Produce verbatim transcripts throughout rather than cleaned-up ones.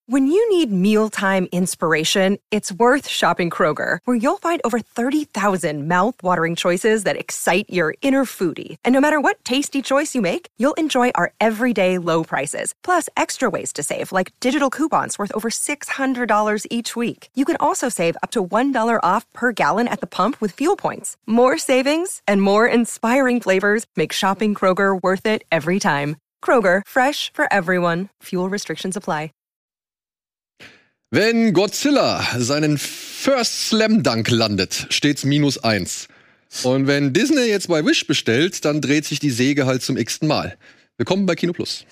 When you need mealtime inspiration, it's worth shopping Kroger, where you'll find over thirty thousand mouth-watering choices that excite your inner foodie. And no matter what tasty choice you make, you'll enjoy our everyday low prices, plus extra ways to save, like digital coupons worth over six hundred dollars each week. You can also save up to one dollar off per gallon at the pump with fuel points. More savings and more inspiring flavors make shopping Kroger worth it every time. Kroger, fresh for everyone. Fuel restrictions apply. Wenn Godzilla seinen First Slam Dunk landet, steht's minus eins. Und wenn Disney jetzt bei Wish bestellt, dann dreht sich die Säge halt zum x-ten Mal. Willkommen bei Kino Plus.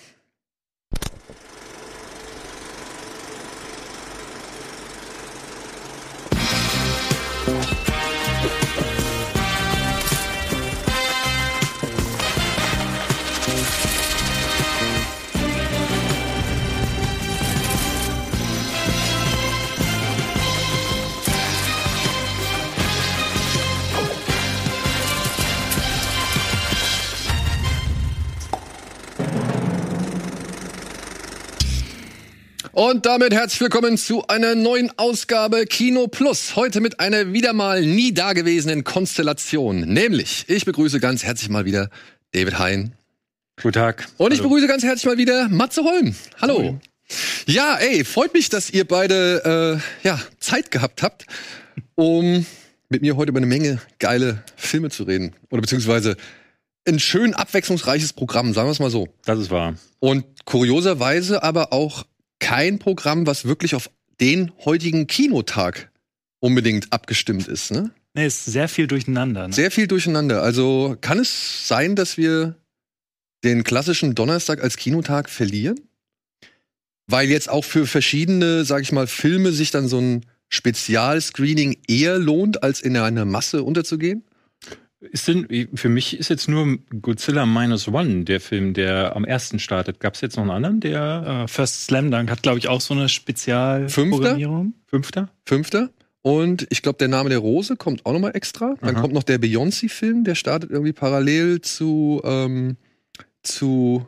Und damit herzlich willkommen zu einer neuen Ausgabe Kino Plus. Heute mit einer wieder mal nie dagewesenen Konstellation. Nämlich, ich begrüße ganz herzlich mal wieder David Hein. Guten Tag. Und ich Hallo. begrüße ganz herzlich mal wieder Matze Holm. Hallo. Hallo. Ja, ey, freut mich, dass ihr beide äh, ja, Zeit gehabt habt, um mit mir heute über eine Menge geile Filme zu reden. Oder beziehungsweise ein schön abwechslungsreiches Programm, sagen wir es mal so. Das ist wahr. Und kurioserweise aber auch kein Programm, was wirklich auf den heutigen Kinotag unbedingt abgestimmt ist, ne? Nee, ist sehr viel durcheinander. Ne? Sehr viel durcheinander. Also kann es sein, dass wir den klassischen Donnerstag als Kinotag verlieren? Weil jetzt auch für verschiedene, sag ich mal, Filme sich dann so ein Spezialscreening eher lohnt, als in einer Masse unterzugehen? Ist denn, für mich ist jetzt nur Godzilla Minus One der Film, der am ersten startet. Gab es jetzt noch einen anderen, der Uh, First Slam Dunk hat, glaube ich, auch so eine Spezialprogrammierung. Fünfter? Fünfter. Und ich glaube, der Name der Rose kommt auch noch mal extra. Dann Aha. kommt noch der Beyoncé-Film, der startet irgendwie parallel zu, ähm, zu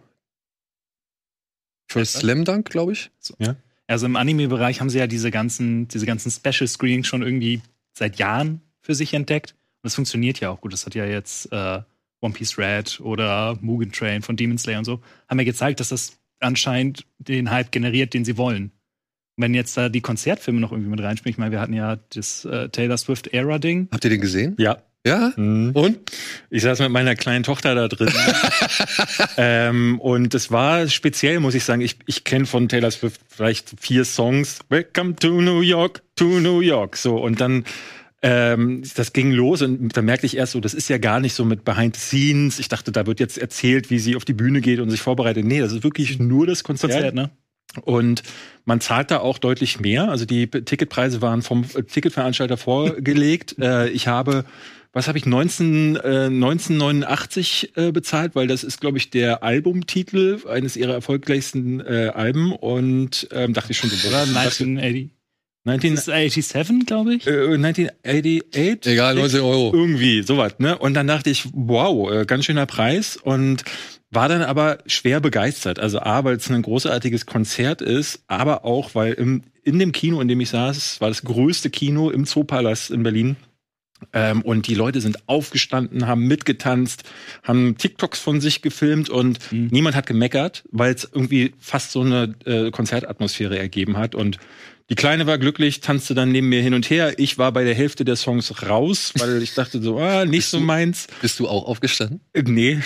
First Slam Dunk, glaube ich. So. Ja. Also im Anime-Bereich haben sie ja diese ganzen, diese ganzen Special-Screenings schon irgendwie seit Jahren für sich entdeckt. Und das funktioniert ja auch gut. Das hat ja jetzt äh, One Piece Red oder Mugen Train von Demon Slayer und so, haben ja gezeigt, dass das anscheinend den Hype generiert, den sie wollen. Und wenn jetzt da die Konzertfilme noch irgendwie mit reinspielen, ich meine, wir hatten ja das äh, Taylor Swift Era-Ding. Habt ihr den gesehen? Ja. Ja? Mhm. Und? Ich saß mit meiner kleinen Tochter da drin. ähm, und es war speziell, muss ich sagen. Ich, ich kenne von Taylor Swift vielleicht vier Songs. Welcome to New York, to New York. So, und dann Ähm, das ging los und da merkte ich erst so, das ist ja gar nicht so mit Behind the Scenes. Ich dachte, da wird jetzt erzählt, wie sie auf die Bühne geht und sich vorbereitet. Nee, das ist wirklich nur das Konzert. Konzert, ne? Und man zahlt da auch deutlich mehr. Also die Ticketpreise waren vom Ticketveranstalter vorgelegt. äh, ich habe, was habe ich, neunzehnhundertneunundachtzig äh, bezahlt, weil das ist, glaube ich, der Albumtitel eines ihrer erfolgreichsten äh, Alben. Und ähm, dachte ich schon so, oder neunzehnhundertachtzig. neunzehn siebenundachtzig, glaube ich. Äh, neunzehnhundertachtundachtzig? Egal, neunzehn Euro. Irgendwie, sowas, ne? Und dann dachte ich, wow, äh, ganz schöner Preis. Und war dann aber schwer begeistert. Also A, weil es ein großartiges Konzert ist, aber auch, weil im, in dem Kino, in dem ich saß, war das größte Kino im Zoopalast in Berlin. Ähm, und die Leute sind aufgestanden, haben mitgetanzt, haben TikToks von sich gefilmt und mhm. niemand hat gemeckert, weil es irgendwie fast so eine äh, Konzertatmosphäre ergeben hat. Und die Kleine war glücklich, tanzte dann neben mir hin und her. Ich war bei der Hälfte der Songs raus, weil ich dachte so, ah, nicht bist so du, meins. Bist du auch aufgestanden? Äh, nee.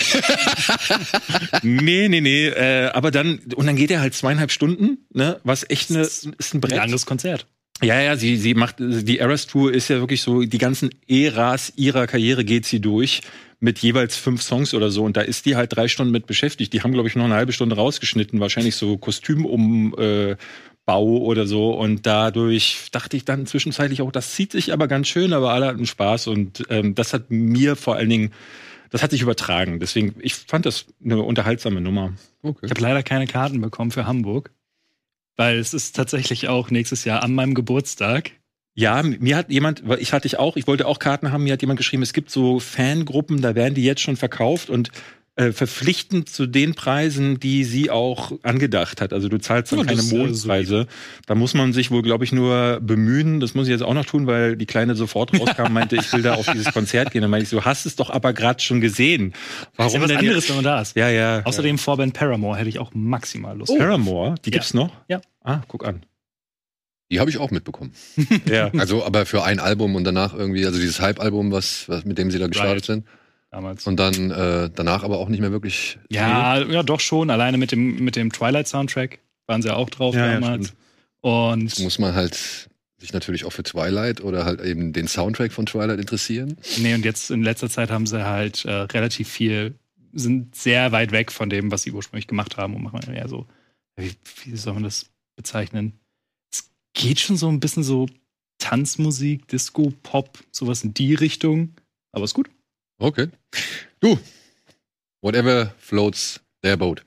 nee, nee, nee. Äh, aber dann, und dann geht er halt zweieinhalb Stunden, ne? Was echt eine, ist ein Brett. Ein langes Konzert. Ja, ja, sie, sie macht, die Eras Tour ist ja wirklich so, die ganzen Äras ihrer Karriere geht sie durch mit jeweils fünf Songs oder so und da ist die halt drei Stunden mit beschäftigt. Die haben, glaube ich, noch eine halbe Stunde rausgeschnitten, wahrscheinlich so Kostümumbau äh, oder so und dadurch dachte ich dann zwischenzeitlich auch, das zieht sich aber ganz schön, aber alle hatten Spaß und ähm, das hat mir vor allen Dingen, das hat sich übertragen. Deswegen, ich fand das eine unterhaltsame Nummer. Okay. Ich habe leider keine Karten bekommen für Hamburg. Weil es ist tatsächlich auch nächstes Jahr an meinem Geburtstag. Ja, mir hat jemand, weil ich hatte ich auch, ich wollte auch Karten haben, mir hat jemand geschrieben, es gibt so Fangruppen, da werden die jetzt schon verkauft und äh, verpflichtend zu den Preisen, die sie auch angedacht hat. Also du zahlst dann Ja, keine das ist, äh, Mondpreise. Da muss man sich wohl, glaube ich, nur bemühen. Das muss ich jetzt auch noch tun, weil die Kleine sofort rauskam und meinte, ich will da auf dieses Konzert gehen. Dann meinte ich so, du hast es doch aber gerade schon gesehen. Warum ist ja was denn anderes, jetzt? wenn man da ist. Ja, ja. Außerdem Vorband Paramore hätte ich auch maximal Lust. Oh. Paramore, die Ja. gibt's noch? Ja. Ah, guck an. Die habe ich auch mitbekommen. Ja. Also, aber für ein Album und danach irgendwie, also dieses Hype-Album, was, was mit dem sie da gestartet Right. sind. Damals. Und dann äh, danach aber auch nicht mehr wirklich. Ja, ja, doch schon. Alleine mit dem, mit dem Twilight-Soundtrack waren sie auch drauf Ja, ja, Nee. damals. stimmt. Und Muss man halt sich natürlich auch für Twilight oder halt eben den Soundtrack von Twilight interessieren. nee, und jetzt in letzter Zeit haben sie halt äh, relativ viel, sind sehr weit weg von dem, was sie ursprünglich gemacht haben und machen eher so, wie, wie soll man das bezeichnen? Es geht schon so ein bisschen so Tanzmusik, Disco, Pop, sowas in die Richtung. Aber ist gut. Okay. Du. Whatever floats their boat.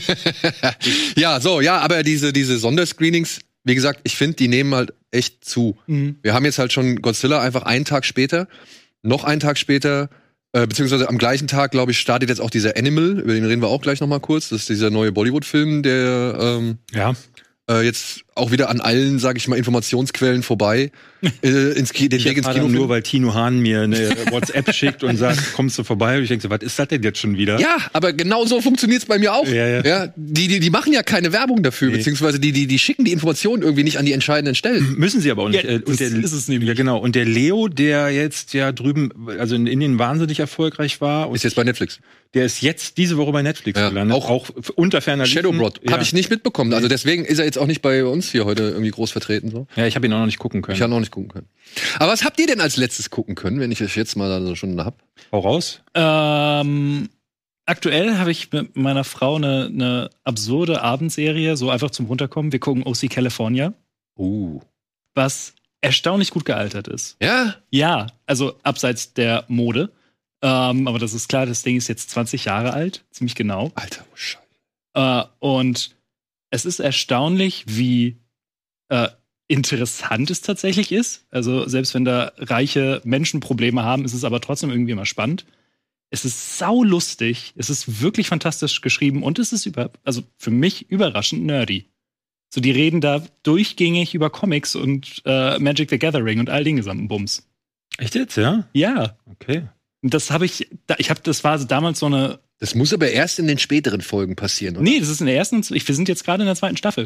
Ja, so, ja, aber diese, diese Sonderscreenings, wie gesagt, ich finde, die nehmen halt echt zu. Mhm. Wir haben jetzt halt schon Godzilla einfach einen Tag später, noch einen Tag später, äh, beziehungsweise am gleichen Tag, glaube ich, startet jetzt auch dieser Animal, über den reden wir auch gleich noch mal kurz. Das ist dieser neue Bollywood-Film, der ähm, Ja. äh, jetzt auch wieder an allen, sage ich mal, Informationsquellen vorbei äh, ins Ki- den Ich Weg ins erfahre Kino dann nur, findet. weil Tino Hahn mir eine WhatsApp schickt und sagt, kommst du vorbei? Und ich denke so, was ist das denn jetzt schon wieder? Ja, aber genau so funktioniert's bei mir auch. Ja, ja. die, die, die machen ja keine Werbung dafür, Nee. beziehungsweise die, die, die schicken die Informationen irgendwie nicht an die entscheidenden Stellen. Müssen sie aber auch nicht. Ja, Äh, das und der, ist es nämlich. Ja, genau. Und der Leo, der jetzt ja drüben, also in Indien wahnsinnig erfolgreich war, und Ist jetzt bei Netflix. der ist jetzt diese Woche bei Netflix Ja, gelandet. auch- Auch, unter ferner Liefen. Shadowbroad. Ja. Habe ich nicht mitbekommen. Also deswegen ist er jetzt auch nicht bei uns hier heute irgendwie groß vertreten. So. Ja, ich habe ihn auch noch nicht gucken können. Ich habe noch nicht gucken können. Aber was habt ihr denn als letztes gucken können, wenn ich euch jetzt mal da so schon hab? Hau raus. Ähm, aktuell habe ich mit meiner Frau eine, eine absurde Abendserie, so einfach zum Runterkommen. Wir gucken O C California, Uh. was erstaunlich gut gealtert ist. Ja? Ja, also abseits der Mode. Ähm, aber das ist klar, das Ding ist jetzt zwanzig Jahre alt, ziemlich genau. Alter, oh Scheiße. Äh, und es ist erstaunlich, wie äh, interessant es tatsächlich ist. Also selbst wenn da reiche Menschen Probleme haben, ist es aber trotzdem irgendwie immer spannend. Es ist saulustig, es ist wirklich fantastisch geschrieben und es ist über, also für mich überraschend nerdy. So, die reden da durchgängig über Comics und äh, Magic the Gathering und all den gesamten Bums. Echt jetzt, ja? Ja, Okay. und das habe ich, da- ich habe, das war damals so eine, Das muss aber erst in den späteren Folgen passieren, oder? nee, das ist in der ersten, ich, wir sind jetzt gerade in der zweiten Staffel.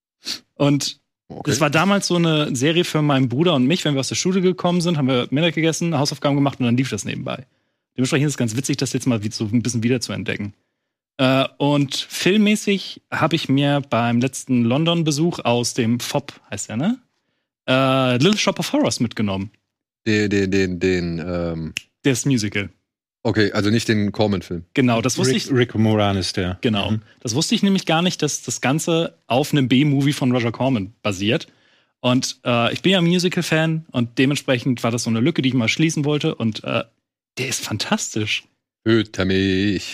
Und Okay. das war damals so eine Serie für meinen Bruder und mich, wenn wir aus der Schule gekommen sind, haben wir Mittag gegessen, Hausaufgaben gemacht und dann lief das nebenbei. Dementsprechend ist es ganz witzig, das jetzt mal wie- so ein bisschen wieder zu entdecken. Äh, und filmmäßig habe ich mir beim letzten London-Besuch aus dem F O P, heißt der, ne? Äh, Little Shop of Horrors mitgenommen. Den, den, den, den ähm, Das Musical. okay, also nicht den Corman-Film. Genau, das wusste Rick, ich. Rick Moranis, der. Genau. Mhm. Das wusste ich nämlich gar nicht, dass das Ganze auf einem B-Movie von Roger Corman basiert. Und äh, ich bin ja Musical-Fan und dementsprechend war das so eine Lücke, die ich mal schließen wollte. Und äh, der ist fantastisch. Hüter mich.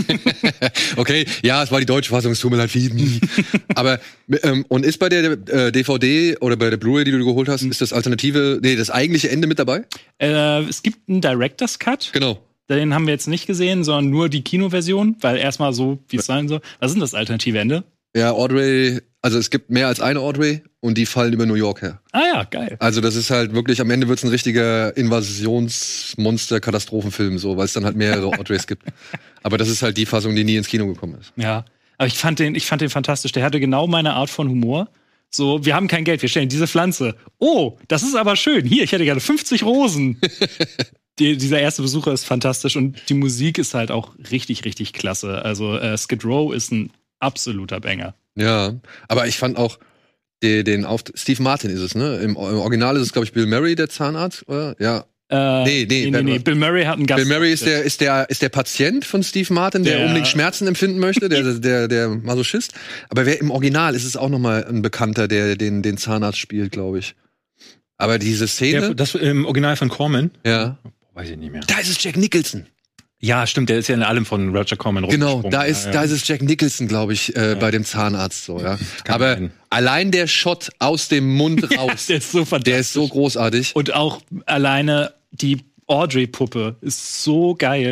Okay, ja, es war die deutsche Fassung, es tut mir leid. Wie, aber, ähm, und ist bei der äh, D V D oder bei der Blu-ray, die du geholt hast, ist das alternative, nee, das eigentliche Ende mit dabei? Äh, es gibt einen Director's Cut. Genau. Den haben wir jetzt nicht gesehen, sondern nur die Kinoversion, weil erstmal so, wie es sein soll. Was ist denn das alternative Ende? Ja, Audrey, also es gibt mehr als eine Audrey und die fallen über New York her. Ah ja, geil. Also das ist halt wirklich, am Ende wird's ein richtiger Invasionsmonster-Katastrophenfilm, so, weil es dann halt mehrere Audreys gibt. Aber das ist halt die Fassung, die nie ins Kino gekommen ist. Ja, aber ich fand den, ich fand den fantastisch. Der hatte genau meine Art von Humor. So, wir haben kein Geld, wir stellen diese Pflanze. Oh, das ist aber schön. Hier, ich hätte gerne fünfzig Rosen. Die, dieser erste Besucher ist fantastisch und die Musik ist halt auch richtig, richtig klasse. Also äh, Skid Row ist ein absoluter Banger. Ja, aber ich fand auch den, den auf Steve Martin ist es, ne? Im, im Original ist es, glaube ich, Bill Murray, der Zahnarzt, oder? Ja. Äh, Nee, nee, nee, nee. Bill Murray hat einen Gast. Bill Murray ist der, ist der, ist der Patient von Steve Martin, der, Der- unbedingt Schmerzen empfinden möchte, der, der, der Masochist. Aber wer im Original ist es auch noch mal ein Bekannter, der den, den Zahnarzt spielt, glaube ich. Aber diese Szene, Der, das im Original von Corman? ja. Weiß ich nicht mehr. Da ist es Jack Nicholson. Ja, stimmt, der ist ja in allem von Roger Corman Genau, rumgesprungen. da ist, ja, da ja. ist es Jack Nicholson, glaube ich, äh, bei dem Zahnarzt so, ja. Kann Aber sein. allein der Shot aus dem Mund raus, Der ist so fantastisch. der ist so großartig. Und auch alleine die Audrey-Puppe ist so geil.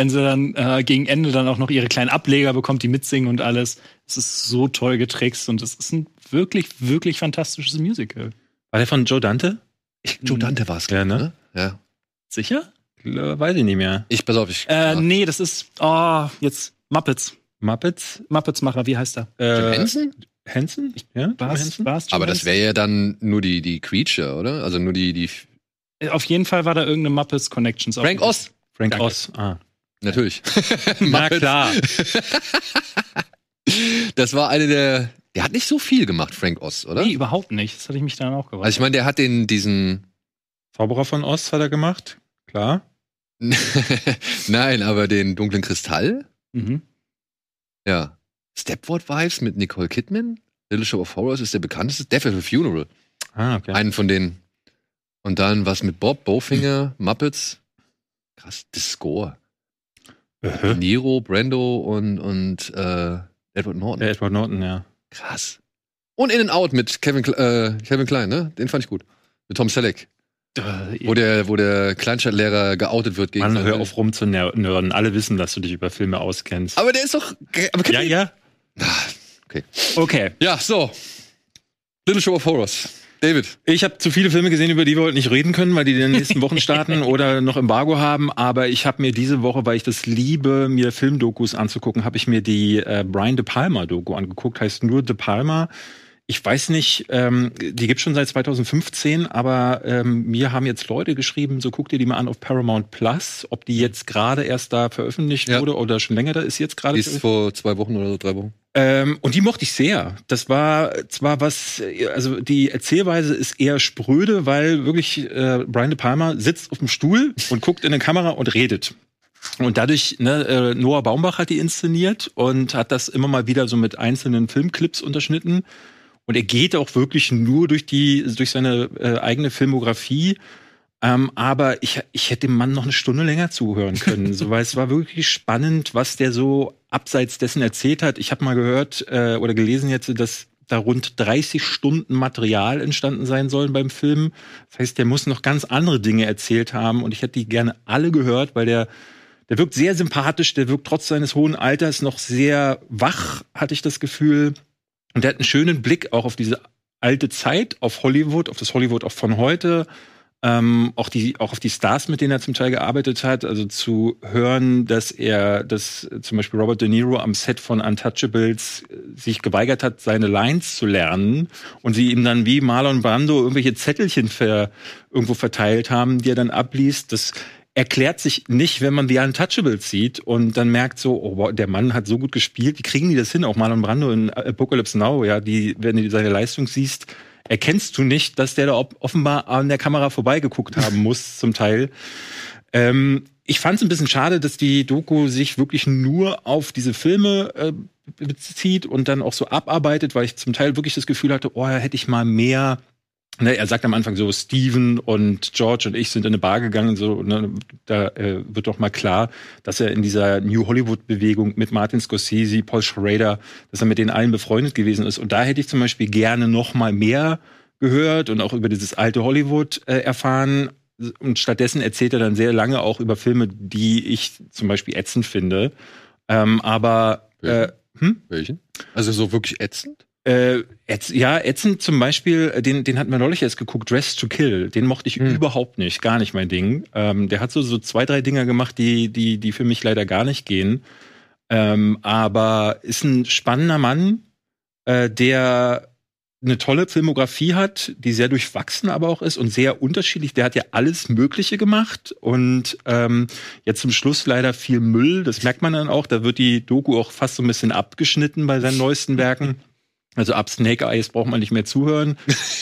wenn sie dann äh, gegen Ende dann auch noch ihre kleinen Ableger bekommt, die mitsingen und alles. Es ist so toll getrickst und es ist ein wirklich, wirklich fantastisches Musical. War der von Joe Dante? Ich, Joe Dante war es, Ja, ne? ne? Ja. Sicher? Weiß ich nicht mehr. Ich, pass auf, ich. Äh, nee, das ist, oh, jetzt Muppets. Muppets? Muppets-Macher, wie heißt er? Äh, Jim Henson? Henson? Ja, Jim War's, Henson? war's Jim Aber das Henson? wäre ja dann nur die, die Creature, oder? Also nur die, die. Auf jeden Fall war da irgendeine Muppets Connections. auf- Frank Oz. Frank Danke. Oz. Ah. Natürlich. Na klar. Das war eine der. Der hat nicht so viel gemacht, Frank Oz, oder? Nee, überhaupt nicht. Das hatte ich mich dann auch gewundert. Also ich meine, der hat den diesen. Zauberer von Oz hat er gemacht. Klar. Nein, aber den dunklen Kristall. mhm. Ja. Stepford Wives mit Nicole Kidman. Little Shop of Horrors ist der bekannteste. Death at a Funeral. Ah, okay. Einen von denen. Und dann was mit Bob, Bowfinger, Muppets. Krass, The Score. Äh, Nero, Brando und, und äh, Edward Norton. Der Edward Norton, ja. Krass. Und In and Out mit Kevin, Kle- äh, Kevin Klein, ne? Den fand ich gut. Mit Tom Selleck. Äh, Wo der, wo der Kleinstadtlehrer geoutet wird gegen. Mann, hör auf rum zu ner- nörden. Alle wissen, dass du dich über Filme auskennst. Aber der ist doch. Aber kennt ja, ihr- ja. okay. Ja, so. Little Show of Horrors. David. Ich habe zu viele Filme gesehen, über die wir heute nicht reden können, weil die in den nächsten Wochen starten oder noch Embargo haben. Aber ich habe mir diese Woche, weil ich das liebe, mir Filmdokus anzugucken, habe ich mir die äh, Brian De Palma Doku angeguckt. Heißt nur De Palma. Ich weiß nicht, ähm, die gibt's schon seit zwanzig fünfzehn, aber ähm, mir haben jetzt Leute geschrieben, so guck dir die mal an auf Paramount Plus, ob die jetzt gerade erst da veröffentlicht Ja. wurde oder schon länger da ist jetzt gerade. Die ist vor zwei Wochen oder so, drei Wochen. Ähm, und die mochte ich sehr. Das war zwar was, also die Erzählweise ist eher spröde, weil wirklich äh, Brian De Palma sitzt auf dem Stuhl und guckt in eine Kamera und redet. Und dadurch, ne, äh, Noah Baumbach hat die inszeniert und hat das immer mal wieder so mit einzelnen Filmclips unterschnitten. Und er geht auch wirklich nur durch die, durch seine äh, eigene Filmografie. Ähm, aber ich, ich hätte dem Mann noch eine Stunde länger zuhören können, so, weil es war wirklich spannend, was der so abseits dessen erzählt hat. Ich habe mal gehört äh, oder gelesen jetzt, dass da rund dreißig Stunden Material entstanden sein sollen beim Film. Das heißt, der muss noch ganz andere Dinge erzählt haben und ich hätte die gerne alle gehört, weil der der wirkt sehr sympathisch, der wirkt trotz seines hohen Alters noch sehr wach, hatte ich das Gefühl. Und der hat einen schönen Blick auch auf diese alte Zeit, auf Hollywood, auf das Hollywood auch von heute. Ähm, auch die, auch auf die Stars, mit denen er zum Teil gearbeitet hat, also zu hören, dass er, dass zum Beispiel Robert De Niro am Set von Untouchables sich geweigert hat, seine Lines zu lernen und sie ihm dann wie Marlon Brando irgendwelche Zettelchen ver, irgendwo verteilt haben, die er dann abliest. Das erklärt sich nicht, wenn man die Untouchables sieht und dann merkt so, oh, wow, der Mann hat so gut gespielt, wie kriegen die das hin? Auch Marlon Brando in Apocalypse Now, ja, die, wenn du seine Leistung siehst, erkennst du nicht, dass der da offenbar an der Kamera vorbeigeguckt haben muss, zum Teil. Ähm, ich fand es ein bisschen schade, dass die Doku sich wirklich nur auf diese Filme äh, bezieht und dann auch so abarbeitet, weil ich zum Teil wirklich das Gefühl hatte, oh, hätte ich mal mehr. Ne, er sagt am Anfang so, Steven und George und ich sind in eine Bar gegangen, so, ne, da äh, wird doch mal klar, dass er in dieser New Hollywood-Bewegung mit Martin Scorsese, Paul Schrader, dass er mit denen allen befreundet gewesen ist. Und da hätte ich zum Beispiel gerne noch mal mehr gehört und auch über dieses alte Hollywood äh, erfahren. Und stattdessen erzählt er dann sehr lange auch über Filme, die ich zum Beispiel ätzend finde. Ähm, aber äh, hm? Welchen? Also so wirklich ätzend? Äh, ätz, ja, ätzend zum Beispiel, den, den hatten wir neulich erst geguckt, Dress to Kill. Den mochte ich Hm. überhaupt nicht, gar nicht mein Ding. Ähm, der hat so, so zwei, drei Dinger gemacht, die, die, die für mich leider gar nicht gehen. Ähm, aber ist ein spannender Mann, äh, der eine tolle Filmografie hat, die sehr durchwachsen aber auch ist und sehr unterschiedlich. Der hat ja alles Mögliche gemacht und ähm, jetzt zum Schluss leider viel Müll. Das merkt man dann auch. Da wird die Doku auch fast so ein bisschen abgeschnitten bei seinen neuesten Werken. Also ab Snake Eyes braucht man nicht mehr zuhören.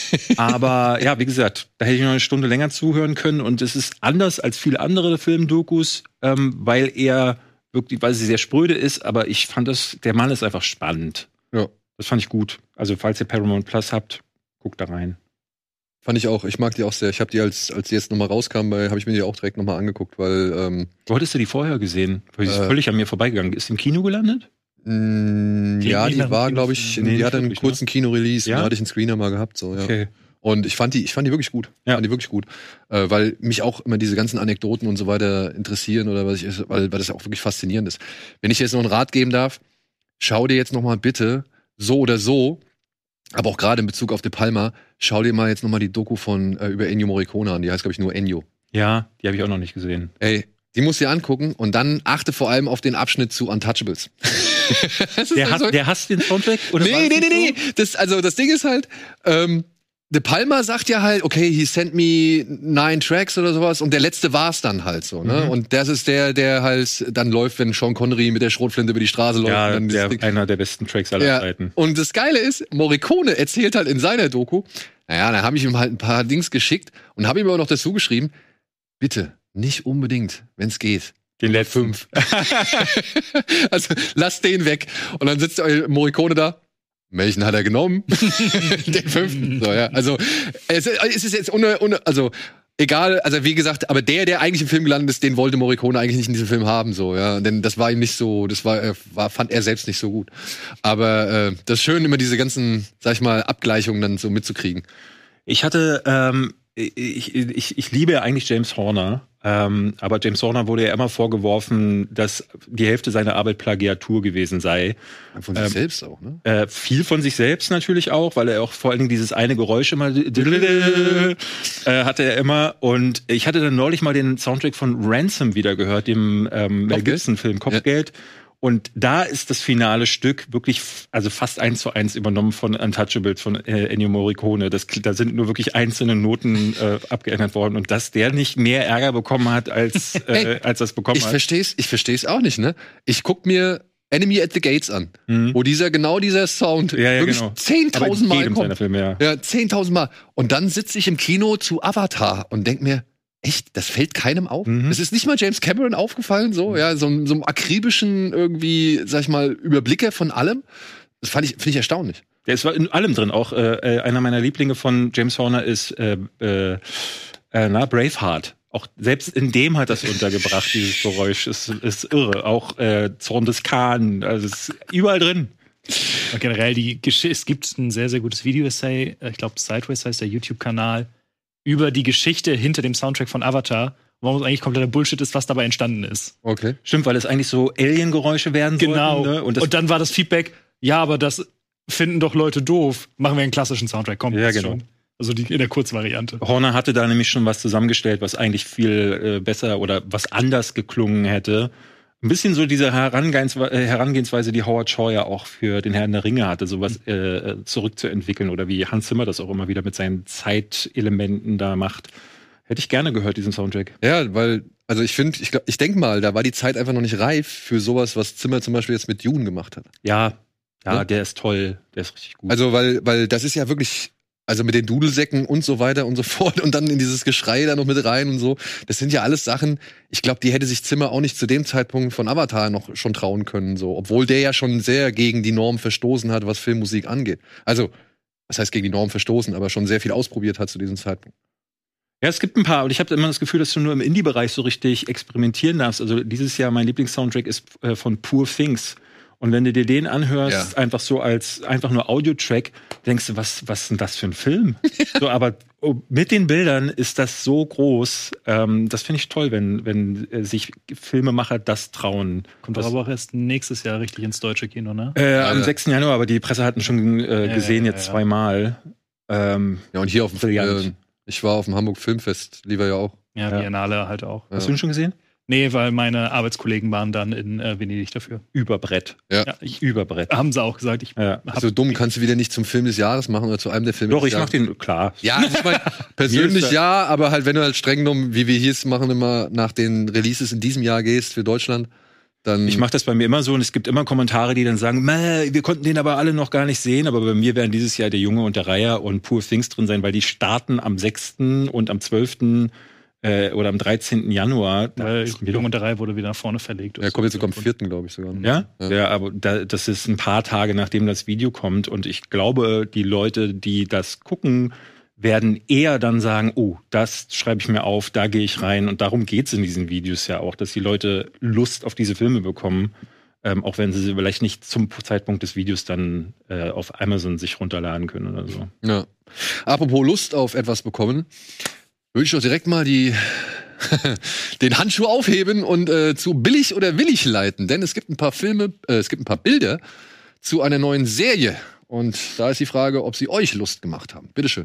Aber ja, wie gesagt, da hätte ich noch eine Stunde länger zuhören können. Und es ist anders als viele andere Filmdokus, ähm, weil er wirklich, weil sie sehr spröde ist. Aber ich fand das, der Mann ist einfach spannend. Ja. Das fand ich gut. Also falls ihr Paramount Plus habt, guckt da rein. Fand ich auch. Ich mag die auch sehr. Ich habe die, als, als die jetzt nochmal rauskam, habe ich mir die auch direkt nochmal angeguckt, weil ähm, Wo hattest du die vorher gesehen? Weil die ist Äh, völlig an mir vorbeigegangen. Ist im Kino gelandet? mh, ja, die Kino- war, glaube ich, Nee, die nicht hatte einen wirklich, kurzen Kino-Release. Ja? Da hatte ich einen Screener mal gehabt. So, ja. Okay. Und ich fand die, ich fand die wirklich gut. Ja. Fand die wirklich gut. Äh, weil mich auch immer diese ganzen Anekdoten und so weiter interessieren oder was ich, weil, weil das auch wirklich faszinierend ist. Wenn ich jetzt noch einen Rat geben darf, schau dir jetzt noch mal bitte so oder so, aber auch gerade in Bezug auf De Palma, schau dir mal jetzt noch mal die Doku von äh, über Ennio Morricone an. Die heißt, glaube ich, nur Ennio. Ja, die habe ich auch noch nicht gesehen. Ey, die musst du dir angucken und dann achte vor allem auf den Abschnitt zu Untouchables. Der, also, has, der hasst den Soundtrack? Oder nee, nee, nee, nee. Das, also das Ding ist halt, ähm, De Palma sagt ja halt, okay, he sent me nine tracks oder sowas und der letzte war's dann halt so, ne? Mhm. Und das ist der, der halt dann läuft, wenn Sean Connery mit der Schrotflinte über die Straße läuft. Ja, und dann der, einer der besten Tracks aller ja. Zeiten. Und das Geile ist, Morricone erzählt halt in seiner Doku, naja, dann habe ich ihm halt ein paar Dings geschickt und habe ihm aber noch dazu geschrieben, bitte, nicht unbedingt, wenn's geht. Den letzten. Fünf. Also, lass den weg. Und dann sitzt Morricone da. Welchen hat er genommen? Den fünften. So, ja. Also, es, es ist jetzt ohne, ohne, also, egal, also, wie gesagt, aber der, der eigentlich im Film gelandet ist, den wollte Morricone eigentlich nicht in diesem Film haben, so, ja. Denn das war ihm nicht so, das war, war fand er selbst nicht so gut. Aber, äh, das ist schön, immer diese ganzen, sag ich mal, Abgleichungen dann so mitzukriegen. Ich hatte, ähm, ich, ich, ich liebe ja eigentlich James Horner. Ähm, aber James Horner wurde ja immer vorgeworfen, dass die Hälfte seiner Arbeit Plagiatur gewesen sei. Von sich ähm, selbst auch, ne? Äh, viel von sich selbst natürlich auch, weil er auch vor allen Dingen dieses eine Geräusch immer äh, hatte er immer. Und ich hatte dann neulich mal den Soundtrack von Ransom wieder gehört, dem ähm, Mel Gibson-Film Kopfgeld. Ja. Und da ist das finale Stück wirklich, also fast eins zu eins übernommen von Untouchables von äh, Ennio Morricone. Das, da sind nur wirklich einzelne Noten äh, abgeändert worden und dass der nicht mehr Ärger bekommen hat, als, äh, hey, als das bekommen ich hat. Versteh's, ich versteh's auch nicht, ne? Ich guck mir Enemy at the Gates an, mhm. wo dieser, genau dieser Sound ja, ja, wirklich genau. zehntausend Mal kommt. Filme, ja, ja zehntausend Mal. Und dann sitze ich im Kino zu Avatar und denk mir, echt, das fällt keinem auf. Mhm. Das ist nicht mal James Cameron aufgefallen, so, ja, so, so einem akribischen irgendwie, sag ich mal, Überblicker von allem. Das fand ich, finde ich erstaunlich. Ja, es war in allem drin. Auch äh, einer meiner Lieblinge von James Horner ist äh, äh, na, Braveheart. Auch selbst in dem hat das untergebracht, dieses Geräusch. Ist, ist irre. Auch äh, Zorn des Khan. Also es ist überall drin. Und generell, die Gesch- es gibt ein sehr, sehr gutes Video-Essay. Ich glaube, Sideways heißt der YouTube-Kanal. Über die Geschichte hinter dem Soundtrack von Avatar, warum es eigentlich kompletter Bullshit ist, was dabei entstanden ist. Okay. Stimmt, weil es eigentlich so Alien-Geräusche werden genau. sollten. Genau. Ne? Und, und dann war das Feedback, ja, aber das finden doch Leute doof. Machen wir einen klassischen Soundtrack. Komm, ja, genau. Schon. Also die, in der Kurzvariante. Horner hatte da nämlich schon was zusammengestellt, was eigentlich viel äh, besser oder was anders geklungen hätte. Ein bisschen so diese Herangehensweise, äh, Herangehensweise, die Howard Shore ja auch für den Herrn der Ringe hatte, sowas äh, zurückzuentwickeln oder wie Hans Zimmer das auch immer wieder mit seinen Zeitelementen da macht. Hätte ich gerne gehört, diesen Soundtrack. Ja, weil, also ich finde, ich, ich denke mal, da war die Zeit einfach noch nicht reif für sowas, was Zimmer zum Beispiel jetzt mit Dune gemacht hat. Ja, ja, ja? der ist toll, der ist richtig gut. Also, weil, weil das ist ja wirklich, also mit den Dudelsäcken und so weiter und so fort und dann in dieses Geschrei da noch mit rein und so. Das sind ja alles Sachen, ich glaube, die hätte sich Zimmer auch nicht zu dem Zeitpunkt von Avatar noch schon trauen können, so. Obwohl der ja schon sehr gegen die Norm verstoßen hat, was Filmmusik angeht. Also, was heißt gegen die Norm verstoßen, aber schon sehr viel ausprobiert hat zu diesem Zeitpunkt. Ja, es gibt ein paar, und ich habe immer das Gefühl, dass du nur im Indie-Bereich so richtig experimentieren darfst. Also dieses Jahr, mein Lieblings-Soundtrack ist äh, von Poor Things. Und wenn du dir den anhörst, ja. einfach so als einfach nur Audiotrack, denkst du, was, was ist denn das für ein Film? So, aber oh, mit den Bildern ist das so groß. Ähm, das finde ich toll, wenn, wenn äh, sich Filmemacher das trauen. Kommt das aber auch erst nächstes Jahr richtig ins deutsche Kino, ne? Äh, am sechsten Januar, aber die Presse hatten schon äh, ja, gesehen ja, jetzt ja. zweimal. Ähm, ja, und hier auf dem äh, ich war auf dem Hamburg Filmfest, lieber ja auch. Ja, Biennale halt auch. Hast du ihn schon gesehen? Nee, weil meine Arbeitskollegen waren dann in äh, Venedig dafür. Überbrett. Ja. ja ich Überbrett. Haben sie auch gesagt. Ich ja. So dumm kannst du wieder nicht zum Film des Jahres machen oder zu einem der Filme Doch, des ich Jahres. mach den, klar. Ja, also ich mein, persönlich ja, aber halt, wenn du halt streng genommen, wie wir hier es machen, immer nach den Releases in diesem Jahr gehst für Deutschland, dann. Ich mache das bei mir immer so und es gibt immer Kommentare, die dann sagen, wir konnten den aber alle noch gar nicht sehen, aber bei mir werden dieses Jahr der Junge und der Reiher und Poor Things drin sein, weil die starten am sechsten und am zwölften Äh, oder am dreizehnten Januar. Weil Jung und der Reihe wurde wieder nach vorne verlegt. Ja, kommt jetzt sogar am vierten glaube ich sogar. Ja? Ja, ja, aber da, das ist ein paar Tage, nachdem das Video kommt und ich glaube, die Leute, die das gucken, werden eher dann sagen, oh, das schreibe ich mir auf, da gehe ich rein und darum geht's in diesen Videos ja auch, dass die Leute Lust auf diese Filme bekommen, ähm, auch wenn sie sie vielleicht nicht zum Zeitpunkt des Videos dann äh, auf Amazon sich runterladen können oder so. Ja. Apropos Lust auf etwas bekommen, würde ich doch direkt mal die den Handschuh aufheben und äh, zu billig oder willig leiten, denn es gibt ein paar Filme, äh, es gibt ein paar Bilder zu einer neuen Serie und da ist die Frage, ob sie euch Lust gemacht haben. Bitteschön.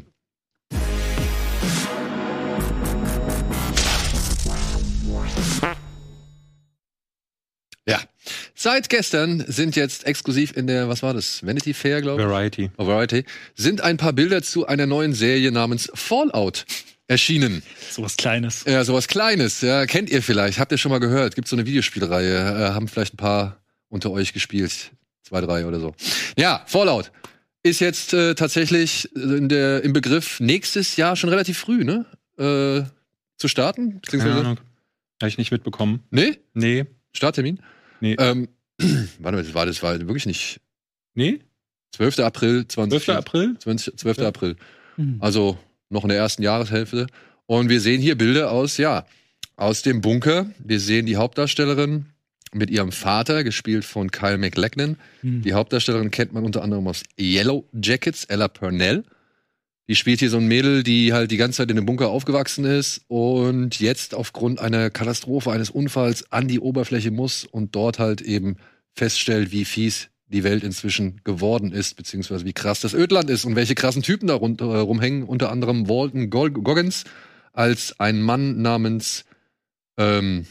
Ja, seit gestern sind jetzt exklusiv in der, was war das, Vanity Fair, glaube ich? Variety. Oh, Variety, sind ein paar Bilder zu einer neuen Serie namens Fallout erschienen. Sowas Kleines. Ja, sowas Kleines, ja, kennt ihr vielleicht, habt ihr schon mal gehört, gibt so eine Videospielreihe, äh, haben vielleicht ein paar unter euch gespielt, zwei, drei oder so. Ja, Fallout ist jetzt äh, tatsächlich in der, im Begriff, nächstes Jahr schon relativ früh, ne, äh, zu starten, beziehungsweise... Keine Ahnung. Habe ich nicht mitbekommen. Nee? Nee. Starttermin? Nee. Ähm, warte mal, das war, das war wirklich nicht... Nee? zwölfter April zwanzig. zwölfter April? zwölfter Ja. April. Mhm. Also noch in der ersten Jahreshälfte. Und wir sehen hier Bilder aus, ja, aus dem Bunker. Wir sehen die Hauptdarstellerin mit ihrem Vater, gespielt von Kyle MacLachlan. Mhm. Die Hauptdarstellerin kennt man unter anderem aus Yellow Jackets, Ella Purnell. Die spielt hier so ein Mädel, die halt die ganze Zeit in dem Bunker aufgewachsen ist und jetzt aufgrund einer Katastrophe, eines Unfalls an die Oberfläche muss und dort halt eben feststellt, wie fies die Welt inzwischen geworden ist, beziehungsweise wie krass das Ödland ist und welche krassen Typen da rund, äh, rumhängen. Unter anderem Walton Goggins als ein Mann namens ähm,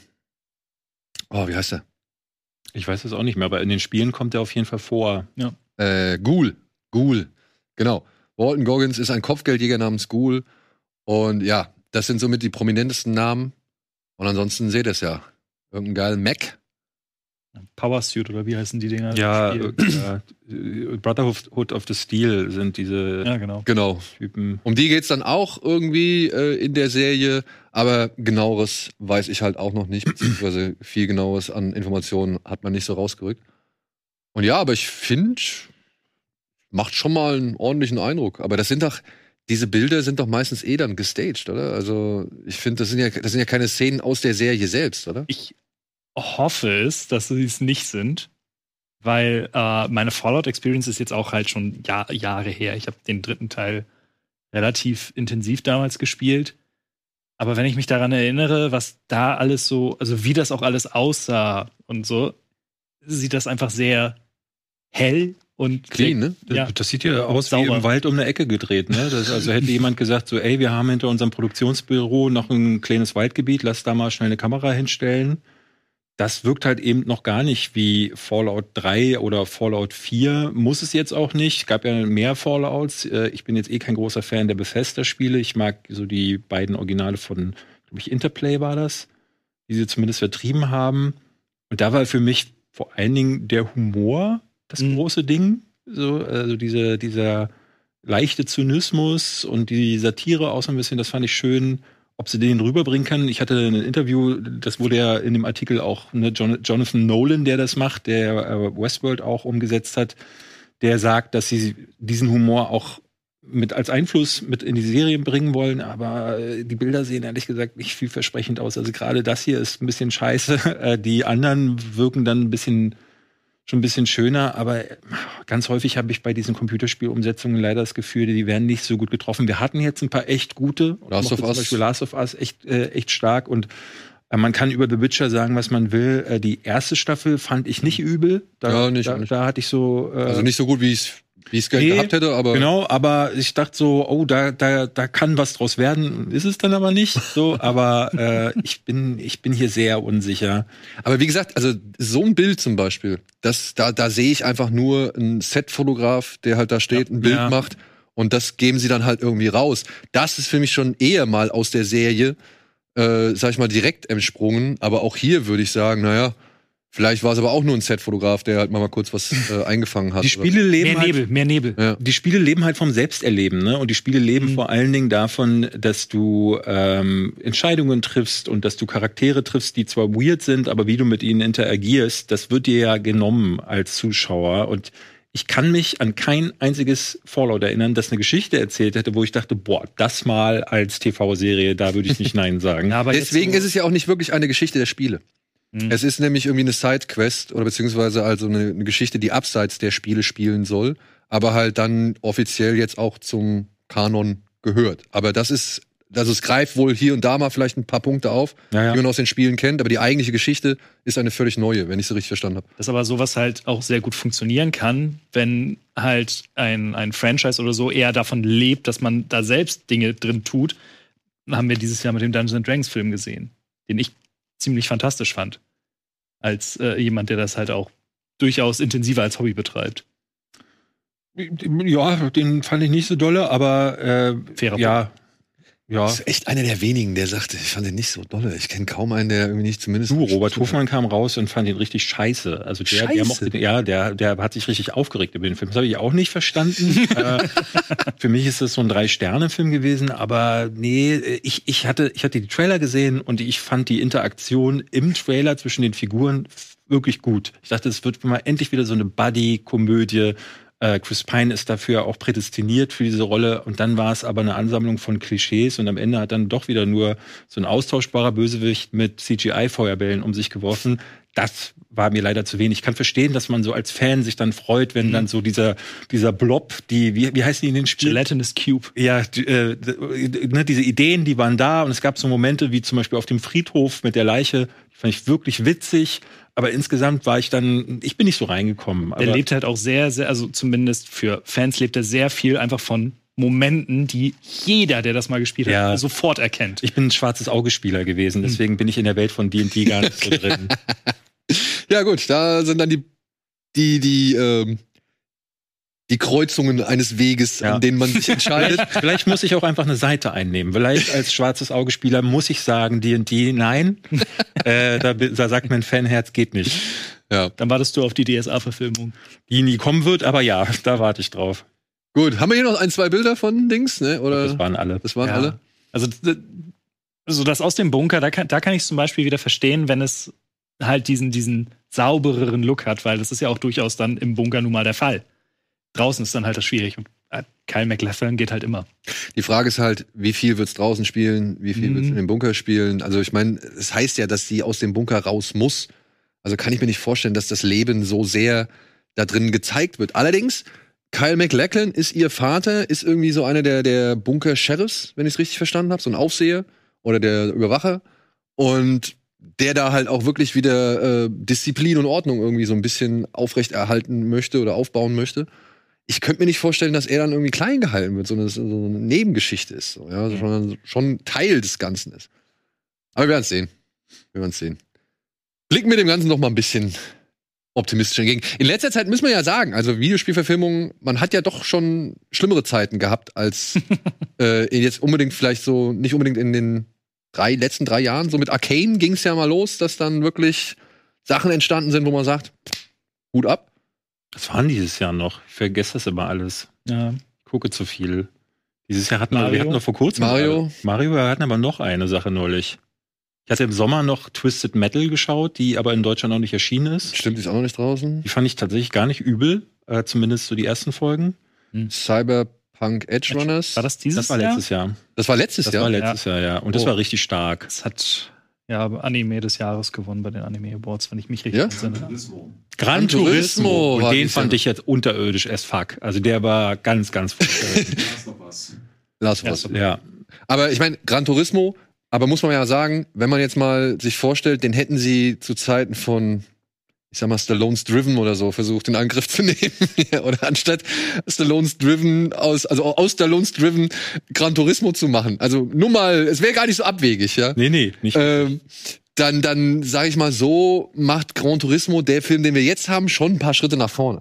oh, wie heißt er? Ich weiß es auch nicht mehr, aber in den Spielen kommt er auf jeden Fall vor. Äh, Ghoul. Ghoul. Genau. Walton Goggins ist ein Kopfgeldjäger namens Ghoul. Und ja, das sind somit die prominentesten Namen. Und ansonsten seht ihr es ja. Irgendein geilen Mac. Power Suit oder wie heißen die Dinger? Ja, Spiel. äh, Brotherhood of the Steel sind diese ja, genau. Genau. Typen. Um die geht's dann auch irgendwie äh, in der Serie. Aber genaueres weiß ich halt auch noch nicht. Beziehungsweise viel genaueres an Informationen hat man nicht so rausgerückt. Und ja, aber ich finde, macht schon mal einen ordentlichen Eindruck. Aber das sind doch, diese Bilder sind doch meistens eh dann gestaged, oder? Also ich finde, das sind ja, das sind ja keine Szenen aus der Serie selbst, oder? Ich hoffe es, dass sie es nicht sind, weil äh, meine Fallout-Experience ist jetzt auch halt schon Jahr, Jahre her. Ich habe den dritten Teil relativ intensiv damals gespielt. Aber wenn ich mich daran erinnere, was da alles so, also wie das auch alles aussah und so, sieht das einfach sehr hell und Clean, ne? Das, Ja. das sieht ja aus Sauber. wie im Wald um eine Ecke gedreht, ne? Das, also hätte jemand gesagt, so, ey, wir haben hinter unserem Produktionsbüro noch ein kleines Waldgebiet, lass da mal schnell eine Kamera hinstellen. Das wirkt halt eben noch gar nicht wie Fallout drei oder Fallout vier. Muss es jetzt auch nicht. Es gab ja mehr Fallouts. Ich bin jetzt eh kein großer Fan der Bethesda-Spiele. Ich mag so die beiden Originale von, glaube ich, Interplay war das, die sie zumindest vertrieben haben. Und da war für mich vor allen Dingen der Humor das Mhm. große Ding. So, also diese, dieser leichte Zynismus und die Satire auch so ein bisschen, das fand ich schön. Ob sie den rüberbringen kann. Ich hatte ein Interview, das wurde ja in dem Artikel auch, ne, John, Jonathan Nolan, der das macht, der äh, Westworld auch umgesetzt hat, der sagt, dass sie diesen Humor auch mit als Einfluss mit in die Serie bringen wollen, aber äh, die Bilder sehen ehrlich gesagt nicht vielversprechend aus. Also gerade das hier ist ein bisschen scheiße. Äh, die anderen wirken dann ein bisschen schon ein bisschen schöner, aber ganz häufig habe ich bei diesen Computerspielumsetzungen leider das Gefühl, die werden nicht so gut getroffen. Wir hatten jetzt ein paar echt gute. Last of Zum Us. Beispiel Last of Us echt, äh, echt stark und äh, man kann über The Witcher sagen, was man will. Äh, die erste Staffel fand ich nicht übel. Da, Ja, nicht, da, nicht. da hatte ich so äh, Also nicht so gut, wie ich wie ich es Nee, gehabt hätte, aber genau, aber ich dachte so, oh, da, da, da kann was draus werden. Ist es dann aber nicht so, aber äh, ich bin, ich bin hier sehr unsicher. Aber wie gesagt, also so ein Bild zum Beispiel, das, da, da sehe ich einfach nur einen Set-Fotograf, der halt da steht, ein Bild Ja. macht und das geben sie dann halt irgendwie raus. Das ist für mich schon eher mal aus der Serie, äh, sag ich mal, direkt entsprungen. Aber auch hier würde ich sagen, naja, vielleicht war es aber auch nur ein Set-Fotograf, der halt mal kurz was äh, eingefangen hat. Die Spiele leben Mehr halt Nebel, mehr Nebel. Ja. Die Spiele leben halt vom Selbsterleben, ne? Und die Spiele leben Mhm. vor allen Dingen davon, dass du ähm, Entscheidungen triffst und dass du Charaktere triffst, die zwar weird sind, aber wie du mit ihnen interagierst, das wird dir ja genommen als Zuschauer. Und ich kann mich an kein einziges Fallout erinnern, das eine Geschichte erzählt hätte, wo ich dachte, boah, das mal als T V-Serie, da würde ich nicht Nein sagen. Ja, aber Deswegen jetzt ist es ja auch nicht wirklich eine Geschichte der Spiele. Mhm. Es ist nämlich irgendwie eine Sidequest oder beziehungsweise also eine, eine Geschichte, die abseits der Spiele spielen soll, aber halt dann offiziell jetzt auch zum Kanon gehört. Aber das ist, also es greift wohl hier und da mal vielleicht ein paar Punkte auf, Ja, ja. die man aus den Spielen kennt, aber die eigentliche Geschichte ist eine völlig neue, wenn ich sie richtig verstanden habe. Das ist aber sowas halt auch sehr gut funktionieren kann, wenn halt ein, ein Franchise oder so eher davon lebt, dass man da selbst Dinge drin tut. Haben wir dieses Jahr mit dem Dungeons and Dragons Film gesehen, den ich ziemlich fantastisch fand. Als äh, jemand, der das halt auch durchaus intensiver als Hobby betreibt. Ja, den fand ich nicht so dolle, aber äh, Fairer ja. Ja. Das ist echt einer der wenigen, der sagte, ich fand den nicht so dolle. Ich kenne kaum einen, der irgendwie nicht zumindest. Du, Robert Hofmann kam raus und fand ihn richtig scheiße. Also der, der mochte den, ja, der, der hat sich richtig aufgeregt über den Film. Das habe ich auch nicht verstanden. äh, für mich ist das so ein Drei-Sterne-Film gewesen, aber nee, ich, ich hatte, ich hatte die Trailer gesehen und ich fand die Interaktion im Trailer zwischen den Figuren wirklich gut. Ich dachte, es wird mal endlich wieder so eine Buddy-Komödie. Äh, Chris Pine ist dafür auch prädestiniert für diese Rolle und dann war es aber eine Ansammlung von Klischees und am Ende hat dann doch wieder nur so ein austauschbarer Bösewicht mit C G I-Feuerbällen um sich geworfen. Das war mir leider zu wenig. Ich kann verstehen, dass man so als Fan sich dann freut, wenn mhm. dann so dieser, dieser Blob, die, wie, wie heißt die in den Spielen? Gelatinous Cube. Ja, die, äh, ne, diese Ideen, die waren da und es gab so Momente wie zum Beispiel auf dem Friedhof mit der Leiche, die fand ich wirklich witzig. Aber insgesamt war ich dann, ich bin nicht so reingekommen. Der lebt halt auch sehr, sehr, also zumindest für Fans lebt er sehr viel einfach von Momenten, die jeder, der das mal gespielt ja. hat, sofort erkennt. Ich bin ein schwarzes Auge-Spieler gewesen, deswegen hm. bin ich in der Welt von D und D gar nicht so drin. Ja gut, da sind dann die, die, die, ähm, die Kreuzungen eines Weges, ja. an denen man sich entscheidet. Vielleicht, vielleicht muss ich auch einfach eine Seite einnehmen. Vielleicht als schwarzes Auge-Spieler muss ich sagen, D und D, nein. äh, da, da sagt mein Fanherz, geht nicht. Ja. Dann wartest du auf die D S A-Verfilmung. Die nie kommen wird, aber ja, da warte ich drauf. Gut, haben wir hier noch ein, zwei Bilder von Dings? Ne? Oder? Das waren alle. Das waren ja. alle? Also, also das aus dem Bunker, da kann, da kann ich zum Beispiel wieder verstehen, wenn es halt diesen, diesen saubereren Look hat, weil das ist ja auch durchaus dann im Bunker nun mal der Fall. Draußen ist dann halt das schwierig und äh, Kyle MacLachlan geht halt immer. Die Frage ist halt, wie viel wird's draußen spielen, wie viel mhm. wird's in dem Bunker spielen? Also ich meine, es heißt ja, dass sie aus dem Bunker raus muss. Also kann ich mir nicht vorstellen, dass das Leben so sehr da drin gezeigt wird. Allerdings, Kyle MacLachlan ist ihr Vater, ist irgendwie so einer der, der Bunker-Sheriffs, wenn ich es richtig verstanden habe, so ein Aufseher oder der Überwacher. Und der da halt auch wirklich wieder äh, Disziplin und Ordnung irgendwie so ein bisschen aufrechterhalten möchte oder aufbauen möchte. Ich könnte mir nicht vorstellen, dass er dann irgendwie klein gehalten wird, sondern dass es so eine Nebengeschichte ist, so, ja, also schon, schon Teil des Ganzen ist. Aber wir werden es sehen. Wir werden es sehen. Blicken wir dem Ganzen noch mal ein bisschen optimistisch entgegen. In letzter Zeit müssen wir ja sagen, also Videospielverfilmungen, man hat ja doch schon schlimmere Zeiten gehabt, als äh, jetzt unbedingt vielleicht so, nicht unbedingt in den drei, letzten drei Jahren. So mit Arcane ging es ja mal los, dass dann wirklich Sachen entstanden sind, wo man sagt, Hut ab. Was waren dieses Jahr noch? Ich vergesse das immer alles. Ja. Ich gucke zu viel. Dieses Jahr hatten Mario. wir, wir hatten noch vor kurzem Mario. Alle. Mario, wir hatten aber noch eine Sache neulich. Ich hatte im Sommer noch Twisted Metal geschaut, die aber in Deutschland noch nicht erschienen ist. Stimmt, die ist auch noch nicht draußen. Die fand ich tatsächlich gar nicht übel, äh, zumindest so die ersten Folgen. Hm. Cyberpunk Edge Runners. War das dieses Das war Jahr? letztes Jahr. Das war letztes Das Jahr? war letztes Jahr, ja. Und das Oh. war richtig stark. Das hat ja Anime des Jahres gewonnen bei den Anime Awards, wenn ich mich richtig Ja? entsinne. Gran Turismo. war Und den dieses fand Jahr. ich jetzt unterirdisch as fuck. Also der war ganz, ganz furchtbar. Last of Us. Ja. Aber ich meine, Gran Turismo, aber muss man ja sagen, wenn man jetzt mal sich vorstellt, den hätten sie zu Zeiten von, ich sag mal, Stallone's Driven oder so versucht, in Angriff zu nehmen. Oder anstatt Stallone's Driven aus, also aus Stallone's Driven Gran Turismo zu machen. Also nur mal, es wäre gar nicht so abwegig, ja. Nee, nee, nicht. Ähm, dann, dann sage ich mal so, macht Gran Turismo, der Film, den wir jetzt haben, schon ein paar Schritte nach vorne.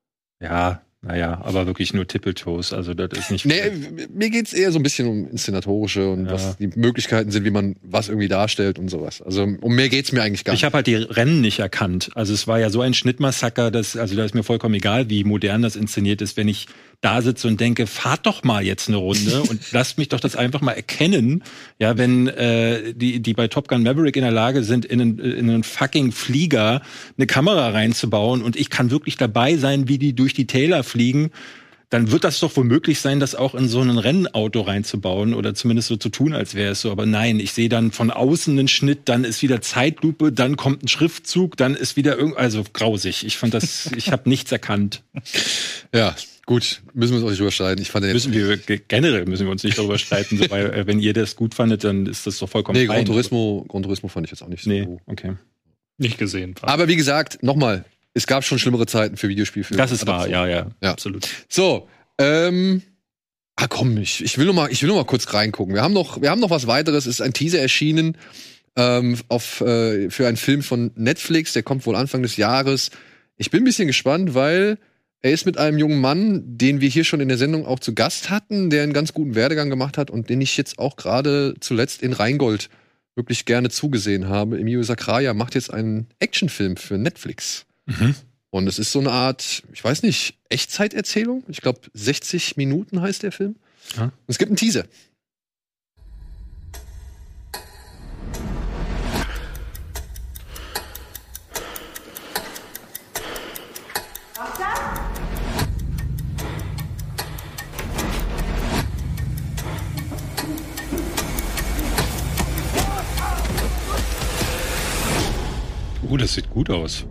Ja, naja, aber wirklich nur Tippeltoes. Also das ist nicht. Nee, mir geht's eher so ein bisschen um inszenatorische und Ja. was die Möglichkeiten sind, wie man was irgendwie darstellt und sowas. Also um mehr geht's mir eigentlich gar Ich nicht. habe halt die Rennen nicht erkannt. Also es war ja so ein Schnittmassaker, dass, also da ist mir vollkommen egal, wie modern das inszeniert ist, wenn ich da sitze und denke, fahrt doch mal jetzt eine Runde und lasst mich doch das einfach mal erkennen. Ja, wenn äh, die, die bei Top Gun Maverick in der Lage sind, in einen, in einen fucking Flieger eine Kamera reinzubauen und ich kann wirklich dabei sein, wie die durch die Täler fliegen, dann wird das doch wohl möglich sein, das auch in so ein Rennauto reinzubauen oder zumindest so zu tun, als wäre es so. Aber nein, ich sehe dann von außen einen Schnitt, dann ist wieder Zeitlupe, dann kommt ein Schriftzug, dann ist wieder irgend, also grausig. Ich fand das, ich habe nichts erkannt. Ja, Gut, müssen wir uns auch nicht überschreiten. Ich fand den Müssen wir generell müssen wir uns nicht darüber streiten, so, weil äh, wenn ihr das gut fandet, dann ist das doch vollkommen Nee, fein. Gran Turismo, Gran Turismo fand ich jetzt auch nicht so. Nee, okay. Nicht gesehen. Aber wie gesagt, nochmal, es gab schon schlimmere Zeiten für Videospielfilme. Das ist wahr, ja, ja, ja. Absolut. So, ähm, ah komm, ich, ich will noch mal, ich will noch mal kurz reingucken. Wir haben noch, wir haben noch was weiteres. Es ist ein Teaser erschienen ähm, auf äh, für einen Film von Netflix. Der kommt wohl Anfang des Jahres. Ich bin ein bisschen gespannt, weil er ist mit einem jungen Mann, den wir hier schon in der Sendung auch zu Gast hatten, der einen ganz guten Werdegang gemacht hat und den ich jetzt auch gerade zuletzt in Rheingold wirklich gerne zugesehen habe. Emilio Sacraia macht jetzt einen Actionfilm für Netflix. Mhm. Und es ist so eine Art, ich weiß nicht, Echtzeiterzählung. Ich glaube, sechzig Minuten heißt der Film. Ja. Und es gibt einen Teaser. Oh, das sieht gut aus.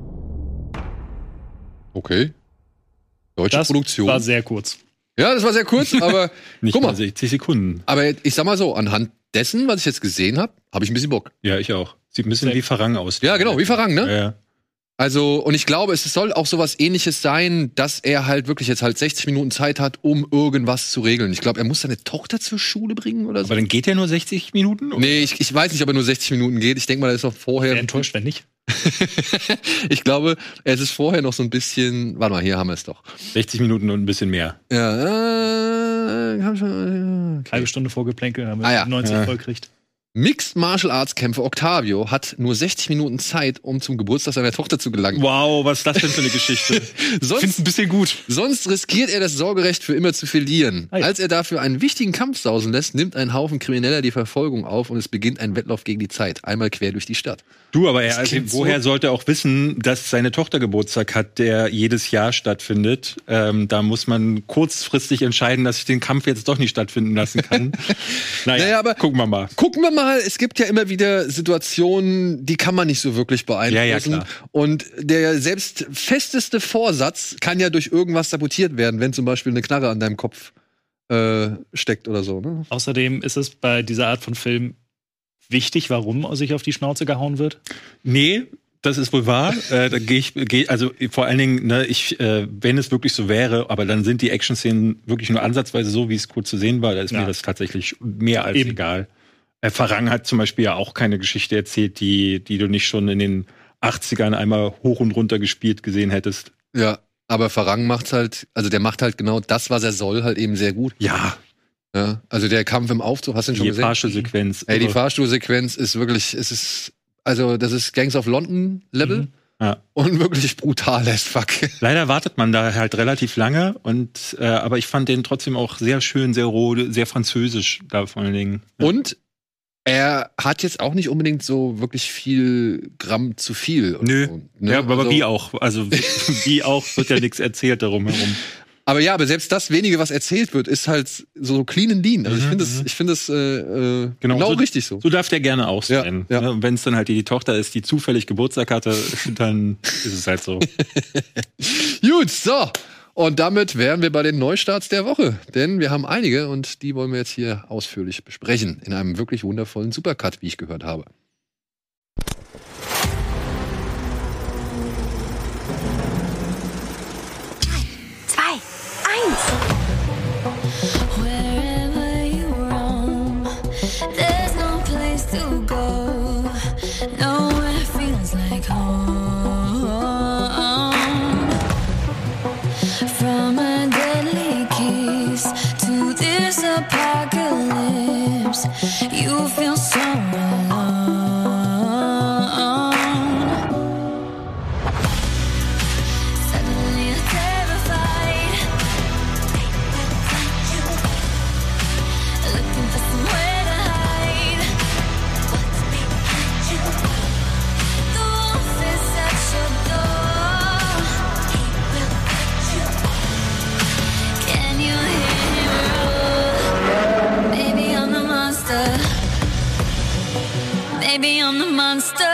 Okay. Deutsche Das Produktion. war sehr kurz. Ja, das war sehr kurz, aber Nicht guck mal mal. sechzig Sekunden. Aber ich sag mal so, anhand dessen, was ich jetzt gesehen habe, habe ich ein bisschen Bock. Ja, ich auch. Sieht ein bisschen Sehr- wie Farang aus. Ja, genau, wie Farang, ne? Ja, ja. Also, und ich glaube, es soll auch sowas Ähnliches sein, dass er halt wirklich jetzt halt sechzig Minuten Zeit hat, um irgendwas zu regeln. Ich glaube, er muss seine Tochter zur Schule bringen oder so. Aber dann geht ja nur sechzig Minuten? oder? Nee, ich, ich weiß nicht, ob er nur sechzig Minuten geht. Ich denke mal, er ist noch vorher. Wäre enttäuscht, wenn nicht. Ich glaube, es ist vorher noch so ein bisschen. Warte mal, hier haben wir es doch. sechzig Minuten und ein bisschen mehr. Ja, äh, hab schon, okay. Halbe Stunde Vorgeplänkel, damit Ah ja. neunzig Ja. voll kriegt. Mixed Martial Arts Kämpfer Octavio hat nur sechzig Minuten Zeit, um zum Geburtstag seiner Tochter zu gelangen. Wow, was ist das denn für eine Geschichte? Sonst, ein bisschen gut. sonst riskiert er das Sorgerecht für immer zu verlieren. Ah ja. Als er dafür einen wichtigen Kampf sausen lässt, nimmt ein Haufen Krimineller die Verfolgung auf und es beginnt ein Wettlauf gegen die Zeit. Einmal quer durch die Stadt. Du, aber er, also, klingt so- woher sollte er auch wissen, dass seine Tochter Geburtstag hat, der jedes Jahr stattfindet? Ähm, da muss man kurzfristig entscheiden, dass ich den Kampf jetzt doch nicht stattfinden lassen kann. naja, Naja, aber- gucken wir mal. Gucken wir mal, es gibt ja immer wieder Situationen, die kann man nicht so wirklich beeinflussen. Ja, ja, klar. Und der selbst festeste Vorsatz kann ja durch irgendwas sabotiert werden, wenn zum Beispiel eine Knarre an deinem Kopf äh, steckt oder so. Ne? Außerdem ist es bei dieser Art von Film wichtig, warum sich auf die Schnauze gehauen wird. Nee, das ist wohl wahr. äh, da gehe ich, geh, also vor allen Dingen, ne, ich, äh, wenn es wirklich so wäre, aber dann sind die Action-Szenen wirklich nur ansatzweise so, wie es kurz zu sehen war, da ist Ja. mir das tatsächlich mehr als Eben. egal. Äh, Farang hat zum Beispiel ja auch keine Geschichte erzählt, die, die du nicht schon in den achtzigern einmal hoch und runter gespielt gesehen hättest. Ja, aber Farang macht halt, also der macht halt genau das, was er soll, halt eben sehr gut. Ja, Ja, also der Kampf im Aufzug, hast du den schon die gesehen? Fahrstuhlsequenz. Ey, die irre. Fahrstuhlsequenz ist wirklich, es ist, also das ist Gangs of London Level Mhm. Ja. und wirklich brutal as fuck. Leider wartet man da halt relativ lange und äh, aber ich fand den trotzdem auch sehr schön, sehr roh, sehr französisch da vor allen Dingen. Ja. Und er hat jetzt auch nicht unbedingt so wirklich viel Gramm zu viel. oder Nö. so, ne? Ja, aber Also- wie auch. Also wie, wie auch wird ja nichts erzählt darum herum. Aber ja, aber selbst das wenige, was erzählt wird, ist halt so clean and lean. Also ich Mhm, finde das, mhm. ich finde das äh, äh, Genau, genau, so- richtig so. So darf der gerne auch sein. Ja, ja. Ne? Und wenn es dann halt die, die Tochter ist, die zufällig Geburtstag hatte, dann ist es halt so. Gut, so. Und damit wären wir bei den Neustarts der Woche. Denn wir haben einige und die wollen wir jetzt hier ausführlich besprechen. In einem wirklich wundervollen Supercut, wie ich gehört habe. Zwei, eins. Wherever you roam, there's no place to go. Nowhere feels like home. From a deadly kiss to this apocalypse, you feel so alone. Suddenly you're terrified, looking for somewhere to hide. The wolf is at your door. Can you hear him roar? Maybe I'm the monster. Maybe I'm the monster.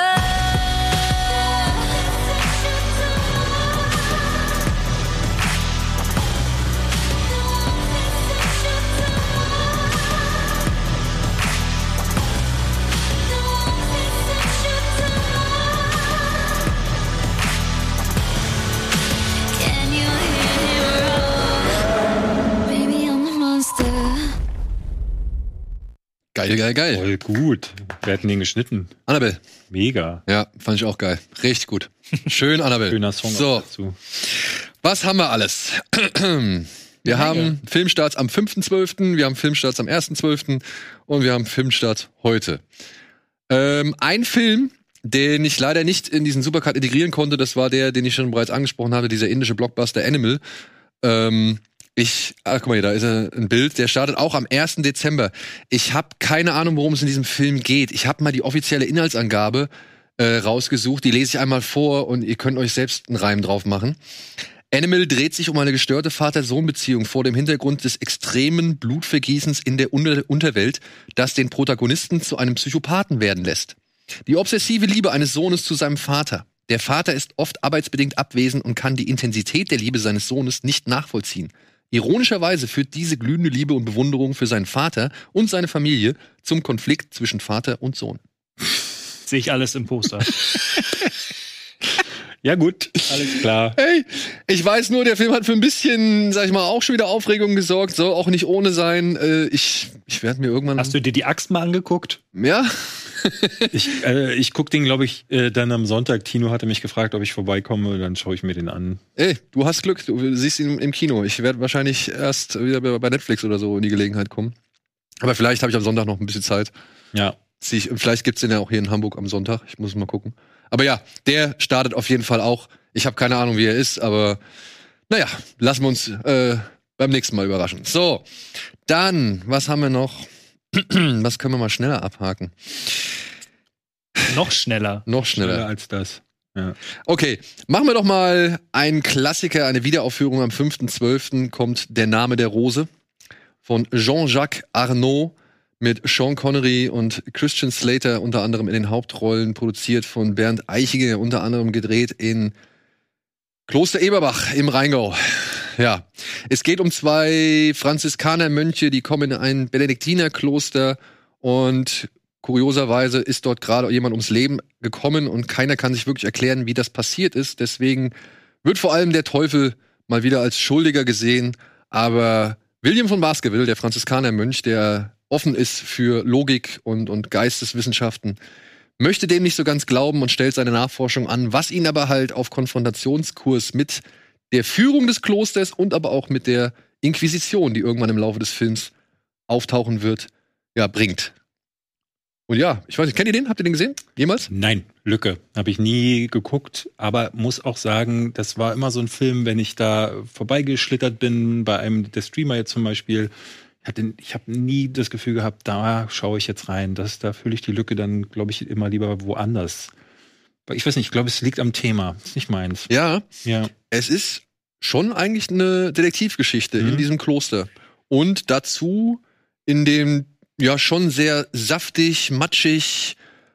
Geil, geil, geil. Voll gut. Wir hatten den geschnitten. Annabelle. Mega. Ja, fand ich auch geil. Richtig gut. Schön, Annabelle. Schöner Song So, auch dazu. was haben wir alles? Wir haben Filmstarts am fünften zwölften, wir haben Filmstarts am ersten zwölften und wir haben Filmstart heute. Ähm, ein Film, den ich leider nicht in diesen Supercut integrieren konnte, das war der, den ich schon bereits angesprochen hatte, dieser indische Blockbuster Animal. Ähm, ich, ach guck mal hier, da ist ein Bild, der startet auch am ersten Dezember. Ich habe keine Ahnung, worum es in diesem Film geht. Ich habe mal die offizielle Inhaltsangabe äh, rausgesucht, die lese ich einmal vor und ihr könnt euch selbst einen Reim drauf machen. Animal dreht sich um eine gestörte Vater-Sohn-Beziehung vor dem Hintergrund des extremen Blutvergießens in der Unter- Unterwelt, das den Protagonisten zu einem Psychopathen werden lässt. Die obsessive Liebe eines Sohnes zu seinem Vater. Der Vater ist oft arbeitsbedingt abwesend und kann die Intensität der Liebe seines Sohnes nicht nachvollziehen. Ironischerweise führt diese glühende Liebe und Bewunderung für seinen Vater und seine Familie zum Konflikt zwischen Vater und Sohn. Sehe ich alles im Poster. Ja gut, alles klar. Hey, ich weiß nur, der Film hat für ein bisschen, sag ich mal, auch schon wieder Aufregung gesorgt. Soll auch nicht ohne sein. Äh, ich ich werde mir irgendwann... Hast du dir die Axt mal angeguckt? Ja? Ich, äh, ich guck den, glaube ich, äh, dann am Sonntag. Tino hatte mich gefragt, ob ich vorbeikomme. Dann schaue ich mir den an. Ey, du hast Glück. Du siehst ihn im Kino. Ich werde wahrscheinlich erst wieder bei Netflix oder so in die Gelegenheit kommen. Aber vielleicht habe ich am Sonntag noch ein bisschen Zeit. Ja. Ich, vielleicht gibt's den ja auch hier in Hamburg am Sonntag. Ich muss mal gucken. Aber ja, der startet auf jeden Fall auch. Ich habe keine Ahnung, wie er ist, aber naja, lassen wir uns äh, beim nächsten Mal überraschen. So, dann, was haben wir noch? Was können wir mal schneller abhaken? Noch schneller. Noch schneller. Schneller als das. Ja. Okay, machen wir doch mal einen Klassiker, eine Wiederaufführung. Am fünften zwölften kommt Der Name der Rose von Jean-Jacques Arnaud mit Sean Connery und Christian Slater unter anderem in den Hauptrollen, produziert von Bernd Eichinger, unter anderem gedreht in Kloster Eberbach im Rheingau. Ja, es geht um zwei Franziskanermönche, die kommen in ein Benediktinerkloster und kurioserweise ist dort gerade jemand ums Leben gekommen und keiner kann sich wirklich erklären, wie das passiert ist. Deswegen wird vor allem der Teufel mal wieder als Schuldiger gesehen, aber William von Baskerville, der Franziskanermönch, der offen ist für Logik und, und Geisteswissenschaften, möchte dem nicht so ganz glauben und stellt seine Nachforschung an, was ihn aber halt auf Konfrontationskurs mit der Führung des Klosters und aber auch mit der Inquisition, die irgendwann im Laufe des Films auftauchen wird, ja, bringt. Und ja, ich weiß nicht, kennt ihr den? Habt ihr den gesehen? Jemals? Nein, Lücke. Habe ich nie geguckt, aber muss auch sagen, das war immer so ein Film, wenn ich da vorbeigeschlittert bin, bei einem der Streamer jetzt zum Beispiel, ich, hatte, ich habe nie das Gefühl gehabt, da schaue ich jetzt rein. Das, da fühle ich die Lücke dann, glaube ich, immer lieber woanders. Ich weiß nicht, ich glaube, es liegt am Thema. Ist nicht meins. Ja, Ja. es ist schon eigentlich eine Detektivgeschichte Mhm. in diesem Kloster. Und dazu in dem ja schon sehr saftig, matschig,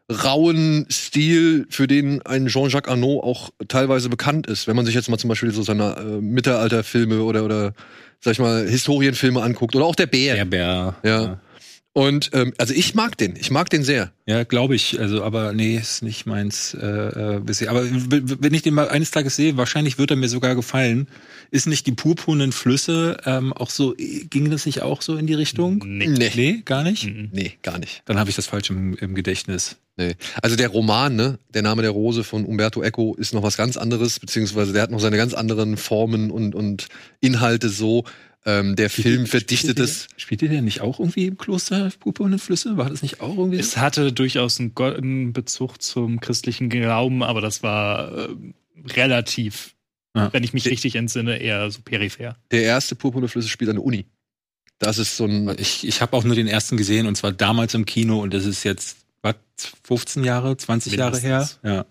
rauen Stil, für den ein Jean-Jacques Arnaud auch teilweise bekannt ist. Wenn man sich jetzt mal zum Beispiel so seine äh, Mittelalterfilme oder, oder, sag ich mal, Historienfilme anguckt. Oder auch der Bär. Der Bär. Ja. Und ähm, also ich mag den. Ich mag den sehr. Ja, glaube ich. Also, aber nee, ist nicht meins äh, äh, bisher. Aber w- w- wenn ich den mal eines Tages sehe, wahrscheinlich wird er mir sogar gefallen. Ist nicht die purpurnen Flüsse ähm, auch so? Ging das nicht auch so in die Richtung? Nee. Nee. Nee, gar nicht. Mhm. Nee, gar nicht. Dann habe ich das falsch im, im Gedächtnis. Nee. Also der Roman, ne, Der Name der Rose von Umberto Eco ist noch was ganz anderes, beziehungsweise der hat noch seine ganz anderen Formen und, und Inhalte so. Ähm, der Film verdichtet es. Spielte der nicht auch irgendwie im Kloster purpurnen Flüsse? War das nicht auch irgendwie? Es hatte durchaus einen, Go- einen Bezug zum christlichen Glauben, aber das war äh, relativ, Ja. wenn ich mich richtig entsinne, eher so peripher. Der erste Purpurne Flüsse spielt an der Uni. Das ist so ein. Ich, ich habe auch nur den ersten gesehen und zwar damals im Kino und das ist jetzt, was, fünfzehn Jahre, zwanzig Jahre her? Mindestens. Ja.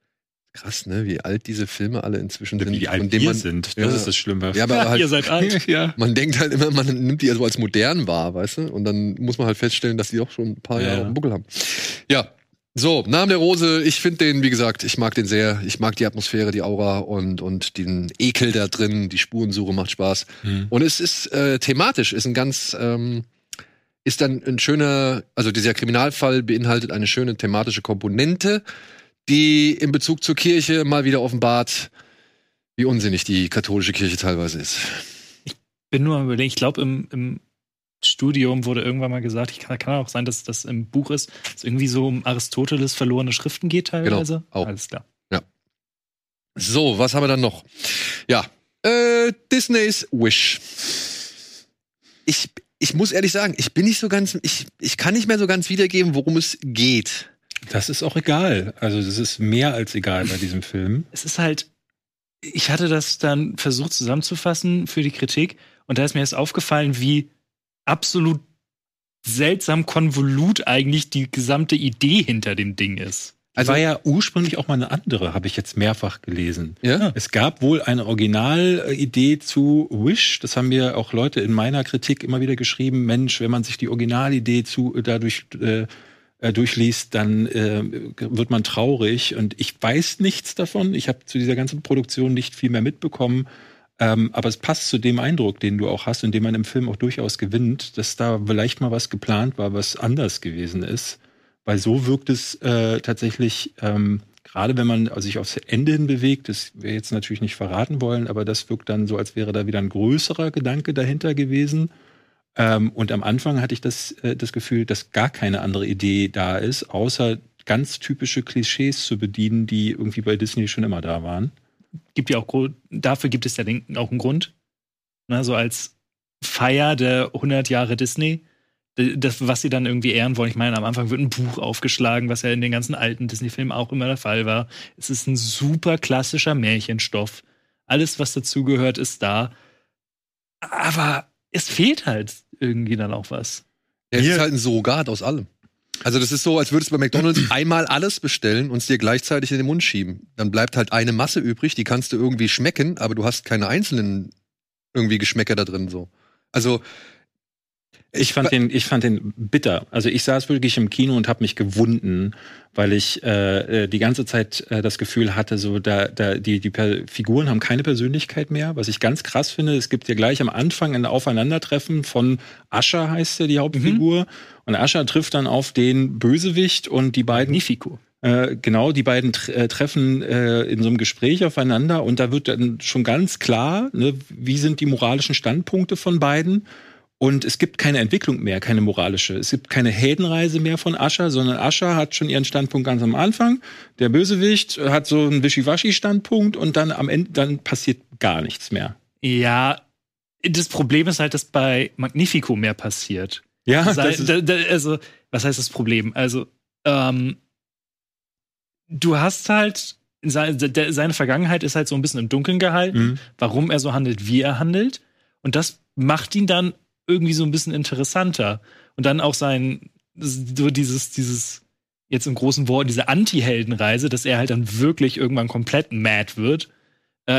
Krass, ne, wie alt diese Filme alle inzwischen sind. Wie von alt denen wir man, sind, das ja. ist das Schlimme. Ja, aber Ihr halt, seid alt. ja. man denkt halt immer, man nimmt die also als modern wahr, weißt du? Und dann muss man halt feststellen, dass die auch schon ein paar Ja. Jahre auf dem Buckel haben. Ja. So, Name der Rose, ich finde den, wie gesagt, ich mag den sehr. Ich mag die Atmosphäre, die Aura und, und den Ekel da drin, die Spurensuche macht Spaß. Hm. Und es ist äh, thematisch, ist ein ganz, ähm, ist dann ein schöner, also dieser Kriminalfall beinhaltet eine schöne thematische Komponente, die in Bezug zur Kirche mal wieder offenbart, wie unsinnig die katholische Kirche teilweise ist. Bin nur am überlegen, ich glaube, im, im Studium wurde irgendwann mal gesagt, ich kann, kann auch sein, dass das im Buch ist, dass es irgendwie so um Aristoteles verlorene Schriften geht teilweise. Genau, auch. Alles klar. Ja. So, was haben wir dann noch? Ja, äh, Disneys Wish. Ich, ich muss ehrlich sagen, ich bin nicht so ganz, ich, ich kann nicht mehr so ganz wiedergeben, worum es geht. Das ist auch egal. Also das ist mehr als egal bei diesem Film. Es ist halt, ich hatte das dann versucht zusammenzufassen für die Kritik und da ist mir jetzt aufgefallen, wie absolut seltsam konvolut eigentlich die gesamte Idee hinter dem Ding ist. Also war ja ursprünglich auch mal eine andere, habe ich jetzt mehrfach gelesen. Ja? Es gab wohl eine Originalidee zu Wish. Das haben mir auch Leute in meiner Kritik immer wieder geschrieben. Mensch, wenn man sich die Originalidee zu dadurch äh, durchliest, dann äh, wird man traurig. Und ich weiß nichts davon. Ich habe zu dieser ganzen Produktion nicht viel mehr mitbekommen. Ähm, aber es passt zu dem Eindruck, den du auch hast und den man im Film auch durchaus gewinnt, dass da vielleicht mal was geplant war, was anders gewesen ist. Weil so wirkt es äh, tatsächlich, ähm, gerade wenn man sich aufs Ende hin bewegt, das wir jetzt natürlich nicht verraten wollen, aber das wirkt dann so, als wäre da wieder ein größerer Gedanke dahinter gewesen. Ähm, und am Anfang hatte ich das, äh, das Gefühl, dass gar keine andere Idee da ist, außer ganz typische Klischees zu bedienen, die irgendwie bei Disney schon immer da waren. Gibt ja auch, dafür gibt es ja auch einen Grund. Na, so als Feier der hundert Jahre Disney. Das, was sie dann irgendwie ehren wollen. Ich meine, am Anfang wird ein Buch aufgeschlagen, was ja in den ganzen alten Disney-Filmen auch immer der Fall war. Es ist ein super klassischer Märchenstoff. Alles, was dazugehört, ist da. Aber es fehlt halt irgendwie dann auch was. Ja, es ist halt ein Surrogat aus allem. Also das ist so, als würdest du bei McDonald's einmal alles bestellen und es dir gleichzeitig in den Mund schieben. Dann bleibt halt eine Masse übrig, die kannst du irgendwie schmecken, aber du hast keine einzelnen irgendwie Geschmäcker da drin so. Also Ich fand den, ich fand den bitter. Also ich saß wirklich im Kino und habe mich gewunden, weil ich äh, die ganze Zeit äh, das Gefühl hatte, so da, da die die per- Figuren haben keine Persönlichkeit mehr. Was ich ganz krass finde, es gibt ja gleich am Anfang ein Aufeinandertreffen von Ascha, heißt ja die Hauptfigur, mhm. und Ascha trifft dann auf den Bösewicht und die beiden Magnifico. Äh, genau, die beiden tre- äh, treffen äh, in so einem Gespräch aufeinander und da wird dann schon ganz klar, ne, wie sind die moralischen Standpunkte von beiden. Und es gibt keine Entwicklung mehr, keine moralische. Es gibt keine Heldenreise mehr von Ascha, sondern Ascha hat schon ihren Standpunkt ganz am Anfang. Der Bösewicht hat so einen Wischiwaschi-Standpunkt und dann am Ende dann passiert gar nichts mehr. Ja, das Problem ist halt, dass bei Magnifico mehr passiert. Ja, das das ist da, da, also, was heißt das Problem? Also, ähm, du hast halt, seine, de, seine Vergangenheit ist halt so ein bisschen im Dunkeln gehalten, Mhm. warum er so handelt, wie er handelt. Und das macht ihn dann irgendwie so ein bisschen interessanter. Und dann auch sein, so dieses, dieses, jetzt im großen Wort, diese Anti-Heldenreise, dass er halt dann wirklich irgendwann komplett mad wird. Äh,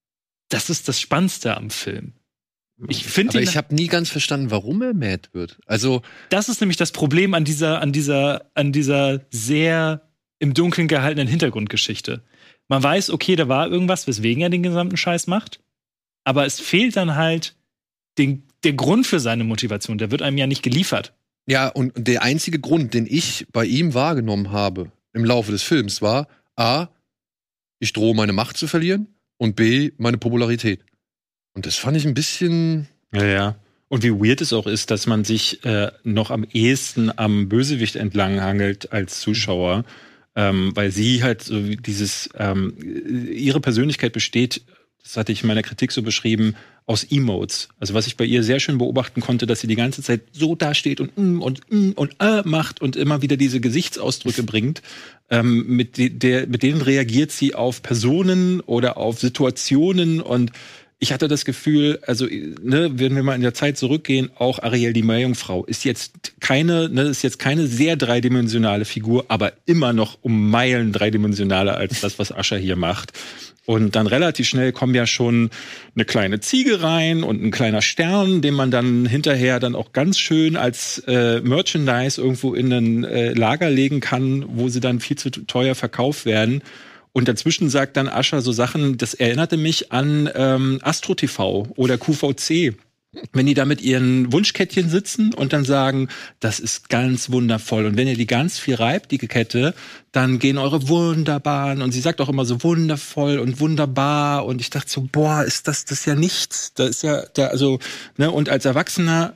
das ist das Spannendste am Film. Ich finde aber ihn, ich habe nie ganz verstanden, warum er mad wird. Also das ist nämlich das Problem an dieser, an dieser, an dieser sehr im Dunkeln gehaltenen Hintergrundgeschichte. Man weiß, okay, da war irgendwas, weswegen er den gesamten Scheiß macht. Aber es fehlt dann halt den der Grund für seine Motivation, der wird einem ja nicht geliefert. ja, und der einzige Grund, den ich bei ihm wahrgenommen habe im Laufe des Films, war A, ich drohe meine Macht zu verlieren und B, meine Popularität. Und das fand ich ein bisschen. Ja, ja. Und wie weird es auch ist, dass man sich äh, noch am ehesten am Bösewicht entlang hangelt als Zuschauer, ähm, weil sie halt so dieses, ähm, ihre Persönlichkeit besteht, das hatte ich in meiner Kritik so beschrieben, aus Emotes. Also was ich bei ihr sehr schön beobachten konnte, dass sie die ganze Zeit so dasteht und mm und mm und äh macht und immer wieder diese Gesichtsausdrücke bringt. Ähm, mit, de- der, mit denen reagiert sie auf Personen oder auf Situationen und ich hatte das Gefühl, also ne, wenn wir mal in der Zeit zurückgehen, auch Ariel die Meerjungfrau ist jetzt keine, ne, ist jetzt keine sehr dreidimensionale Figur, aber immer noch um Meilen dreidimensionaler als das, was Ascha hier macht. Und dann relativ schnell kommen ja schon eine kleine Ziege rein und ein kleiner Stern, den man dann hinterher dann auch ganz schön als äh, Merchandise irgendwo in ein äh, Lager legen kann, wo sie dann viel zu teuer verkauft werden. Und dazwischen sagt dann Ascha so Sachen, das erinnerte mich an ähm, Astro T V oder Q V C. Wenn die da mit ihren Wunschkettchen sitzen und dann sagen, das ist ganz wundervoll. Und wenn ihr die ganz viel reibt, die Kette, dann gehen eure wunderbaren. Und sie sagt auch immer so wundervoll und wunderbar. Und ich dachte so, boah, ist das das ja nichts. Da ist ja, da, also, ne, und als Erwachsener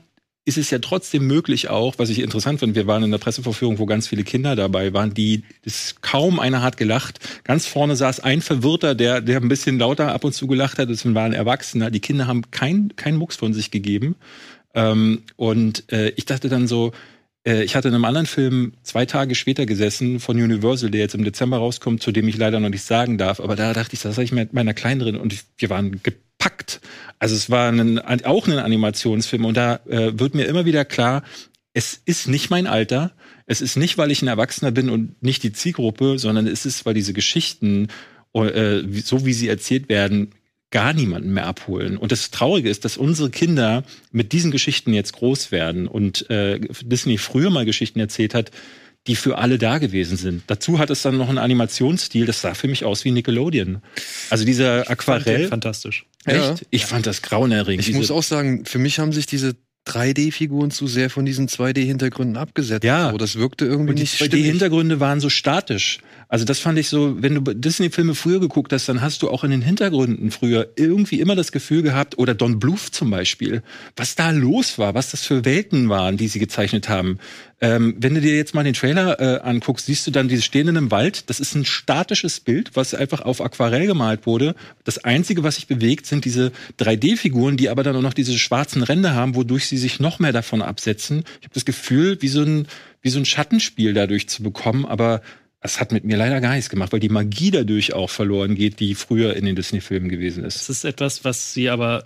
ist es ja trotzdem möglich auch, was ich interessant fand, wir waren in der Pressevorführung, wo ganz viele Kinder dabei waren, die, das, kaum einer hat gelacht. Ganz vorne saß ein Verwirrter, der, der ein bisschen lauter ab und zu gelacht hat, das war ein Erwachsener. Die Kinder haben keinen kein Mucks von sich gegeben. Ähm, und äh, ich dachte dann so, äh, ich hatte in einem anderen Film zwei Tage später gesessen von Universal, der jetzt im Dezember rauskommt, zu dem ich leider noch nicht sagen darf, aber da dachte ich, das sag ich mit meiner Kleineren und wir waren gepackt. Also es war ein, auch ein Animationsfilm und da äh, wird mir immer wieder klar, es ist nicht mein Alter, es ist nicht, weil ich ein Erwachsener bin und nicht die Zielgruppe, sondern es ist, weil diese Geschichten, äh, so wie sie erzählt werden, gar niemanden mehr abholen. Und das Traurige ist, dass unsere Kinder mit diesen Geschichten jetzt groß werden und äh, Disney früher mal Geschichten erzählt hat, die für alle da gewesen sind. Dazu hat es dann noch einen Animationsstil, das sah für mich aus wie Nickelodeon. Also dieser Aquarell. Fantastisch. Echt? Ja. Ich fand das grauenerregend. Ich Diese- muss auch sagen, für mich haben sich diese drei D-Figuren zu sehr von diesen zwei D-Hintergründen abgesetzt. Ja. So, das wirkte irgendwie Und die nicht zwei stimmig. D-Hintergründe waren so statisch. Also das fand ich so, wenn du Disney-Filme früher geguckt hast, dann hast du auch in den Hintergründen früher irgendwie immer das Gefühl gehabt, oder Don Bluth zum Beispiel, was da los war, was das für Welten waren, die sie gezeichnet haben. Ähm, wenn du dir jetzt mal den Trailer äh, anguckst, siehst du dann, die stehen in einem Wald. Das ist ein statisches Bild, was einfach auf Aquarell gemalt wurde. Das Einzige, was sich bewegt, sind diese drei D-Figuren, die aber dann auch noch diese schwarzen Ränder haben, wodurch sie sich noch mehr davon absetzen. Ich habe das Gefühl, wie so ein, wie so ein Schattenspiel dadurch zu bekommen, aber das hat mit mir leider gar nichts gemacht, weil die Magie dadurch auch verloren geht, die früher in den Disney-Filmen gewesen ist. Das ist etwas, was sie aber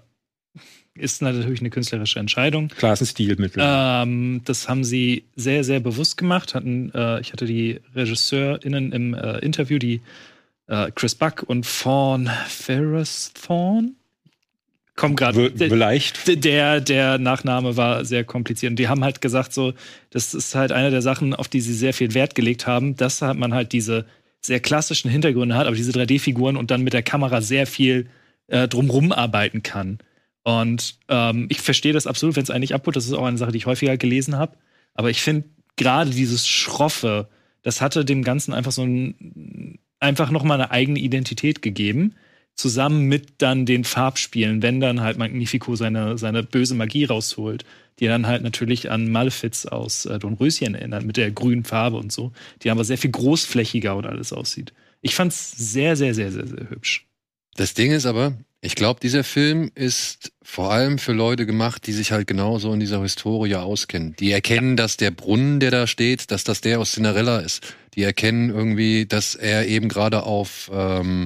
ist natürlich eine künstlerische Entscheidung. Klar, ist ein Stilmittel. Ähm, das haben sie sehr, sehr bewusst gemacht. Hatten, äh, ich hatte die RegisseurInnen im äh, Interview, die äh, Chris Buck und Fawn Ferris Thorne. Kommt gerade. W- vielleicht. Der, der Nachname war sehr kompliziert. Und die haben halt gesagt, so, das ist halt eine der Sachen, auf die sie sehr viel Wert gelegt haben, dass man halt diese sehr klassischen Hintergründe hat, aber diese drei D-Figuren und dann mit der Kamera sehr viel äh, drumrum arbeiten kann. Und ähm, ich verstehe das absolut, wenn es einen nicht abholt. Das ist auch eine Sache, die ich häufiger gelesen habe. Aber ich finde gerade dieses Schroffe, das hatte dem Ganzen einfach so ein, einfach noch mal eine eigene Identität gegeben. Zusammen mit dann den Farbspielen, wenn dann halt Magnifico seine, seine böse Magie rausholt, die dann halt natürlich an Malefiz aus äh, Dornröschen erinnert, mit der grünen Farbe und so, die aber sehr viel großflächiger und alles aussieht. Ich fand's sehr, sehr, sehr, sehr, sehr hübsch. Das Ding ist aber, ich glaube, dieser Film ist vor allem für Leute gemacht, die sich halt genauso in dieser Historie auskennen. Die erkennen, dass der Brunnen, der da steht, dass das der aus Cinderella ist. Die erkennen irgendwie, dass er eben gerade auf ähm,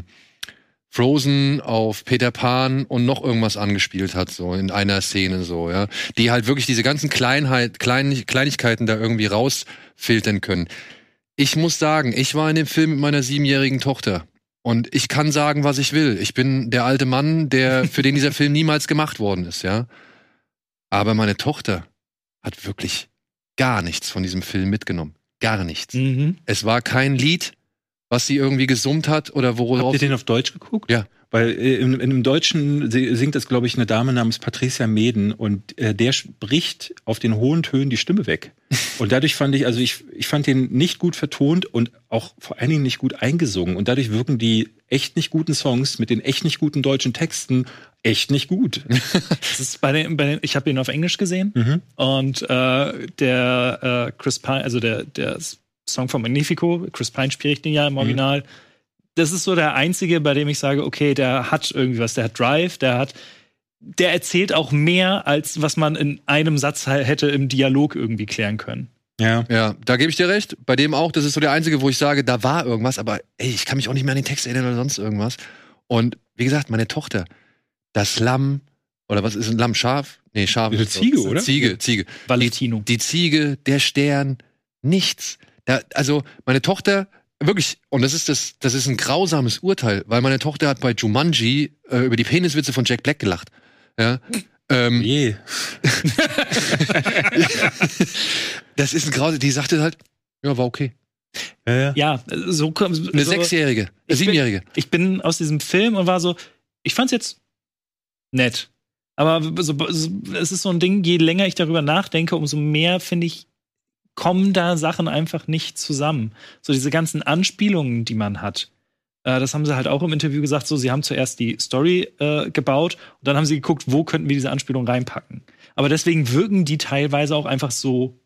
Frozen, auf Peter Pan und noch irgendwas angespielt hat, so in einer Szene so, ja. Die halt wirklich diese ganzen Kleinheit, Klein, Kleinigkeiten da irgendwie rausfiltern können. Ich muss sagen, ich war in dem Film mit meiner siebenjährigen Tochter. Und ich kann sagen, was ich will. Ich bin der alte Mann, der, für den dieser Film niemals gemacht worden ist, ja. Aber meine Tochter hat wirklich gar nichts von diesem Film mitgenommen. Gar nichts. Mhm. Es war kein Lied, was sie irgendwie gesummt hat oder worauf. Habt ihr den auf Deutsch geguckt? Ja. Weil äh, in, in dem Deutschen singt das, glaube ich, eine Dame namens Patricia Meden und äh, der spricht auf den hohen Tönen die Stimme weg. Und dadurch fand ich, also ich, ich fand den nicht gut vertont und auch vor allen Dingen nicht gut eingesungen. Und dadurch wirken die echt nicht guten Songs mit den echt nicht guten deutschen Texten echt nicht gut. Das ist bei den, bei den, ich habe ihn auf Englisch gesehen Mhm. und äh, der äh, Chris Pine, also der, der Song von Magnifico, Chris Pine spricht den ja im Original. Das ist so der einzige, bei dem ich sage, okay, der hat irgendwie was, der hat Drive, der hat, der erzählt auch mehr, als was man in einem Satz hätte im Dialog irgendwie klären können. Ja. Ja, da gebe ich dir recht. Bei dem auch, das ist so der einzige, wo ich sage, da war irgendwas, aber ey, ich kann mich auch nicht mehr an den Text erinnern oder sonst irgendwas. Und wie gesagt, meine Tochter, das Lamm, oder was ist ein Lamm? Schaf? Nee, Schaf. Eine Ziege, oder? Ziege, Ziege. Valentino. Die Ziege, der Stern, nichts. Da, also, meine Tochter, wirklich, und das ist das, das ist ein grausames Urteil, weil meine Tochter hat bei Jumanji äh, über die Peniswitze von Jack Black gelacht. Ja. Ähm, Je. das ist ein grausames, die sagte halt, ja, war okay. Ja, ja. Ja, so kommt Eine so, Sechsjährige, eine ich bin- Siebenjährige. Ich bin aus diesem Film und war so, ich fand's jetzt nett. Aber so, so, es ist so ein Ding, je länger ich darüber nachdenke, umso mehr, finde ich, kommen da Sachen einfach nicht zusammen. So diese ganzen Anspielungen, die man hat. Äh, das haben sie halt auch im Interview gesagt. So, sie haben zuerst die Story äh, gebaut und dann haben sie geguckt, wo könnten wir diese Anspielung reinpacken. Aber deswegen wirken die teilweise auch einfach so,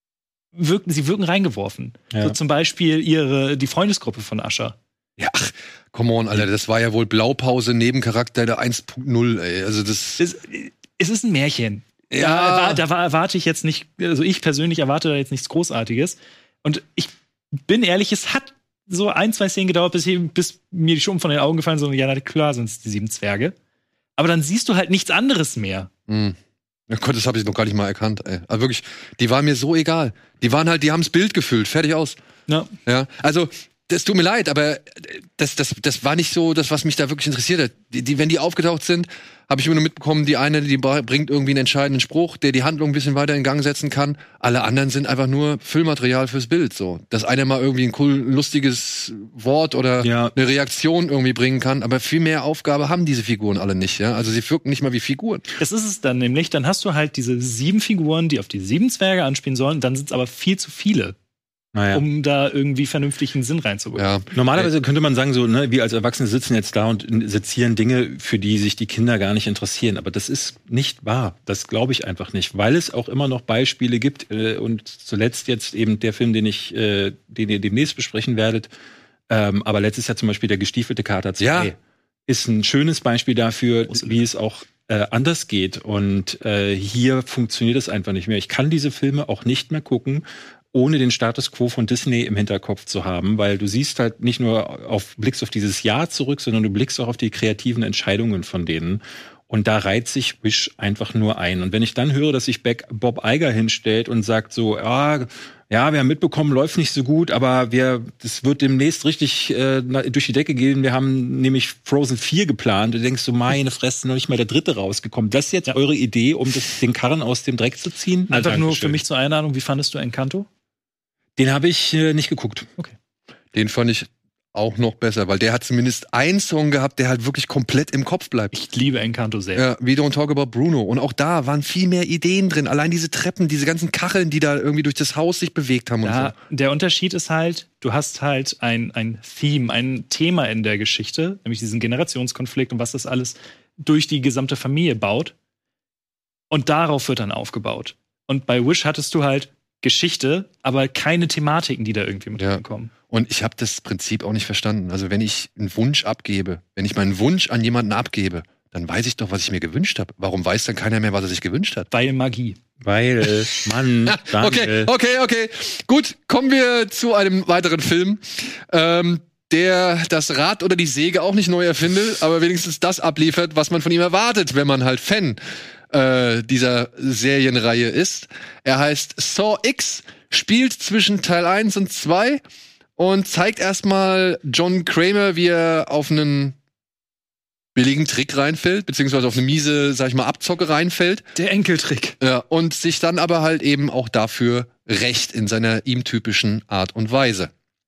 wirken, sie wirken reingeworfen. Ja. So zum Beispiel ihre, die Freundesgruppe von Usher. Ja, ach, come on, Alter, das war ja wohl Blaupause, Nebencharakter der eins Punkt null, ey. Also das. Es, es ist ein Märchen. Ja. Da, da erwarte ich jetzt nicht, also ich persönlich erwarte da jetzt nichts Großartiges. Und ich bin ehrlich, es hat so ein, zwei Szenen gedauert, bis, ich, bis mir die Schuppen von den Augen gefallen sind. Ja, na klar sind es die sieben Zwerge. Aber dann siehst du halt nichts anderes mehr. Mhm. Ja Gott, das habe ich noch gar nicht mal erkannt, ey. Also wirklich, die waren mir so egal. Die waren halt, die haben das Bild gefüllt, fertig aus. Ja. Ja, also das tut mir leid, aber das, das, das war nicht so das, was mich da wirklich interessiert hat. Die, die, wenn die aufgetaucht sind, habe ich immer nur mitbekommen, die eine, die bringt irgendwie einen entscheidenden Spruch, der die Handlung ein bisschen weiter in Gang setzen kann. Alle anderen sind einfach nur Füllmaterial fürs Bild. So, dass einer mal irgendwie ein cool, lustiges Wort oder Ja. eine Reaktion irgendwie bringen kann. Aber viel mehr Aufgabe haben diese Figuren alle nicht. Ja, also sie wirken nicht mal wie Figuren. Das ist es dann nämlich. Dann hast du halt diese sieben Figuren, die auf die sieben Zwerge anspielen sollen. Dann sind es aber viel zu viele, Naja. um da irgendwie vernünftigen Sinn reinzubekommen. Ja, Normalerweise könnte man sagen, so, ne, wir als Erwachsene sitzen jetzt da und sezieren Dinge, für die sich die Kinder gar nicht interessieren. Aber das ist nicht wahr. Das glaube ich einfach nicht, weil es auch immer noch Beispiele gibt. Äh, und zuletzt jetzt eben der Film, den ich, äh, den ihr demnächst besprechen werdet. Ähm, aber letztes Jahr zum Beispiel der gestiefelte Kater zwei Ja. ist ein schönes Beispiel dafür, Große wie es auch äh, anders geht. Und äh, hier funktioniert es einfach nicht mehr. Ich kann diese Filme auch nicht mehr gucken, ohne den Status quo von Disney im Hinterkopf zu haben, weil du siehst halt nicht nur auf, blickst auf dieses Jahr zurück, sondern du blickst auch auf die kreativen Entscheidungen von denen. Und da reiht sich Wish einfach nur ein. Und wenn ich dann höre, dass sich Beck Bob Iger hinstellt und sagt so, ah, ja, wir haben mitbekommen, läuft nicht so gut, aber wir, das wird demnächst richtig äh, durch die Decke gehen. Wir haben nämlich Frozen vier geplant. Du denkst so, meine Fresse, noch nicht mal der dritte rausgekommen. Das ist jetzt Ja. eure Idee, um das, den Karren aus dem Dreck zu ziehen? Na, Einfach nur Dankeschön. für mich zur Einladung, wie fandest du Encanto? Den habe ich äh, nicht geguckt. den fand ich auch noch besser, weil der hat zumindest einen Song gehabt, der halt wirklich komplett im Kopf bleibt. Ich liebe Encanto sehr. Ja, We Don't Talk About Bruno. Und auch da waren viel mehr Ideen drin. Allein diese Treppen, diese ganzen Kacheln, die da irgendwie durch das Haus sich bewegt haben und Ja, der Unterschied ist halt, du hast halt ein, ein Theme, ein Thema in der Geschichte, nämlich diesen Generationskonflikt und was das alles durch die gesamte Familie baut. Und darauf wird dann aufgebaut. Und bei Wish hattest du halt Geschichte, aber keine Thematiken, die da irgendwie mit Ja. reinkommen. so. Und ich habe das Prinzip auch nicht verstanden. Also wenn ich einen Wunsch abgebe, wenn ich meinen Wunsch an jemanden abgebe, dann weiß ich doch, was ich mir gewünscht habe. Warum weiß dann keiner mehr, was er sich gewünscht hat? Weil Magie. Weil, Mann, Okay, okay, okay. Gut, kommen wir zu einem weiteren Film, ähm, der das Rad oder die Säge auch nicht neu erfindet, aber wenigstens das abliefert, was man von ihm erwartet, wenn man halt Fan äh, dieser Serienreihe ist. Er heißt Saw X, spielt zwischen Teil eins und zwei und zeigt erstmal John Kramer, wie er auf einen billigen Trick reinfällt, beziehungsweise auf eine miese, sag ich mal, Abzocke reinfällt. Der Enkeltrick. Ja, und sich dann aber halt eben auch dafür rächt in seiner ihm typischen Art und Weise.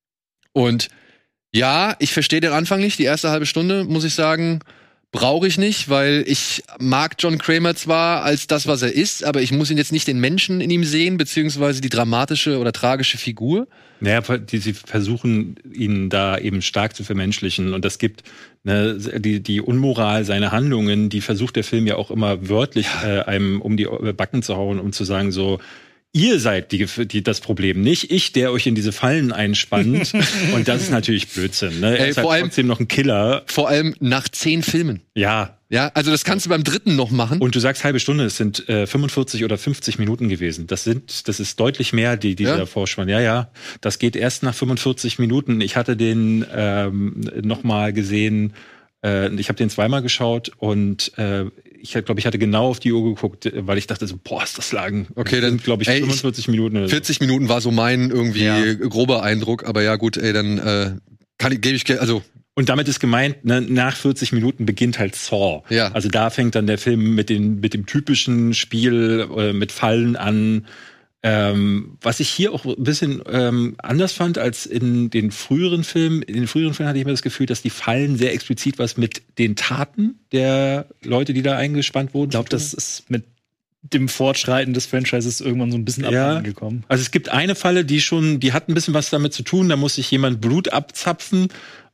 Und ja, ich verstehe den Anfang nicht. Die erste halbe Stunde, muss ich sagen, brauche ich nicht, weil ich mag John Kramer zwar als das, was er ist, aber ich muss ihn jetzt nicht den Menschen in ihm sehen, beziehungsweise die dramatische oder tragische Figur. Naja, die, sie versuchen, ihn da eben stark zu vermenschlichen. Und das gibt ne, die, die Unmoral seiner Handlungen, die versucht der Film ja auch immer wörtlich äh, einem um die Backen zu hauen, um zu sagen so, ihr seid die, die, das Problem, nicht ich, der euch in diese Fallen einspannt. Und das ist natürlich Blödsinn. Ne? Er Ey, ist halt vor allem- trotzdem noch ein Killer. Vor allem nach zehn Filmen. Ja. Ja, also das kannst du beim dritten noch machen. Und du sagst halbe Stunde, es sind äh, fünfundvierzig oder fünfzig Minuten gewesen. Das sind, das ist deutlich mehr, die dieser Ja? Vorspann. Ja, ja. Das geht erst nach fünfundvierzig Minuten. Ich hatte den ähm, noch mal gesehen. Äh, ich habe den zweimal geschaut und äh, ich glaube, ich hatte genau auf die Uhr geguckt, weil ich dachte so, boah, ist das lang. Okay, dann, glaube ich, ey, ich- fünfundvierzig Minuten. Oder so. vierzig Minuten war so mein irgendwie Ja. grober Eindruck, aber ja gut, ey, dann äh, kann ich, gebe ich, ge- also Und damit ist gemeint, ne, nach vierzig Minuten beginnt halt Saw. Ja. Also da fängt dann der Film mit, den, mit dem typischen Spiel, äh, mit Fallen an. Ähm, was ich hier auch ein bisschen ähm, anders fand als in den früheren Filmen. In den früheren Filmen hatte ich immer das Gefühl, dass die Fallen sehr explizit was mit den Taten der Leute, die da eingespannt wurden. Ich glaube, das ist mit dem Fortschreiten des Franchises irgendwann so ein bisschen Ja. abhanden gekommen. Also es gibt eine Falle, die schon, die hat ein bisschen was damit zu tun. Da muss sich jemand Blut abzapfen.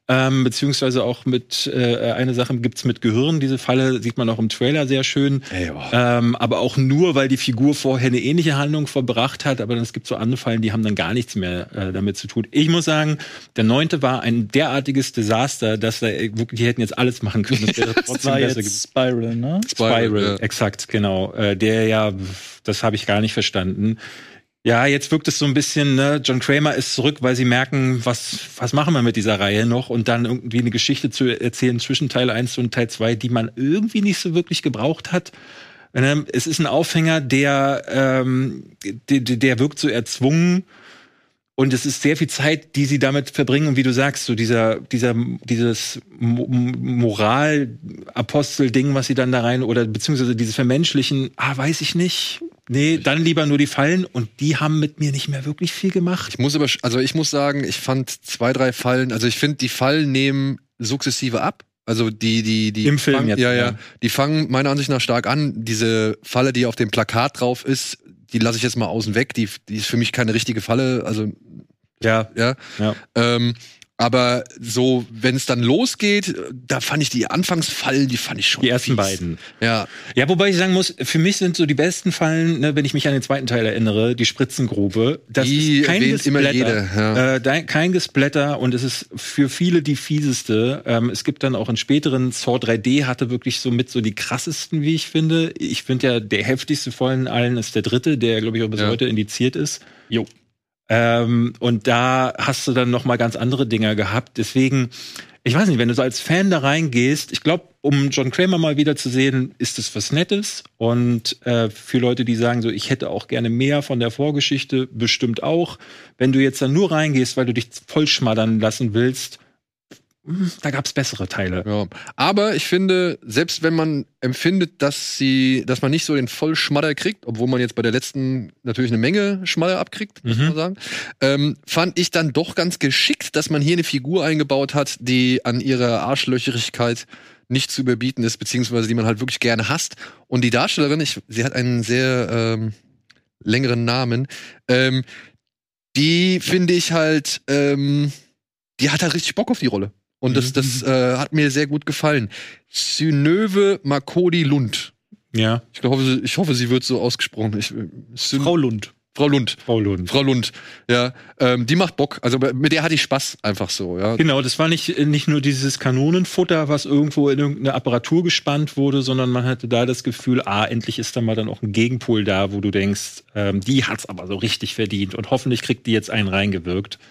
Ähm, beziehungsweise auch mit äh, eine Sache gibt's mit Gehirn. Diese Falle sieht man auch im Trailer sehr schön. Ey, oh. ähm, aber auch nur, weil die Figur vorher eine ähnliche Handlung vollbracht hat. Aber es gibt so andere Fallen, die haben dann gar nichts mehr äh, damit zu tun. Ich muss sagen, der neunte war ein derartiges Desaster, dass da wirklich, die hätten jetzt alles machen können. Das wäre trotzdem Das war besser jetzt Spiral, ne? Spiral, Spiral, ja. exakt, genau. Äh, der ja, das habe ich gar nicht verstanden. Ja, jetzt wirkt es so ein bisschen, ne, John Kramer ist zurück, weil sie merken, was, was machen wir mit dieser Reihe noch und dann irgendwie eine Geschichte zu erzählen zwischen Teil eins und Teil zwei, die man irgendwie nicht so wirklich gebraucht hat. Ähm, es ist ein Aufhänger, der, ähm, der, der wirkt so erzwungen. Und es ist sehr viel Zeit, die sie damit verbringen. Und wie du sagst, so dieser, dieser, dieses Mo- Moral-Apostel-Ding, was sie dann da rein, oder beziehungsweise dieses Vermenschlichen, ah, weiß ich nicht. Nee, dann lieber nur die Fallen. Und die haben mit mir nicht mehr wirklich viel gemacht. Ich muss aber, also ich muss sagen, ich fand zwei, drei Fallen, also ich finde, die Fallen nehmen sukzessive ab. Also die, die, die. Im Film fangen, jetzt, ja, ja, ja. Die fangen meiner Ansicht nach stark an. Diese Falle, die auf dem Plakat drauf ist, die lasse ich jetzt mal außen weg. Die, die ist für mich keine richtige Falle. Also, Ja, ja. ja. Ähm, aber so, wenn es dann losgeht, da fand ich die Anfangsfallen, die fand ich schon Die ersten fies. beiden. Ja. Ja, wobei ich sagen muss, für mich sind so die besten Fallen, ne, wenn ich mich an den zweiten Teil erinnere, die Spritzengrube. Das Die ist kein erwähnt immer Gesplätter. jeder, ja. Äh, da- kein Gesplätter und es ist für viele die fieseste. Ähm, es gibt dann auch einen späteren, Saw drei D hatte wirklich so mit so die krassesten, wie ich finde. Ich finde ja, der heftigste von allen ist der dritte, der, glaube ich, auch bis Ja. heute indiziert ist. Jo. Ähm, und da hast du dann noch mal ganz andere Dinger gehabt. Deswegen, ich weiß nicht, wenn du so als Fan da reingehst, ich glaube, um John Kramer mal wieder zu sehen, ist es was Nettes. Und äh, für Leute, die sagen so, ich hätte auch gerne mehr von der Vorgeschichte, bestimmt auch. Wenn du jetzt dann nur reingehst, weil du dich vollschmattern lassen willst, mh, da gab's bessere Teile. Ja. Aber ich finde, selbst wenn man empfindet, dass sie, dass man nicht so den Vollschmadder kriegt, obwohl man jetzt bei der letzten natürlich eine Menge Schmadder abkriegt, muss Mhm. man sagen, ähm, fand ich dann doch ganz geschickt, dass man hier eine Figur eingebaut hat, die an ihrer Arschlöcherigkeit nicht zu überbieten ist, beziehungsweise die man halt wirklich gerne hasst. Und die Darstellerin, ich, sie hat einen sehr ähm, längeren Namen, ähm, die finde ich halt, ähm, die hat halt richtig Bock auf die Rolle. Und das, das äh, hat mir sehr gut gefallen. Synöve Makodi Lund. Ja, Ich hoffe, ich hoffe, sie wird so ausgesprochen. Ich, Syn- Frau Lund. Frau Lund. Frau Lund. Frau Lund. Ja, ähm, die macht Bock. Also mit der hatte ich Spaß einfach so. Ja. Genau, das war nicht, nicht nur dieses Kanonenfutter, was irgendwo in irgendeine Apparatur gespannt wurde, sondern man hatte da das Gefühl, ah, endlich ist da mal dann auch ein Gegenpol da, wo du denkst, ähm, die hat's aber so richtig verdient und hoffentlich kriegt die jetzt einen reingewirkt.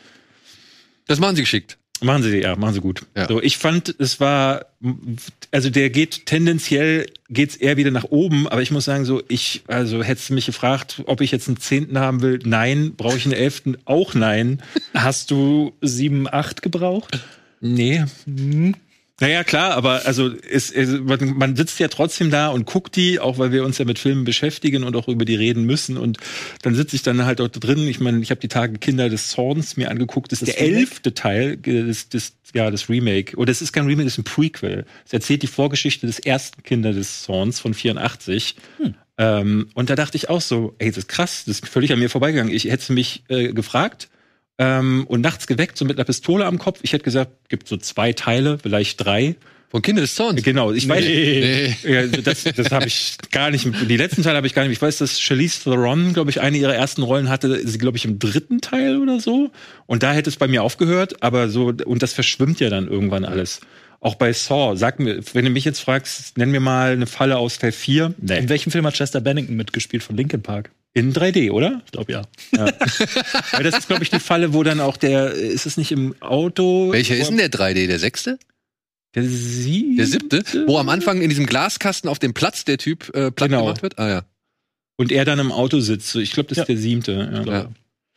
Das machen sie geschickt. Machen sie, ja, machen sie gut. Ja. So, ich fand, es war, also der geht tendenziell geht's eher wieder nach oben, aber ich muss sagen, so, ich, also hättest du mich gefragt, ob ich jetzt einen Zehnten haben will, nein. Brauche ich einen Elften? Auch nein. Hast du sieben, acht gebraucht? Nee. Hm. Naja, klar, aber also es, es, man man sitzt ja trotzdem da und guckt die, auch weil wir uns ja mit Filmen beschäftigen und auch über die reden müssen. Und dann sitze ich dann halt dort drin. Ich meine, ich habe die Tage Kinder des Zorns mir angeguckt. Das ist Das der Remake? elfte Teil des, des, ja, das Remake. Oder es ist kein Remake, es ist ein Prequel. Es erzählt die Vorgeschichte des ersten Kinder des Zorns von vierundachtzig. Hm. Ähm, und da dachte ich auch so, ey, das ist krass, das ist völlig an mir vorbeigegangen. Ich hätte mich äh, gefragt, Ähm, und nachts geweckt, so mit einer Pistole am Kopf. Ich hätte gesagt, gibt so zwei Teile, vielleicht drei. Von Kinder des Zorns. Genau, ich weiß, Nee. ja, das, das habe ich gar nicht. Die letzten Teile habe ich gar nicht. Ich weiß, dass Charlize Theron, glaube ich, eine ihrer ersten Rollen hatte, sie glaube ich im dritten Teil oder so. Und da hätte es bei mir aufgehört. Aber so und das verschwimmt ja dann irgendwann alles. Auch bei Saw, sag mir, wenn du mich jetzt fragst, nenn mir mal eine Falle aus Teil vier. Nee. In welchem Film hat Chester Bennington mitgespielt von Linkin Park? In drei D, oder? Ich glaube ja. Ja. Weil das ist, glaube ich, die Falle, wo dann auch der, ist es nicht im Auto? Welcher ist denn der drei D? Der sechste? Der siebte? Der siebte? Wo am Anfang in diesem Glaskasten auf dem Platz der Typ äh, platt Genau. gemacht wird? Ah ja. Und er dann im Auto sitzt. Ich glaube, das Ja. ist der siebte. Ja. Ja.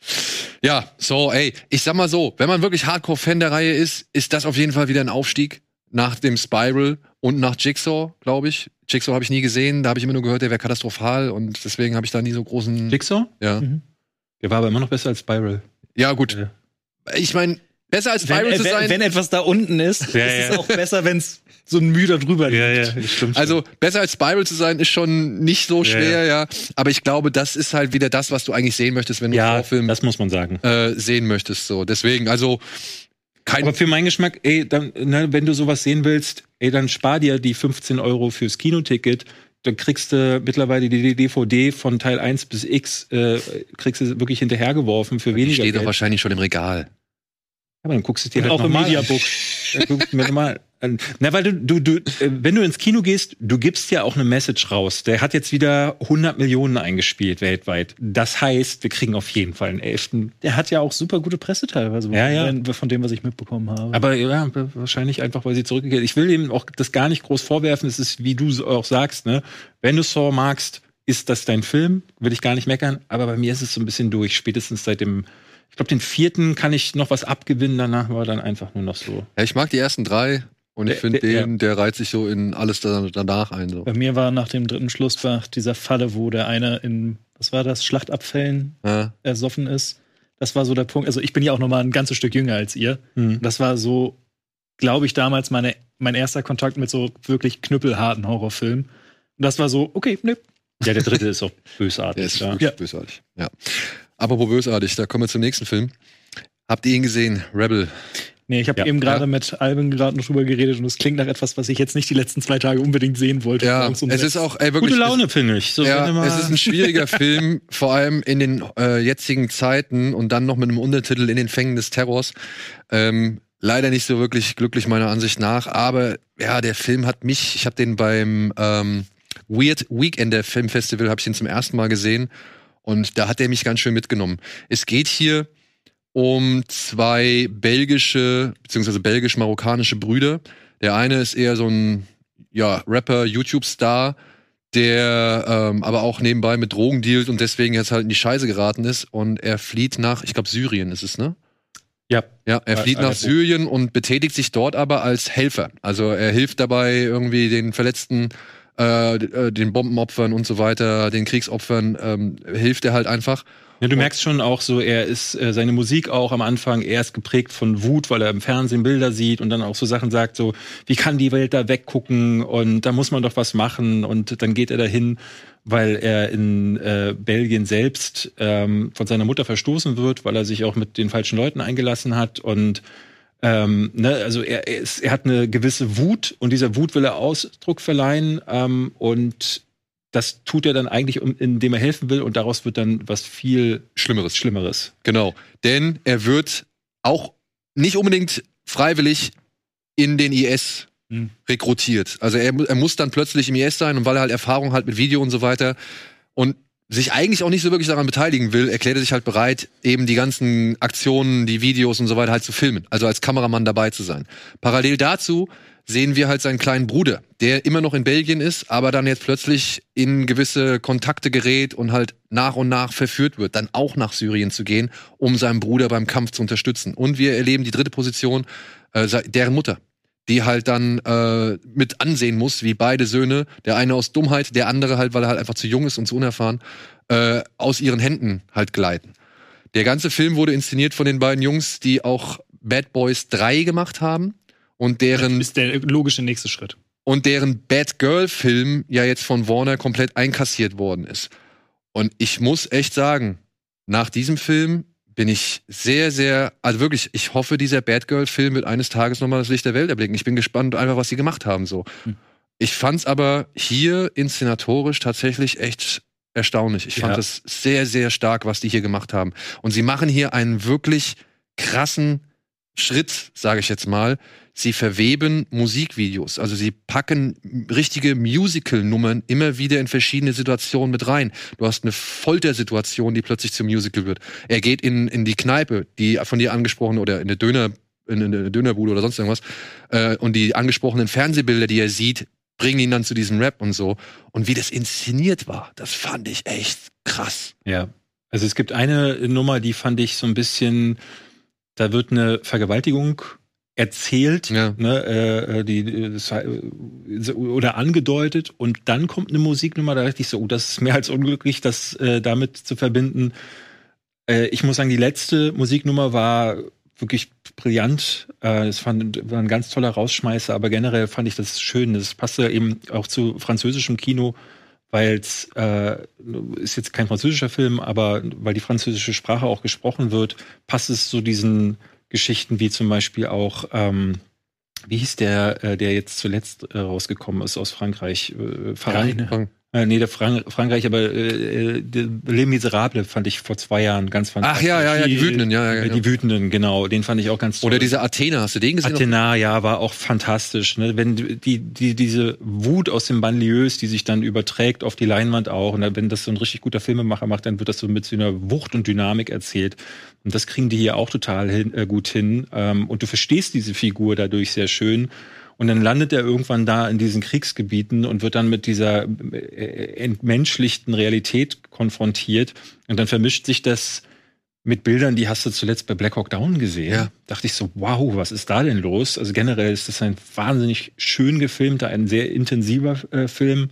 Ja, so, ey, ich sag mal so, wenn man wirklich Hardcore-Fan der Reihe ist, ist das auf jeden Fall wieder ein Aufstieg nach dem Spiral und nach Jigsaw, glaube ich. Jigsaw habe ich nie gesehen, da habe ich immer nur gehört, der wäre katastrophal und deswegen habe ich da nie so großen. Jigsaw? Ja, Mhm. Der war aber immer noch besser als Spiral. ja gut. Ja. Ich meine, besser als Wenn, Spiral zu äh, sein. wenn, wenn etwas da unten ist, Ja, ist es ja. auch besser, wenn es so ein Mühe da drüber liegt. Ja, ja, das stimmt. Also besser als Spiral zu sein, ist schon nicht so Ja, schwer, ja. Aber ich glaube, das ist halt wieder das, was du eigentlich sehen möchtest, wenn du einen ja, Vorfilm das muss man sagen. äh, sehen möchtest. So, deswegen, also kein Aber für meinen Geschmack, ey, dann, ne, wenn du sowas sehen willst, ey, dann spar dir die fünfzehn Euro fürs Kinoticket. Dann kriegst du mittlerweile die D V D von Teil eins bis X, äh, kriegst du wirklich hinterhergeworfen für die weniger steht doch Geld. wahrscheinlich schon im Regal. Aber dann guckst du es dir Und halt auch im nochmal an. Mediabook. Dann guckst du mir nochmal an. Na, weil du, du, du, äh, wenn du ins Kino gehst, du gibst ja auch eine Message raus. Der hat jetzt wieder hundert Millionen eingespielt weltweit. Das heißt, wir kriegen auf jeden Fall einen elften. Der hat ja auch super gute Presse teilweise, Ja, ja. wenn- von dem, was ich mitbekommen habe. Aber ja, wahrscheinlich einfach, weil sie zurückgekehrt. Ich will ihm auch das gar nicht groß vorwerfen. Es ist, wie du so auch sagst, ne? Wenn du Saw magst, ist das dein Film. Will ich gar nicht meckern. Aber bei mir ist es so ein bisschen durch. Spätestens seit dem, ich glaube, den vierten kann ich noch was abgewinnen. Danach war dann einfach nur noch so. Ja, ich mag die ersten drei und ich Der- finde der- den, der reiht sich so in alles da, danach ein. So. Bei mir war nach dem dritten Schlussbach dieser Falle, wo der eine in, was war das, Schlachtabfällen Ja. ersoffen ist. Das war so der Punkt. Also ich bin ja auch noch mal ein ganzes Stück jünger als ihr. Mhm. Das war so, glaube ich, damals meine, mein erster Kontakt mit so wirklich knüppelharten Horrorfilmen. Und das war so, okay, ne. Ja, der dritte ist auch Der bösartig. ist Ja. wirklich Ja. bösartig. Ja. Apropos bösartig, da kommen wir zum nächsten Film. Habt ihr ihn gesehen? Rebel. Nee, ich habe Ja, eben gerade ja. mit Alvin gerade noch drüber geredet und es klingt nach etwas, was ich jetzt nicht die letzten zwei Tage unbedingt sehen wollte. Ja, Morgens um es sechs. ist auch, ey, wirklich. Gute Laune, finde ich. So, Ja, wenn du mal- es ist ein schwieriger Film, vor allem in den äh, jetzigen Zeiten und dann noch mit einem Untertitel in den Fängen des Terrors. Ähm, leider nicht so wirklich glücklich meiner Ansicht nach, aber ja, der Film hat mich, ich habe den beim ähm, Weird Weekender Filmfestival, habe ich den zum ersten Mal gesehen und da hat er mich ganz schön mitgenommen. Es geht hier um zwei belgische, beziehungsweise belgisch-marokkanische Brüder. Der eine ist eher so ein ja, Rapper, YouTube-Star, der ähm, aber auch nebenbei mit Drogen dealt und deswegen jetzt halt in die Scheiße geraten ist. Und er flieht nach, ich glaube, Syrien ist es, ne? Ja. Ja, er flieht nach Aleppo. Syrien und betätigt sich dort aber als Helfer. Also er hilft dabei irgendwie den Verletzten, äh, äh, den Bombenopfern und so weiter, den Kriegsopfern, ähm, hilft er halt einfach. Ja, du merkst schon auch so, er ist, äh, seine Musik auch am Anfang, er ist geprägt von Wut, weil er im Fernsehen Bilder sieht und dann auch so Sachen sagt, so, wie kann die Welt da weggucken und da muss man doch was machen und dann geht er dahin, weil er in äh, Belgien selbst ähm, von seiner Mutter verstoßen wird, weil er sich auch mit den falschen Leuten eingelassen hat und ähm, ne, also er, er, ist, er hat eine gewisse Wut und dieser Wut will er Ausdruck verleihen ähm, und das tut er dann eigentlich, um- indem er helfen will und daraus wird dann was viel Schlimmeres. Schlimmeres. Genau. Denn er wird auch nicht unbedingt freiwillig in den I S Hm. rekrutiert. Also er, mu- er muss dann plötzlich im I S sein und weil er halt Erfahrung hat mit Video und so weiter und sich eigentlich auch nicht so wirklich daran beteiligen will, erklärt er sich halt bereit, eben die ganzen Aktionen, die Videos und so weiter halt zu filmen. Also als Kameramann dabei zu sein. Parallel dazu sehen wir halt seinen kleinen Bruder, der immer noch in Belgien ist, aber dann jetzt plötzlich in gewisse Kontakte gerät und halt nach und nach verführt wird, dann auch nach Syrien zu gehen, um seinen Bruder beim Kampf zu unterstützen. Und wir erleben die dritte Position, äh, se- deren Mutter, die halt dann äh, mit ansehen muss, wie beide Söhne, der eine aus Dummheit, der andere halt, weil er halt einfach zu jung ist und zu unerfahren, äh, aus ihren Händen halt gleiten. Der ganze Film wurde inszeniert von den beiden Jungs, die auch Bad Boys drei gemacht haben und deren ist der logische nächste Schritt. und deren Bad Girl Film ja jetzt von Warner komplett einkassiert worden ist. Und ich muss echt sagen, nach diesem Film bin ich sehr, sehr, also wirklich, ich hoffe, dieser Bad Girl Film wird eines Tages nochmal das Licht der Welt erblicken. Ich bin gespannt einfach, was sie gemacht haben, so. Hm. Ich fand's aber hier inszenatorisch tatsächlich echt erstaunlich. Ich fand Ja. es sehr, sehr stark, was die hier gemacht haben. Und sie machen hier einen wirklich krassen Schritt, sage ich jetzt mal. Sie verweben Musikvideos. Also sie packen richtige Musical-Nummern immer wieder in verschiedene Situationen mit rein. Du hast eine Foltersituation, die plötzlich zum Musical wird. Er geht in, in die Kneipe, die von dir angesprochen, oder in eine Döner, in eine Dönerbude oder sonst irgendwas. Äh, und die angesprochenen Fernsehbilder, die er sieht, bringen ihn dann zu diesem Rap und so. Und wie das inszeniert war, das fand ich echt krass. Ja. Also es gibt eine Nummer, die fand ich so ein bisschen, da wird eine Vergewaltigung erzählt, Ja. ne, äh, die, das, äh, oder angedeutet und dann kommt eine Musiknummer, da dachte ich so, oh, das ist mehr als unglücklich, das äh, damit zu verbinden. Äh, ich muss sagen, die letzte Musiknummer war wirklich brillant. Äh, es fand, war ein ganz toller Rausschmeißer, aber generell fand ich das schön. Das passte eben auch zu französischem Kino, weil es äh, ist jetzt kein französischer Film, aber weil die französische Sprache auch gesprochen wird, passt es zu diesen Geschichten wie zum Beispiel auch, ähm, wie hieß der, äh, der jetzt zuletzt äh, rausgekommen ist aus Frankreich? Äh, Frank- Frank- Äh, nee, der Frank Frankreich, aber äh, äh, Les Miserables fand ich vor zwei Jahren ganz Ach fantastisch. ja, ja, ja, die Wütenden, ja, ja, Äh, ja. Die Wütenden, genau, den fand ich auch ganz toll. Oder diese Athena, hast du den gesehen? Athena, ja, war auch fantastisch. Ne? Wenn die, die, diese Wut aus den Banlieues, die sich dann überträgt auf die Leinwand auch, und wenn das so ein richtig guter Filmemacher macht, dann wird das so mit so einer Wucht und Dynamik erzählt. Und das kriegen die hier auch total hin, äh, gut hin. Ähm, und du verstehst diese Figur dadurch sehr schön. Und dann landet er irgendwann da in diesen Kriegsgebieten und wird dann mit dieser äh, entmenschlichten Realität konfrontiert. Und dann vermischt sich das mit Bildern, die hast du zuletzt bei Black Hawk Down gesehen. Ja. Dachte ich so, wow, was ist da denn los? Also generell ist das ein wahnsinnig schön gefilmter, ein sehr intensiver äh, Film.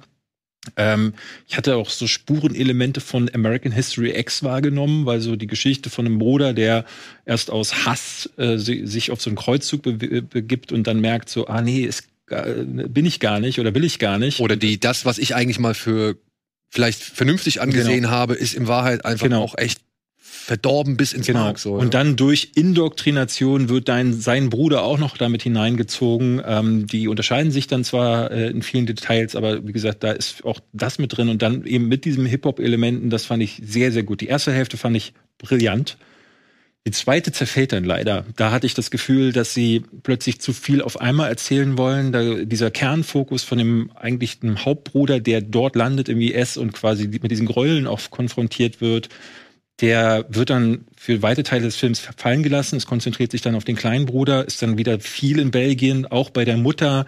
Ähm, ich hatte auch so Spurenelemente von American History X wahrgenommen, weil so die Geschichte von einem Bruder, der erst aus Hass äh, sich auf so einen Kreuzzug be- begibt und dann merkt so, ah nee, ist, äh, bin ich gar nicht oder will ich gar nicht. Oder die, das, was ich eigentlich mal für vielleicht vernünftig angesehen Genau. habe, ist in Wahrheit einfach Genau. auch echt verdorben bis ins Genau. Mark. So, und dann durch Indoktrination wird dein, sein Bruder auch noch damit hineingezogen. Ähm, die unterscheiden sich dann zwar äh, in vielen Details, aber wie gesagt, da ist auch das mit drin. Und dann eben mit diesen Hip-Hop-Elementen, das fand ich sehr, sehr gut. Die erste Hälfte fand ich brillant. Die zweite zerfällt dann leider. Da hatte ich das Gefühl, dass sie plötzlich zu viel auf einmal erzählen wollen. Da, dieser Kernfokus von dem eigentlichen Hauptbruder, der dort landet im I S und quasi mit diesen Gräueln auch konfrontiert wird, der wird dann für weite Teile des Films fallen gelassen. Es konzentriert sich dann auf den kleinen Bruder, ist dann wieder viel in Belgien, auch bei der Mutter.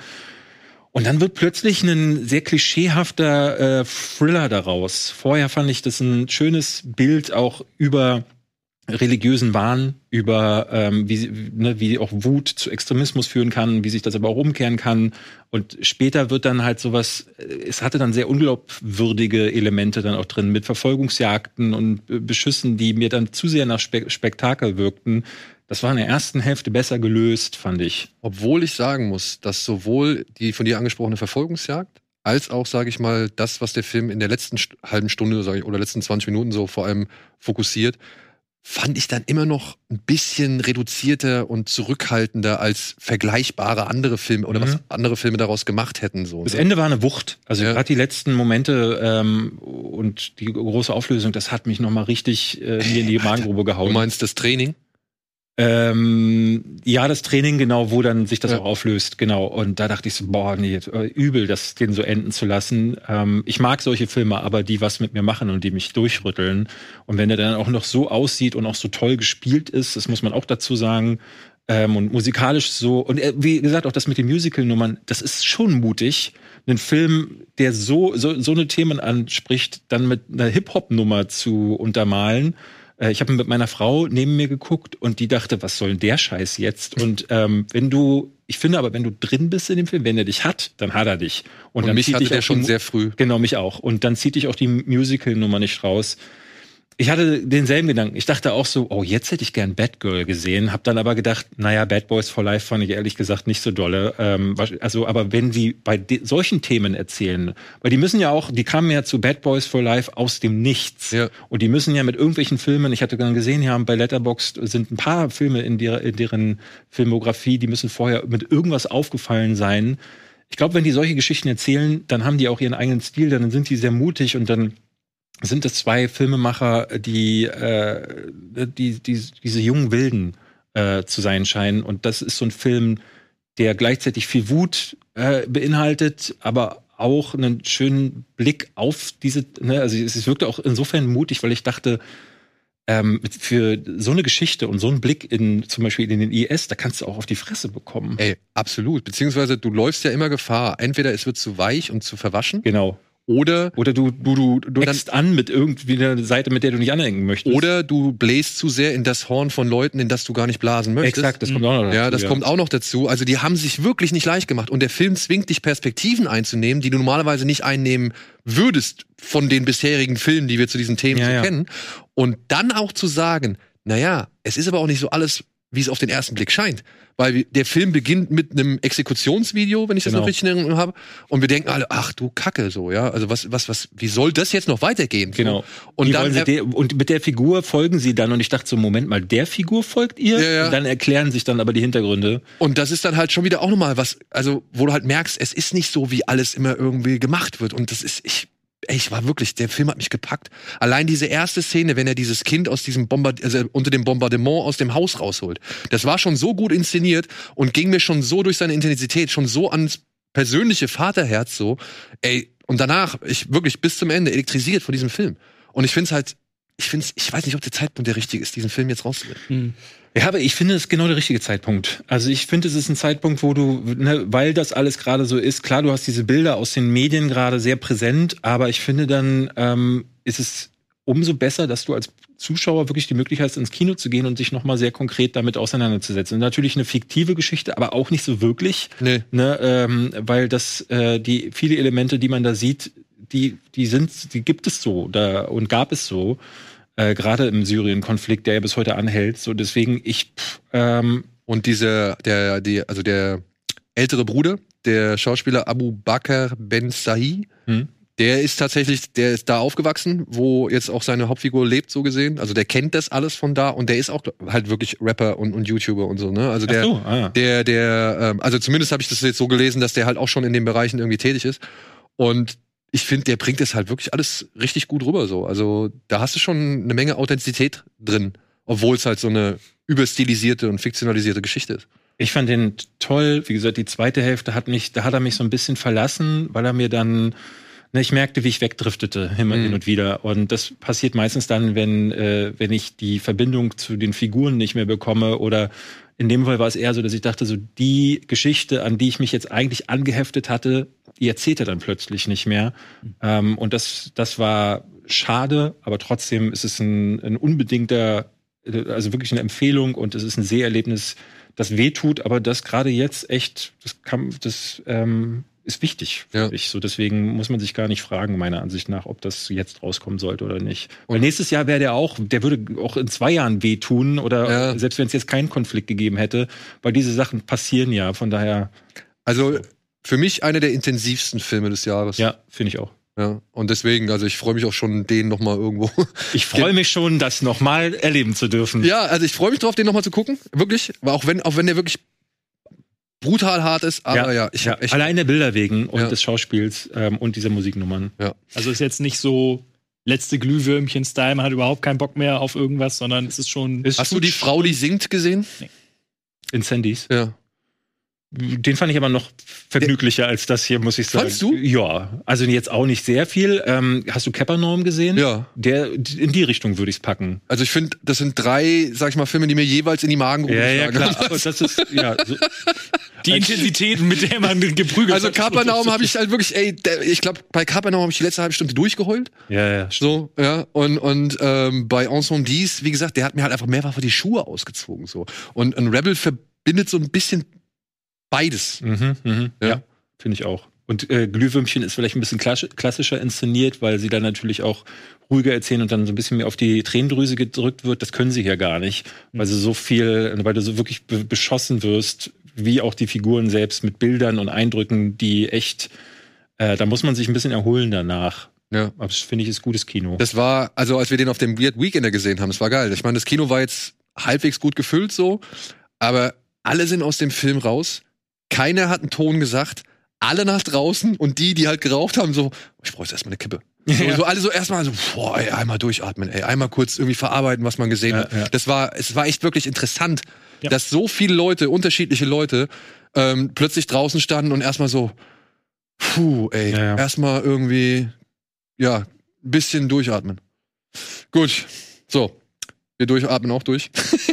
Und dann wird plötzlich ein sehr klischeehafter äh, Thriller daraus. Vorher fand ich das ein schönes Bild auch über religiösen Wahn, über ähm, wie, ne, wie auch Wut zu Extremismus führen kann, wie sich das aber auch umkehren kann. Und später wird dann halt sowas, es hatte dann sehr unglaubwürdige Elemente dann auch drin, mit Verfolgungsjagden und äh, Beschüssen, die mir dann zu sehr nach Spe- Spektakel wirkten. Das war in der ersten Hälfte besser gelöst, fand ich. Obwohl ich sagen muss, dass sowohl die von dir angesprochene Verfolgungsjagd als auch, sage ich mal, das, was der Film in der letzten st- halben Stunde sag ich, oder letzten zwanzig Minuten so vor allem fokussiert, fand ich dann immer noch ein bisschen reduzierter und zurückhaltender als vergleichbare andere Filme oder Mhm. was andere Filme daraus gemacht hätten. So, Das ne? Ende war eine Wucht. Also Ja. gerade die letzten Momente ähm, und die große Auflösung, das hat mich noch mal richtig äh, mir in die Magengrube gehauen. Du meinst das Training? Ähm, ja, das Training, genau, wo dann sich das Ja. auch auflöst, genau. Und da dachte ich so, boah, nee, äh, übel, das den so enden zu lassen. Ähm, ich mag solche Filme, aber die was mit mir machen und die mich durchrütteln. Und wenn der dann auch noch so aussieht und auch so toll gespielt ist, das muss man auch dazu sagen, ähm, und musikalisch so, und äh, wie gesagt, auch das mit den Musical-Nummern, das ist schon mutig, einen Film, der so, so, so eine Themen anspricht, dann mit einer Hip-Hop-Nummer zu untermalen. Ich habe mit meiner Frau neben mir geguckt und die dachte, was soll denn der Scheiß jetzt? Und ähm, wenn du, ich finde aber, wenn du drin bist in dem Film, wenn er dich hat, dann hat er dich. Und, Und dann mich zieht hatte dich der auch schon die- sehr früh. Genau, mich auch. Und dann zieht dich auch die Musical-Nummer nicht raus. Ich hatte denselben Gedanken. Ich dachte auch so, oh, jetzt hätte ich gern Batgirl gesehen. Hab dann aber gedacht, naja, Bad Boys for Life fand ich ehrlich gesagt nicht so dolle. Ähm, also, aber wenn sie bei de- solchen Themen erzählen, weil die müssen ja auch, die kamen ja zu Bad Boys for Life aus dem Nichts. Ja. Und die müssen ja mit irgendwelchen Filmen, ich hatte dann gesehen, ja, bei Letterboxd sind ein paar Filme in, der, in deren Filmografie, die müssen vorher mit irgendwas aufgefallen sein. Ich glaube, wenn die solche Geschichten erzählen, dann haben die auch ihren eigenen Stil, dann sind die sehr mutig und dann sind es zwei Filmemacher, die, äh, die, die diese jungen Wilden äh, zu sein scheinen. Und das ist so ein Film, der gleichzeitig viel Wut äh, beinhaltet, aber auch einen schönen Blick auf diese, ne, also es wirkte auch insofern mutig, weil ich dachte, ähm, für so eine Geschichte und so einen Blick in zum Beispiel in den I S, da kannst du auch auf die Fresse bekommen. Ey, absolut. Beziehungsweise du läufst ja immer Gefahr. Entweder es wird zu weich und zu verwaschen Genau. oder Oder du, du, du, du eckst an mit irgendwie einer Seite, mit der du nicht anecken möchtest. Oder du bläst zu sehr in das Horn von Leuten, in das du gar nicht blasen möchtest. Exakt, das kommt auch noch dazu. Ja, das kommt auch noch dazu. Also die haben sich wirklich nicht leicht gemacht. Und der Film zwingt dich, Perspektiven einzunehmen, die du normalerweise nicht einnehmen würdest von den bisherigen Filmen, die wir zu diesen Themen Ja, so ja. kennen. Und dann auch zu sagen, naja, es ist aber auch nicht so alles wie es auf den ersten Blick scheint. Weil der Film beginnt mit einem Exekutionsvideo, wenn ich das Genau. noch richtig in Erinnerung habe. Und wir denken alle, ach du Kacke, so, ja. Also was, was, was, wie soll das jetzt noch weitergehen? Genau. So. Und Die dann, wollen sie äh, der, und mit der Figur folgen sie dann. Und ich dachte so, Moment mal, der Figur folgt ihr? Ja, ja. Und dann erklären sich dann aber die Hintergründe. und das ist dann halt schon wieder auch nochmal was, also, wo du halt merkst, es ist nicht so, wie alles immer irgendwie gemacht wird. Und das ist, ich, ey, ich war wirklich, der Film hat mich gepackt. Allein diese erste Szene, wenn er dieses Kind aus diesem Bombard also unter dem Bombardement aus dem Haus rausholt, das war schon so gut inszeniert und ging mir schon so durch seine Intensität, schon so ans persönliche Vaterherz so, ey, und danach, ich wirklich bis zum Ende elektrisiert von diesem Film. Und ich find's halt, ich find's, ich weiß nicht, ob der Zeitpunkt der richtige ist, diesen Film jetzt rauszubringen. Ja, aber ich finde es genau der richtige Zeitpunkt. Also ich finde, es ist ein Zeitpunkt, wo du, ne, weil das alles gerade so ist, klar, du hast diese Bilder aus den Medien gerade sehr präsent, aber ich finde dann ähm, ist es umso besser, dass du als Zuschauer wirklich die Möglichkeit hast, ins Kino zu gehen und sich nochmal sehr konkret damit auseinanderzusetzen. Und natürlich eine fiktive Geschichte, aber auch nicht so wirklich, Nee. ne, ähm, weil das äh, die viele Elemente, die man da sieht, die die sind, die gibt es so da und gab es so. Äh, gerade im Syrien-Konflikt, der ja bis heute anhält. So, deswegen, ich, pff, ähm, Und diese, der, die, also der ältere Bruder, der Schauspieler Abu Bakr Ben Sahi, Hm. der ist tatsächlich, der ist da aufgewachsen, wo jetzt auch seine Hauptfigur lebt, so gesehen. Also der kennt das alles von da und der ist auch halt wirklich Rapper und, und YouTuber und so, ne? Also der, ach so, ah, ja. der, der, ähm, also zumindest habe ich das jetzt so gelesen, dass der halt auch schon in den Bereichen irgendwie tätig ist. Und ich finde, der bringt das halt wirklich alles richtig gut rüber, so. Also da hast du schon eine Menge Authentizität drin, obwohl es halt so eine überstilisierte und fiktionalisierte Geschichte ist. Ich fand den toll. Wie gesagt, die zweite Hälfte hat mich, da hat er mich so ein bisschen verlassen, weil er mir dann, ne, ich merkte, wie ich wegdriftete, immer Mhm. hin und wieder. Und das passiert meistens dann, wenn, äh, wenn ich die Verbindung zu den Figuren nicht mehr bekomme oder in dem Fall war es eher so, dass ich dachte, so die Geschichte, an die ich mich jetzt eigentlich angeheftet hatte, die erzählt er dann plötzlich nicht mehr. Mhm. Ähm, und das, das war schade, aber trotzdem ist es ein, ein unbedingter, also wirklich eine Empfehlung und es ist ein Seherlebnis, das wehtut, aber das gerade jetzt echt, das kann, das ähm, ist wichtig, Ja. finde ich. So, deswegen muss man sich gar nicht fragen, meiner Ansicht nach, ob das jetzt rauskommen sollte oder nicht. Weil nächstes Jahr wäre der auch, der würde auch in zwei Jahren wehtun oder Ja. selbst wenn es jetzt keinen Konflikt gegeben hätte, weil diese Sachen passieren ja, von daher, Also für mich einer der intensivsten Filme des Jahres. ja, finde ich auch. Ja. Und deswegen, also ich freue mich auch schon, den noch mal irgendwo. Ich freue mich schon, das nochmal erleben zu dürfen. Ja, also ich freue mich drauf, den noch mal zu gucken. Wirklich. Aber auch wenn, auch wenn der wirklich brutal hart ist. Aber ja, ich ja. hab echt. Allein der Bilder wegen und Ja. des Schauspiels ähm, und dieser Musiknummern. Also ist jetzt nicht so letzte Glühwürmchen-Style, man hat überhaupt keinen Bock mehr auf irgendwas, sondern es ist schon. Ist Hast du die Frau, die singt, gesehen? Incendies? Ja. Den fand ich aber noch vergnüglicher als das hier, muss ich sagen. Fandst du? Ja, also jetzt auch nicht sehr viel. Ähm, hast du Capernaum gesehen? Ja. Der, in die Richtung würde ich es packen. Also ich finde, das sind drei, sag ich mal, Filme, die mir jeweils in die Magengrube schlagen. Aber das ist, ja, so, Die Intensität, mit der man geprügelt Also hat. Kapernaum habe ich halt wirklich, ey, der, ich glaube, bei Kapernaum habe ich die letzte halbe Stunde durchgeheult. ja, ja. So, ja. Und, und ähm, bei Ensembles, wie gesagt, der hat mir halt einfach mehrfach die Schuhe ausgezogen. So. Und ein Rebel verbindet so ein bisschen beides. Mhm, mhm, Ja. ja, finde ich auch. Und äh, Glühwürmchen ist vielleicht ein bisschen klassisch, klassischer inszeniert, weil sie dann natürlich auch ruhiger erzählen und dann so ein bisschen mehr auf die Tränendrüse gedrückt wird. Das können sie hier gar nicht, weil sie so viel, weil du so wirklich be- beschossen wirst, wie auch die Figuren selbst mit Bildern und Eindrücken, die echt, äh, da muss man sich ein bisschen erholen danach. Ja. Aber das finde ich ist gutes Kino. Das war, also als wir den auf dem Weird Weekender gesehen haben, das war geil. Ich meine, das Kino war jetzt halbwegs gut gefüllt so, aber alle sind aus dem Film raus. Keiner hat einen Ton gesagt. Alle nach draußen und die, die halt geraucht haben, so, ich brauche jetzt erstmal eine Kippe. So, Ja. so alle so erstmal so, boah, ey, einmal durchatmen, ey, einmal kurz irgendwie verarbeiten, was man gesehen Ja, hat. ja. Das war, es war echt wirklich interessant, Ja. dass so viele Leute, unterschiedliche Leute, ähm, plötzlich draußen standen und erstmal so, puh, ey, Ja, ja. erstmal irgendwie, ja, ein bisschen durchatmen. Gut, so, wir durchatmen auch durch.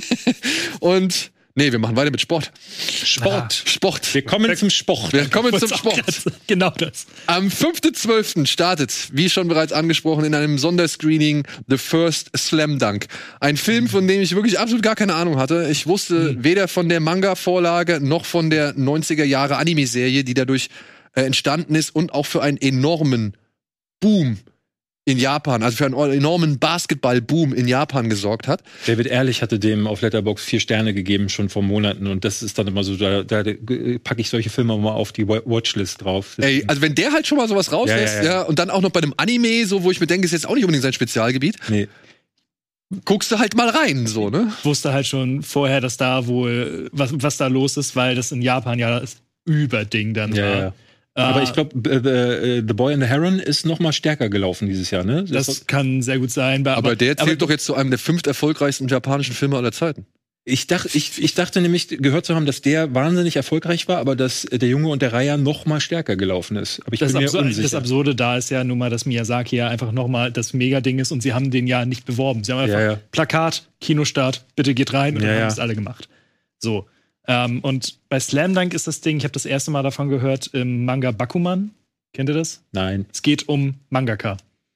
Und nee, wir machen weiter mit Sport. Sport, Sport. Wir kommen zum Sport. Wir kommen zum Wollt's auch Sport. grad- Genau das. Am fünften zwölften startet, wie schon bereits angesprochen, in einem Sonderscreening The First Slam Dunk. Ein Film, von dem ich wirklich absolut gar keine Ahnung hatte. Ich wusste weder von der Manga-Vorlage noch von der neunziger Jahre Anime-Serie, die dadurch äh, entstanden ist und auch für einen enormen Boom in Japan, also für einen enormen Basketball-Boom in Japan gesorgt hat. David Ehrlich hatte dem auf Letterboxd vier Sterne gegeben, schon vor Monaten. Und das ist dann immer so, da, da packe ich solche Filme mal auf die Watchlist drauf. Ey, also wenn der halt schon mal sowas rauslässt, ja, Ja, ja, ja. ja. und dann auch noch bei einem Anime, so wo ich mir denke, ist jetzt auch nicht unbedingt sein Spezialgebiet, Nee. guckst du halt mal rein, so, ne? Wusste halt schon vorher, dass da wohl, was, was da los ist, weil das in Japan ja das Überding dann Ja, war. ja. Aber ich glaube, äh, The Boy and the Heron ist noch mal stärker gelaufen dieses Jahr, ne? Das, das kann sehr gut sein. Aber, Aber der zählt aber, doch jetzt zu einem der fünf erfolgreichsten japanischen Filme aller Zeiten. Ich dachte, ich, ich dachte nämlich, gehört zu haben, dass der wahnsinnig erfolgreich war, aber dass der Junge und der Reiher noch mal stärker gelaufen ist. Aber ich das, bin mir Absur unsicher. das Absurde da ist ja nun mal, dass Miyazaki ja einfach noch mal das Mega-Ding ist und sie haben den ja nicht beworben. Sie haben einfach Ja, ja. Plakat, Kinostart, bitte geht rein und Ja, dann ja. haben es alle gemacht. So. Ähm, und bei Slam Dunk ist das Ding, ich habe das erste Mal davon gehört, im Manga Bakuman. Kennt ihr das? Nein. Es geht um Mangaka.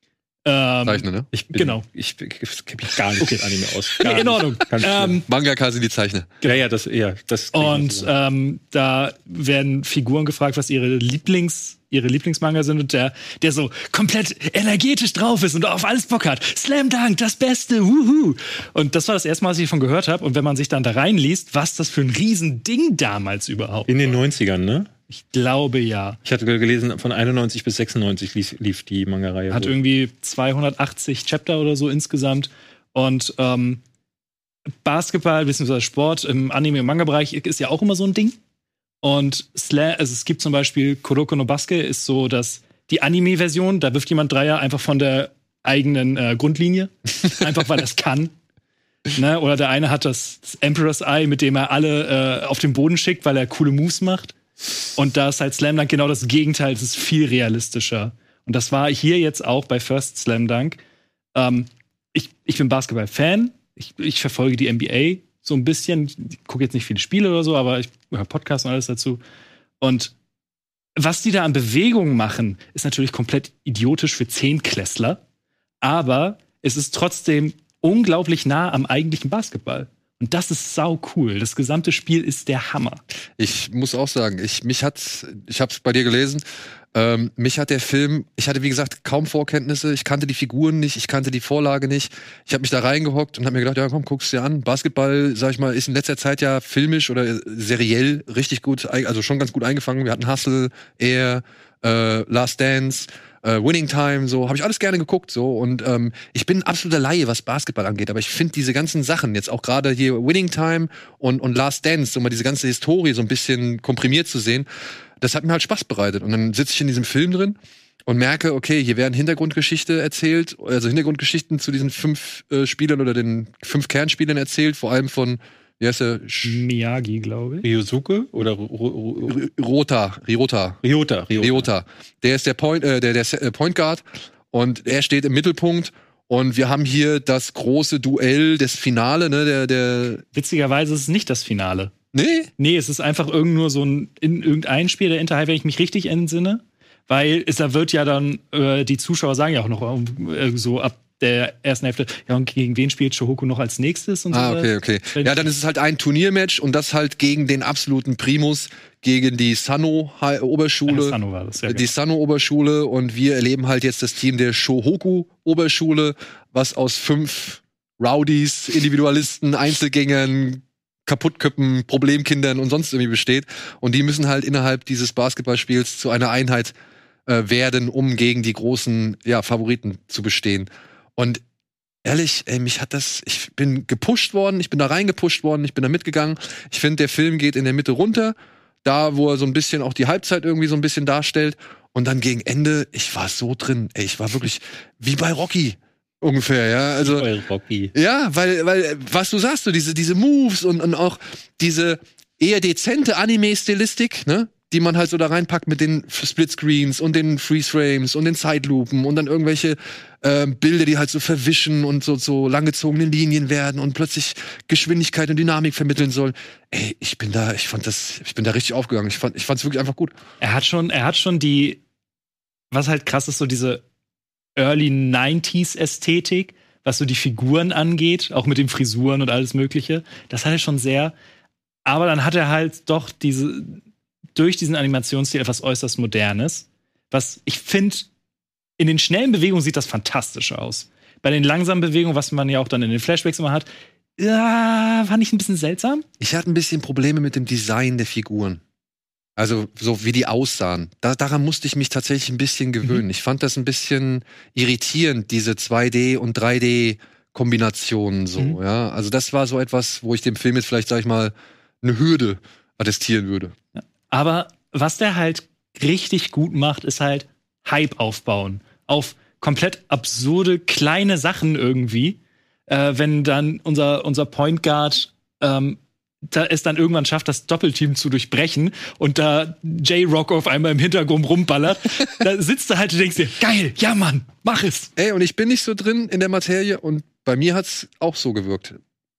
Ähm, Zeichner, ne? Ich bin, Genau. Ich, ich, ich kenne mich gar nicht mit Anime aus. Gar in Ordnung. nicht. Ganz schlimm. Ähm, Mangaka sind die Zeichner. ja, ja, das, ja, das. Und ähm, da werden Figuren gefragt, was ihre Lieblings, ihre Lieblingsmanga sind und der, der so komplett energetisch drauf ist und auf alles Bock hat. Slam Dunk, das Beste, wuhu! Und das war das erste Mal, was ich davon gehört habe. Und wenn man sich dann da reinliest, was das für ein Riesending damals überhaupt. in den neunzigern, ne? Ich glaube ja. Ich hatte gelesen, von einundneunzig bis sechsundneunzig lief, lief die Manga-Reihe. Hat wohl. irgendwie zweihundertachtzig Chapter oder so insgesamt. Und ähm, Basketball, beziehungsweise Sport im Anime- und Manga-Bereich ist ja auch immer so ein Ding. Und Sla also es gibt zum Beispiel Kuroko no Basket, ist so, dass die Anime-Version, da wirft jemand Dreier einfach von der eigenen äh, Grundlinie. Einfach weil er es kann. Ne? Oder der eine hat das, das Emperor's Eye, mit dem er alle äh, auf den Boden schickt, weil er coole Moves macht. Und da ist halt Slam Dunk genau das Gegenteil. Es ist viel realistischer. Und das war hier jetzt auch bei First Slam Dunk. Ähm, ich, ich bin Basketball-Fan. Ich, ich verfolge die N B A so ein bisschen. Ich gucke jetzt nicht viele Spiele oder so, aber ich höre Podcasts und alles dazu. Und was die da an Bewegungen machen, ist natürlich komplett idiotisch für Zehnklässler. Aber es ist trotzdem unglaublich nah am eigentlichen Basketball. Und das ist sau cool. Das gesamte Spiel ist der Hammer. Ich muss auch sagen, ich mich hat, ich habe es bei dir gelesen. Ähm, mich hat der Film, ich hatte wie gesagt kaum Vorkenntnisse, ich kannte die Figuren nicht, ich kannte die Vorlage nicht. Ich habe mich da reingehockt und habe mir gedacht, ja komm, guck's dir an. Basketball, sag ich mal, ist in letzter Zeit ja filmisch oder seriell richtig gut, also schon ganz gut eingefangen. Wir hatten Hustle, Air, äh, Last Dance, äh, Winning Time, so habe ich alles gerne geguckt, so und ähm, ich bin ein absoluter Laie, was Basketball angeht, aber ich finde diese ganzen Sachen jetzt auch gerade hier Winning Time und und Last Dance, um mal diese ganze Historie so ein bisschen komprimiert zu sehen. Das hat mir halt Spaß bereitet. Und dann sitze ich in diesem Film drin und merke, okay, hier werden Hintergrundgeschichte erzählt, also Hintergrundgeschichten zu diesen fünf äh, Spielern oder den fünf Kernspielern erzählt, vor allem von, wie heißt der? Sch- Miyagi, glaube ich. Ryosuke oder Ro Ro R- Rota, Ryota. Ryota, Ryota. Ryota. Der ist der Point, äh, der, der äh, Point Guard und er steht im Mittelpunkt. Und wir haben hier das große Duell, das Finale, ne, der, der, Witzigerweise ist es nicht das Finale. nee? Nee, es ist einfach irgend nur so ein in irgendein Spiel der Interhigh, wenn ich mich richtig entsinne. Weil es, da wird ja dann, äh, die Zuschauer sagen ja auch noch äh, so ab der ersten Hälfte, ja, und gegen wen spielt Shohoku noch als nächstes und so. Ah, okay, okay. Ja, dann ist es halt ein Turniermatch und das halt gegen den absoluten Primus, gegen die Sano-Oberschule. Ja, Sano war das, ja, die Sano-Oberschule und wir erleben halt jetzt das Team der Shohoku-Oberschule, was aus fünf Rowdies, Individualisten, Einzelgängern, Kaputtköppen, Problemkindern und sonst irgendwie besteht. Und die müssen halt innerhalb dieses Basketballspiels zu einer Einheit äh, werden, um gegen die großen ja, Favoriten zu bestehen. Und ehrlich, ey, mich hat das, ich bin gepusht worden, ich bin da reingepusht worden, ich bin da mitgegangen. Ich finde, der Film geht in der Mitte runter, da wo er so ein bisschen auch die Halbzeit irgendwie so ein bisschen darstellt. Und dann gegen Ende, ich war so drin, ey, ich war wirklich wie bei Rocky. Ungefähr, ja. Also, Bei Rocky. ja, weil, weil, was du sagst, so diese, diese Moves und, und auch diese eher dezente Anime-Stilistik, ne, die man halt so da reinpackt mit den Splitscreens und den Freeze-Frames und den Zeitlupen und dann irgendwelche äh, Bilder, die halt so verwischen und so, so langgezogene Linien werden und plötzlich Geschwindigkeit und Dynamik vermitteln sollen. Ey, ich bin da, ich fand das, ich bin da richtig aufgegangen. Ich fand, ich fand's wirklich einfach gut. Er hat schon, er hat schon die, was halt krass ist, so diese Early nineties Ästhetik, was so die Figuren angeht, auch mit den Frisuren und alles Mögliche. Das hat er schon sehr. Aber dann hat er halt doch diese, durch diesen Animationsstil etwas äußerst Modernes, was ich finde in den schnellen Bewegungen sieht das fantastisch aus. Bei den langsamen Bewegungen, was man ja auch dann in den Flashbacks immer hat, ja, fand ich ein bisschen seltsam. Ich hatte ein bisschen Probleme mit dem Design der Figuren. Also, so wie die aussahen. Da, daran musste ich mich tatsächlich ein bisschen gewöhnen. Mhm. Ich fand das ein bisschen irritierend, diese zwei D- und drei D-Kombinationen so, mhm. ja. Also, das war so etwas, wo ich dem Film jetzt vielleicht, sag ich mal, eine Hürde attestieren würde. Ja. Aber was der halt richtig gut macht, ist halt Hype aufbauen. Auf komplett absurde, kleine Sachen irgendwie. Äh, wenn dann unser, unser Point Guard ähm, da es dann irgendwann schafft, das Doppelteam zu durchbrechen und da J-Rock auf einmal im Hintergrund rumballert, da sitzt du halt und denkst dir, geil, ja Mann, mach es. Ey, und ich bin nicht so drin in der Materie und bei mir hat's auch so gewirkt.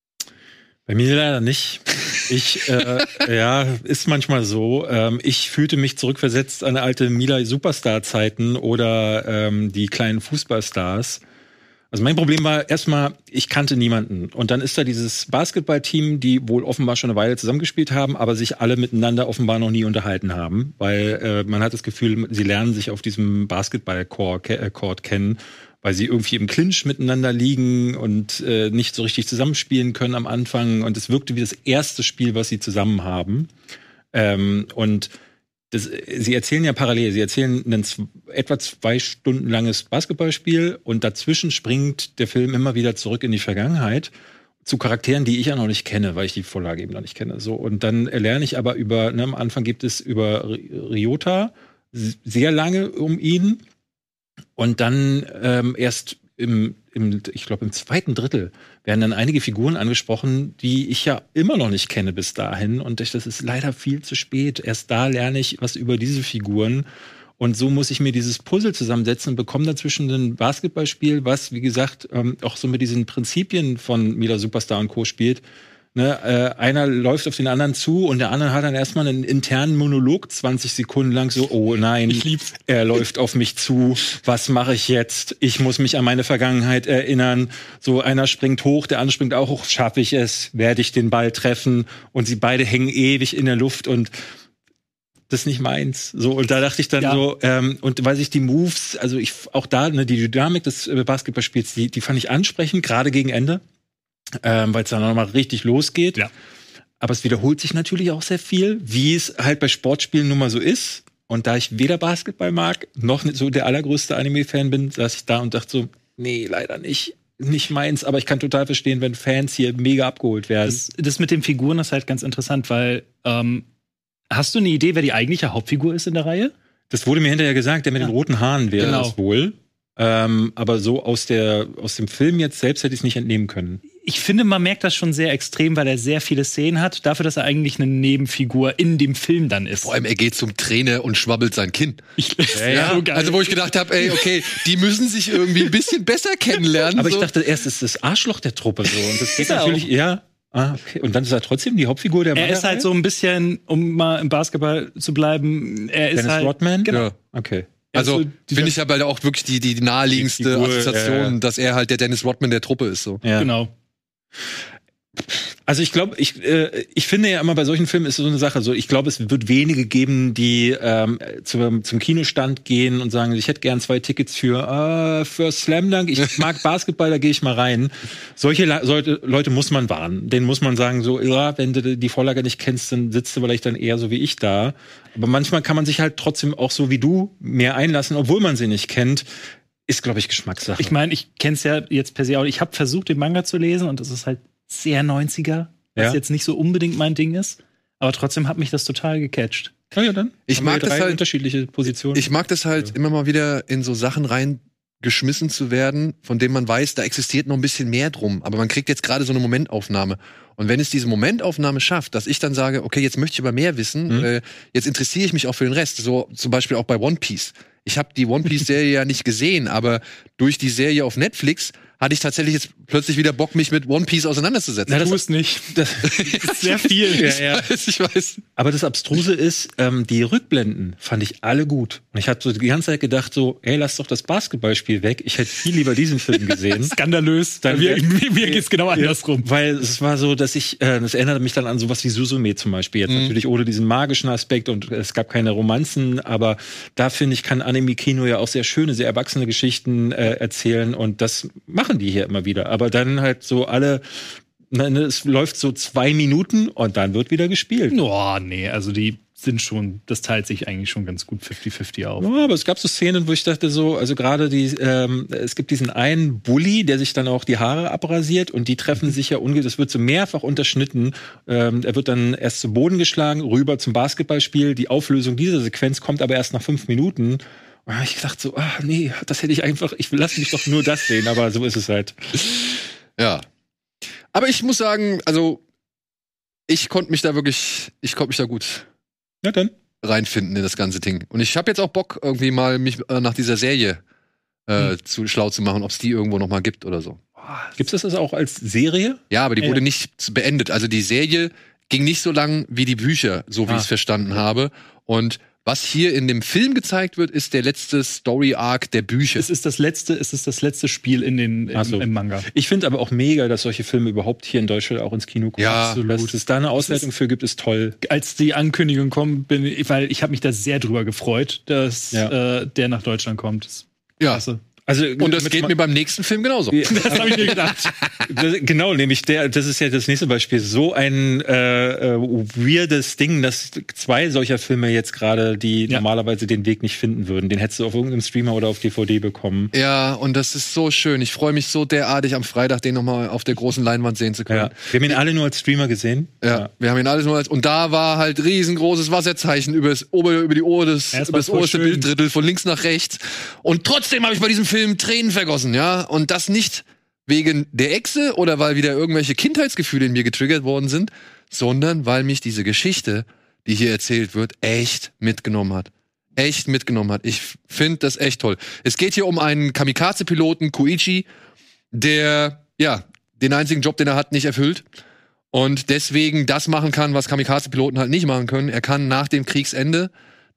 Bei mir leider nicht. Ich, äh, ja, ist manchmal so. Ähm, ich fühlte mich zurückversetzt an alte Mila-Superstar-Zeiten oder ähm, die kleinen Fußballstars. Also mein Problem war erstmal, ich kannte niemanden. Und dann ist da dieses Basketballteam, die wohl offenbar schon eine Weile zusammengespielt haben, aber sich alle miteinander offenbar noch nie unterhalten haben. Weil äh, man hat das Gefühl, sie lernen sich auf diesem Basketball-Court kennen, weil sie irgendwie im Clinch miteinander liegen und äh, nicht so richtig zusammenspielen können am Anfang. Und es wirkte wie das erste Spiel, was sie zusammen haben. Ähm, und Das, sie erzählen ja parallel, sie erzählen ein z- etwa zwei Stunden langes Basketballspiel und dazwischen springt der Film immer wieder zurück in die Vergangenheit zu Charakteren, die ich ja noch nicht kenne, weil ich die Vorlage eben noch nicht kenne. So, und dann lerne ich aber über, ne, am Anfang gibt es über Ryota sehr lange um ihn und dann ähm, erst im, im ich glaube im zweiten Drittel werden dann einige Figuren angesprochen, die ich ja immer noch nicht kenne bis dahin. Und das ist leider viel zu spät. Erst da lerne ich was über diese Figuren. Und so muss ich mir dieses Puzzle zusammensetzen und bekomme dazwischen ein Basketballspiel, was, wie gesagt, ähm, auch so mit diesen Prinzipien von Mila Superstar und Co. spielt. Ne, äh, einer läuft auf den anderen zu und der andere hat dann erstmal einen internen Monolog zwanzig Sekunden lang so, oh nein, ich lieb's. Er läuft auf mich zu, was mache ich jetzt? Ich muss mich an meine Vergangenheit erinnern. So, einer springt hoch, der andere springt auch hoch, schaffe ich es? Werde ich den Ball treffen? Und sie beide hängen ewig in der Luft und das ist nicht meins. So, und da dachte ich dann ja. so, ähm, und weil sich die Moves, also ich auch da, ne, die Dynamik des äh, Basketballspiels, die, die fand ich ansprechend, gerade gegen Ende. Ähm, weil es dann nochmal richtig losgeht. Ja. Aber es wiederholt sich natürlich auch sehr viel, wie es halt bei Sportspielen nun mal so ist. Und da ich weder Basketball mag, noch nicht so der allergrößte Anime-Fan bin, saß ich da und dachte so, nee, leider nicht. Nicht meins, aber ich kann total verstehen, wenn Fans hier mega abgeholt werden. Das, das mit den Figuren ist halt ganz interessant, weil ähm, hast du eine Idee, wer die eigentliche Hauptfigur ist in der Reihe? Das wurde mir hinterher gesagt, der mit ja. den roten Haaren wäre genau. es wohl. Ähm, aber so aus der aus dem Film jetzt selbst hätte ich es nicht entnehmen können. Ich finde, man merkt das schon sehr extrem, weil er sehr viele Szenen hat, dafür, dass er eigentlich eine Nebenfigur in dem Film dann ist. Vor allem, er geht zum Trainer und schwabbelt sein Kinn. Ich, ja, ja. So also wo ich gedacht habe, ey, okay, die müssen sich irgendwie ein bisschen besser kennenlernen. Aber so. ich dachte erst, ist das Arschloch der Truppe so. Und das geht natürlich eher. Ah, okay. Und dann ist er trotzdem die Hauptfigur der Er ist halt so ein bisschen, um mal im Basketball zu bleiben, er ist Dennis halt. Rodman? Genau. Ja. Okay. Also, also finde ich aber auch wirklich die, die naheliegendste die Figur, Assoziation, ja, ja. dass er halt der Dennis Rodman der Truppe ist. So. Ja. Genau. Also ich glaube, ich, äh, ich finde ja immer bei solchen Filmen ist so eine Sache, so ich glaube, es wird wenige geben, die ähm, zum, zum Kinostand gehen und sagen, ich hätte gern zwei Tickets für äh, für Slam Dunk, ich mag Basketball, da gehe ich mal rein. Solche La- sollte, Leute muss man warnen. Denen muss man sagen, so, ja, wenn du die Vorlage nicht kennst, dann sitzt du vielleicht dann eher so wie ich da. Aber manchmal kann man sich halt trotzdem auch so wie du mehr einlassen, obwohl man sie nicht kennt. Ist, glaube ich, Geschmackssache. Ich meine, ich kenne es ja jetzt per se auch. Ich habe versucht, den Manga zu lesen und es ist halt sehr neunziger, was ja. jetzt nicht so unbedingt mein Ding ist. Aber trotzdem hat mich das total gecatcht. Ja, ja, dann. Ich mag das halt, unterschiedliche Positionen. Ich mag das halt ja. immer mal wieder in so Sachen reingeschmissen zu werden, von denen man weiß, da existiert noch ein bisschen mehr drum. Aber man kriegt jetzt gerade so eine Momentaufnahme. Und wenn es diese Momentaufnahme schafft, dass ich dann sage, okay, jetzt möchte ich aber mehr wissen, mhm. äh, jetzt interessiere ich mich auch für den Rest. So zum Beispiel auch bei One Piece. Ich habe die One Piece-Serie ja nicht gesehen, aber durch die Serie auf Netflix hatte ich tatsächlich jetzt plötzlich wieder Bock, mich mit One Piece auseinanderzusetzen. Na, das Tu es nicht. Das, Das ist sehr viel. ja, ja. Ich weiß, ich weiß. Aber das Abstruse ist, ähm, die Rückblenden fand ich alle gut. Und ich habe so die ganze Zeit gedacht, so, ey, lass doch das Basketballspiel weg. Ich hätte viel lieber diesen Film gesehen. Skandalös. Dann- mir mir, mir geht's genau andersrum. Weil es war so, dass ich, äh, das erinnert mich dann an sowas wie Suzume zum Beispiel. Jetzt natürlich ohne diesen magischen Aspekt und es gab keine Romanzen, aber da finde ich, kann Anime-Kino ja auch sehr schöne, sehr erwachsene Geschichten äh, erzählen und das machen die hier immer wieder. Aber dann halt so alle, na, ne, es läuft so zwei Minuten und dann wird wieder gespielt. Oh, nee, also die sind schon, das teilt sich eigentlich schon ganz gut fünfzig fünfzig auf. Ja, aber es gab so Szenen, wo ich dachte so, also gerade die, ähm, es gibt diesen einen Bully, der sich dann auch die Haare abrasiert und die treffen sich ja unge, das wird so mehrfach unterschnitten. Ähm, er wird dann erst zu Boden geschlagen, rüber zum Basketballspiel. Die Auflösung dieser Sequenz kommt aber erst nach fünf Minuten. Und da hab ich gedacht so, ah, nee, das hätte ich einfach, ich lasse mich doch nur das sehen, aber so ist es halt. Ja. Aber ich muss sagen, also ich konnte mich da wirklich, ich konnte mich da gut Ja, dann. reinfinden in das ganze Ding. Und ich habe jetzt auch Bock, irgendwie mal mich äh, nach dieser Serie äh, Hm. zu schlau zu machen, ob es die irgendwo noch mal gibt oder so. Gibt's das also auch als Serie? Ja, aber die Ja. wurde nicht beendet. Also die Serie ging nicht so lang wie die Bücher, so wie Ah. ich es verstanden habe. Und was hier in dem Film gezeigt wird, ist der letzte Story-Arc der Bücher. Es ist das letzte, es ist das letzte Spiel in den, im, Ach so. im Manga. Ich finde aber auch mega, dass solche Filme überhaupt hier in Deutschland auch ins Kino kommen. Ja, absolut. Dass es da eine Auswertung für gibt, ist toll. Als die Ankündigung kommt, bin ich, weil ich habe mich da sehr drüber gefreut, dass Ja. äh, der nach Deutschland kommt. Das ist Ja. klasse. Also, Und das mit- geht mir beim nächsten Film genauso. Das habe ich mir gedacht. Das, genau, nämlich der, das ist ja das nächste Beispiel. So ein äh, äh, weirdes Ding, dass zwei solcher Filme jetzt gerade, die Ja. normalerweise den Weg nicht finden würden, den hättest du auf irgendeinem Streamer oder auf D V D bekommen. Ja, und das ist so schön. Ich freue mich so derartig am Freitag, den nochmal auf der großen Leinwand sehen zu können. Ja. Wir haben ihn alle nur als Streamer gesehen. Ja, wir haben ihn alles nur als, und da war halt riesengroßes Wasserzeichen über das ober, über die Ohr des, Ja, es über war das voll oberste schön. Bilddrittel von links nach rechts. Und trotzdem habe ich bei diesem Film Tränen vergossen, ja. Und das nicht wegen der Echse oder weil wieder irgendwelche Kindheitsgefühle in mir getriggert worden sind, sondern weil mich diese Geschichte, die hier erzählt wird, echt mitgenommen hat. Echt mitgenommen hat. Ich finde das echt toll. Es geht hier um einen Kamikaze-Piloten, Koichi, der, ja, den einzigen Job, den er hat, nicht erfüllt. Und deswegen das machen kann, was Kamikaze-Piloten halt nicht machen können. Er kann nach dem Kriegsende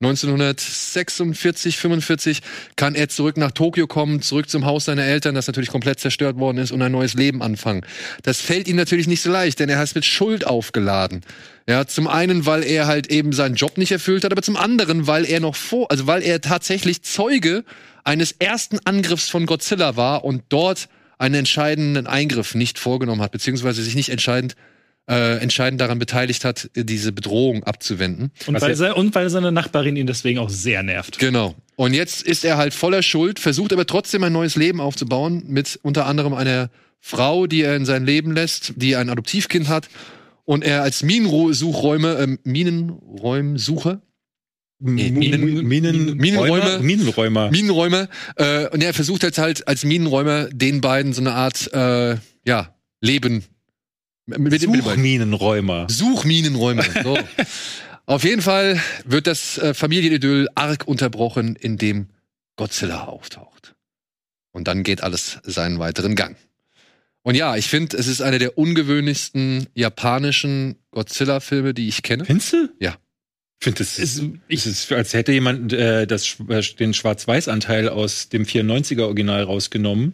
neunzehnhundertsechsundvierzig, fünfundvierzig kann er zurück nach Tokio kommen, zurück zum Haus seiner Eltern, das natürlich komplett zerstört worden ist, und ein neues Leben anfangen. Das fällt ihm natürlich nicht so leicht, denn er ist mit Schuld aufgeladen. Ja, zum einen, weil er halt eben seinen Job nicht erfüllt hat, aber zum anderen, weil er noch vor, also weil er tatsächlich Zeuge eines ersten Angriffs von Godzilla war und dort einen entscheidenden Eingriff nicht vorgenommen hat, beziehungsweise sich nicht entscheidend Äh, entscheidend daran beteiligt hat, diese Bedrohung abzuwenden. Und weil, se und weil seine Nachbarin ihn deswegen auch sehr nervt. Genau. Und jetzt ist er halt voller Schuld, versucht aber trotzdem ein neues Leben aufzubauen, mit unter anderem einer Frau, die er in sein Leben lässt, die ein Adoptivkind hat. Und er als Minensuchräume, äh, Minenräumsucher, Nee, Minen- Minen, Minenräumer. Minenräumer. Minenräumer, äh, und er versucht jetzt halt als Minenräumer den beiden so eine Art, äh, ja, Leben mit, mit den beiden. Suchminenräumer. Suchminenräume. So. Auf jeden Fall wird das äh, Familienidyll arg unterbrochen, indem Godzilla auftaucht. Und dann geht alles seinen weiteren Gang. Und ja, ich finde, es ist einer der ungewöhnlichsten japanischen Godzilla-Filme, die ich kenne. Findest du? Ja. Ich finde, das ist, Ich- es ist, als hätte jemand äh, das, Sch- den Schwarz-Weiß-Anteil aus dem vierundneunziger Original rausgenommen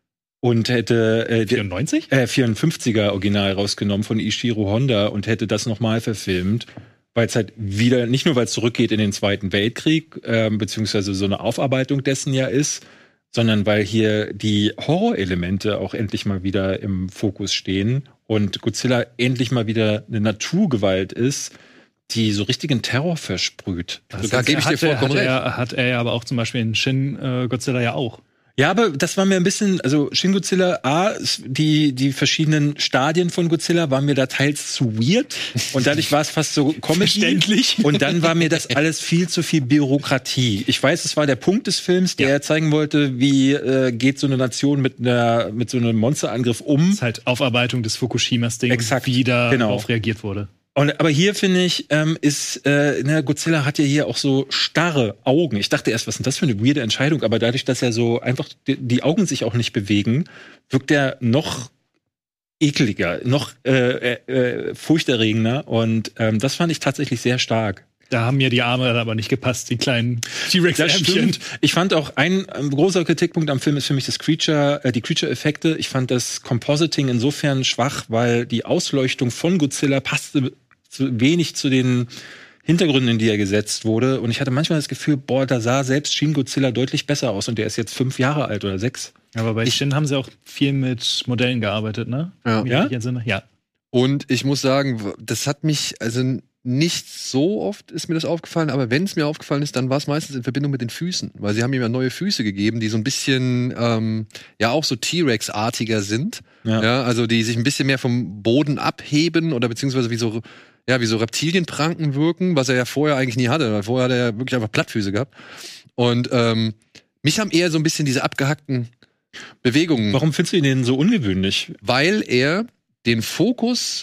und hätte äh, vierundneunzig? äh, vierundfünfziger Original rausgenommen von Ishiro Honda und hätte das nochmal verfilmt, weil es halt wieder, nicht nur weil es zurückgeht in den Zweiten Weltkrieg, ähm, beziehungsweise so eine Aufarbeitung dessen ja ist, sondern weil hier die Horrorelemente auch endlich mal wieder im Fokus stehen und Godzilla endlich mal wieder eine Naturgewalt ist, die so richtigen Terror versprüht. Also da gebe ich dir hat er- vollkommen hat recht. er, hat er ja aber auch zum Beispiel in Shin äh, Godzilla ja auch. Ja, aber das war mir ein bisschen, also Shin Godzilla, A, es- die, die verschiedenen Stadien von Godzilla waren mir da teils zu weird und dadurch war es fast so Comedy. Verständlich. Und dann war mir das alles viel zu viel Bürokratie. Ich weiß, es war der Punkt des Films, der Ja. zeigen wollte, wie äh, geht so eine Nation mit einer mit so einem Monsterangriff um. Das ist halt Aufarbeitung des Fukushimas-Ding, Exakt, wie da genau. darauf reagiert wurde. Und, aber hier finde ich, ähm, ist, äh, ne, Godzilla hat ja hier auch so starre Augen. Ich dachte erst, was ist denn das für eine weirde Entscheidung? Aber dadurch, dass er so einfach die, die Augen sich auch nicht bewegen, wirkt er noch ekliger, noch äh, äh, furchterregender. Und ähm, das fand ich tatsächlich sehr stark. Da haben mir die Arme dann aber nicht gepasst, die kleinen T-Rex-Ärmchen. Ich fand auch, ein, ein großer Kritikpunkt am Film ist für mich das Creature, äh, die Creature-Effekte. Ich fand das Compositing insofern schwach, weil die Ausleuchtung von Godzilla passte zu wenig zu den Hintergründen, in die er gesetzt wurde. Und ich hatte manchmal das Gefühl, boah, da sah selbst Shin Godzilla deutlich besser aus. Und der ist jetzt fünf Jahre alt oder sechs. Aber bei Shin haben sie auch viel mit Modellen gearbeitet, ne? Ja. Wie Ja? ich entsinne. Ja. Und ich muss sagen, das hat mich, also nicht so oft ist mir das aufgefallen, aber wenn es mir aufgefallen ist, dann war es meistens in Verbindung mit den Füßen. Weil sie haben ihm ja neue Füße gegeben, die so ein bisschen, ähm, ja auch so T-Rex-artiger sind. Ja. Ja, also die sich ein bisschen mehr vom Boden abheben oder beziehungsweise wie so, ja, wie so Reptilienpranken wirken, was er ja vorher eigentlich nie hatte. Weil vorher hat er ja wirklich einfach Plattfüße gehabt. Und ähm, mich haben eher so ein bisschen diese abgehackten Bewegungen. Warum findest du ihn denn so ungewöhnlich? Weil er den Fokus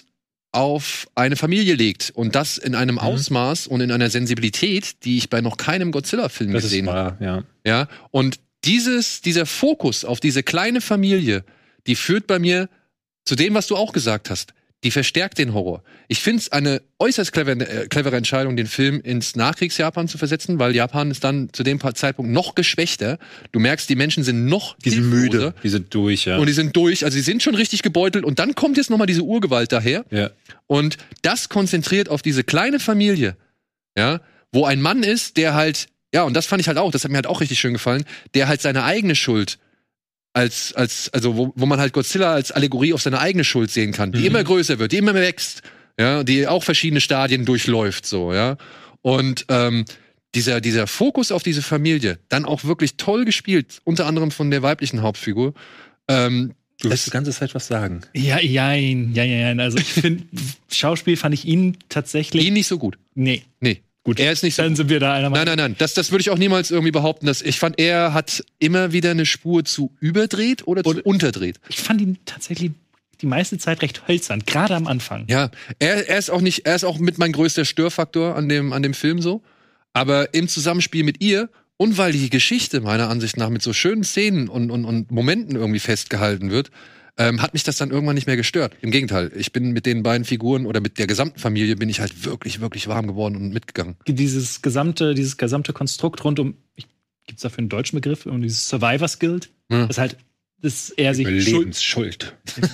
auf eine Familie legt und das in einem Mhm. Ausmaß und in einer Sensibilität, die ich bei noch keinem Godzilla-Film Das ist gesehen habe. wahr, ja. Ja, und dieses, dieser Fokus auf diese kleine Familie, die führt bei mir zu dem, was du auch gesagt hast. Die verstärkt den Horror. Ich finde es eine äußerst clevere, äh, clevere Entscheidung, den Film ins Nachkriegsjapan zu versetzen, weil Japan ist dann zu dem Zeitpunkt noch geschwächter. Du merkst, die Menschen sind noch Die sind hilfloser. müde. Die sind durch, ja. Und die sind durch, also sie sind schon richtig gebeutelt. Und dann kommt jetzt nochmal diese Urgewalt daher. ja. Und das konzentriert auf diese kleine Familie, ja, wo ein Mann ist, der halt, ja, und das fand ich halt auch, das hat mir halt auch richtig schön gefallen, der halt seine eigene Schuld als, als, also wo, wo man halt Godzilla als Allegorie auf seine eigene Schuld sehen kann, die Mhm. immer größer wird, die immer mehr wächst, ja, die auch verschiedene Stadien durchläuft, so, ja. Und ähm, dieser, dieser Fokus auf diese Familie, dann auch wirklich toll gespielt, unter anderem von der weiblichen Hauptfigur, ähm, Du willst die ganze Zeit was sagen. Ja, jein, ja, ja, ja. Also ich finde, Schauspiel fand ich ihn tatsächlich. ihn nicht so gut. Nee. Nee. Gut, Er ist nicht so dann sind wir da einer Nein, nein, nein, das, das würde ich auch niemals irgendwie behaupten. Dass ich fand, er hat immer wieder eine Spur zu überdreht oder zu Und- unterdreht. Ich fand ihn tatsächlich die meiste Zeit recht hölzern, gerade am Anfang. Ja, er, er ist auch nicht, er ist auch mit mein größter Störfaktor an dem, an dem Film so. Aber im Zusammenspiel mit ihr und weil die Geschichte meiner Ansicht nach mit so schönen Szenen und, und, und Momenten irgendwie festgehalten wird, ähm, hat mich das dann irgendwann nicht mehr gestört. Im Gegenteil, ich bin mit den beiden Figuren oder mit der gesamten Familie bin ich halt wirklich, wirklich warm geworden und mitgegangen. Dieses gesamte, dieses gesamte Konstrukt rund um, gibt es dafür einen deutschen Begriff, um dieses Survivors Guild, Ja. das halt, dass er sich schuld, Überlebensschuld.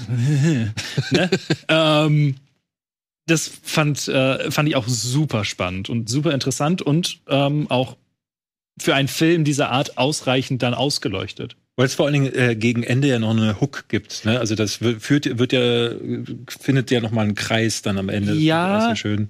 ne? ähm, das fand, äh, fand ich auch super spannend und super interessant und ähm, auch für einen Film dieser Art ausreichend dann ausgeleuchtet. Weil es vor allen Dingen äh, gegen Ende ja noch eine Hook gibt. Ne? Also das wird, führt, wird ja, findet ja noch mal einen Kreis dann am Ende. Ja. Das ist ja schön.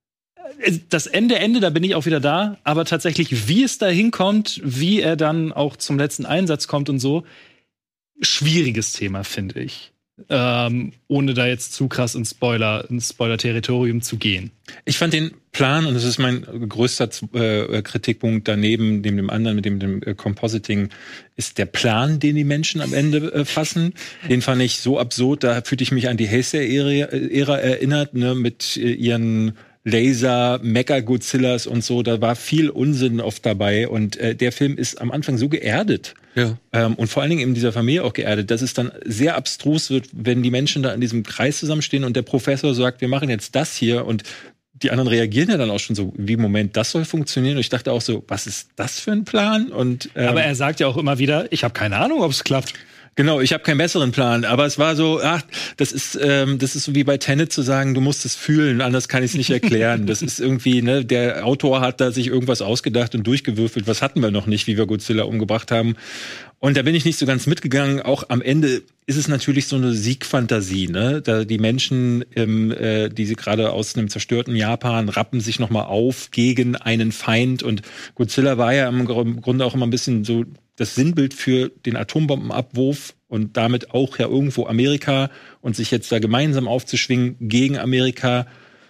Das Ende, Ende, da bin ich auch wieder da, aber tatsächlich, wie es da hinkommt, wie er dann auch zum letzten Einsatz kommt und so, schwieriges Thema, finde ich. Ähm, ohne da jetzt zu krass ins Spoiler, ins Spoiler-Territorium zu gehen. Ich fand den Plan, und das ist mein größter äh, Kritikpunkt daneben, neben dem anderen, mit dem, dem äh, Compositing, ist der Plan, den die Menschen am Ende äh, fassen. Den fand ich so absurd, da fühlte ich mich an die Heisei-Ära erinnert, ne, mit äh, ihren Laser, Mecha-Godzillas und so. Da war viel Unsinn oft dabei. Und äh, der Film ist am Anfang so geerdet. Ja. Ähm, und vor allen Dingen in dieser Familie auch geerdet, dass es dann sehr abstrus wird, wenn die Menschen da in diesem Kreis zusammenstehen und der Professor sagt, wir machen jetzt das hier und die anderen reagieren ja dann auch schon so, wie, Moment, das soll funktionieren. Und ich dachte auch so, was ist das für ein Plan? Und ähm, Aber er sagt ja auch immer wieder, ich habe keine Ahnung, ob es klappt. Genau, ich habe keinen besseren Plan, aber es war so, ach, das ist, ähm, das ist so wie bei Tenet zu sagen, du musst es fühlen, anders kann ich es nicht erklären. Das ist irgendwie, ne, der Autor hat da sich irgendwas ausgedacht und durchgewürfelt. Was hatten wir noch nicht, wie wir Godzilla umgebracht haben? Und da bin ich nicht so ganz mitgegangen. Auch am Ende ist es natürlich so eine Siegfantasie, ne? Da die Menschen, ähm, äh, die sie gerade aus einem zerstörten Japan rappen sich noch mal auf gegen einen Feind. Und Godzilla war ja im Grunde auch immer ein bisschen so das Sinnbild für den Atombombenabwurf und damit auch ja irgendwo Amerika und sich jetzt da gemeinsam aufzuschwingen gegen Amerika.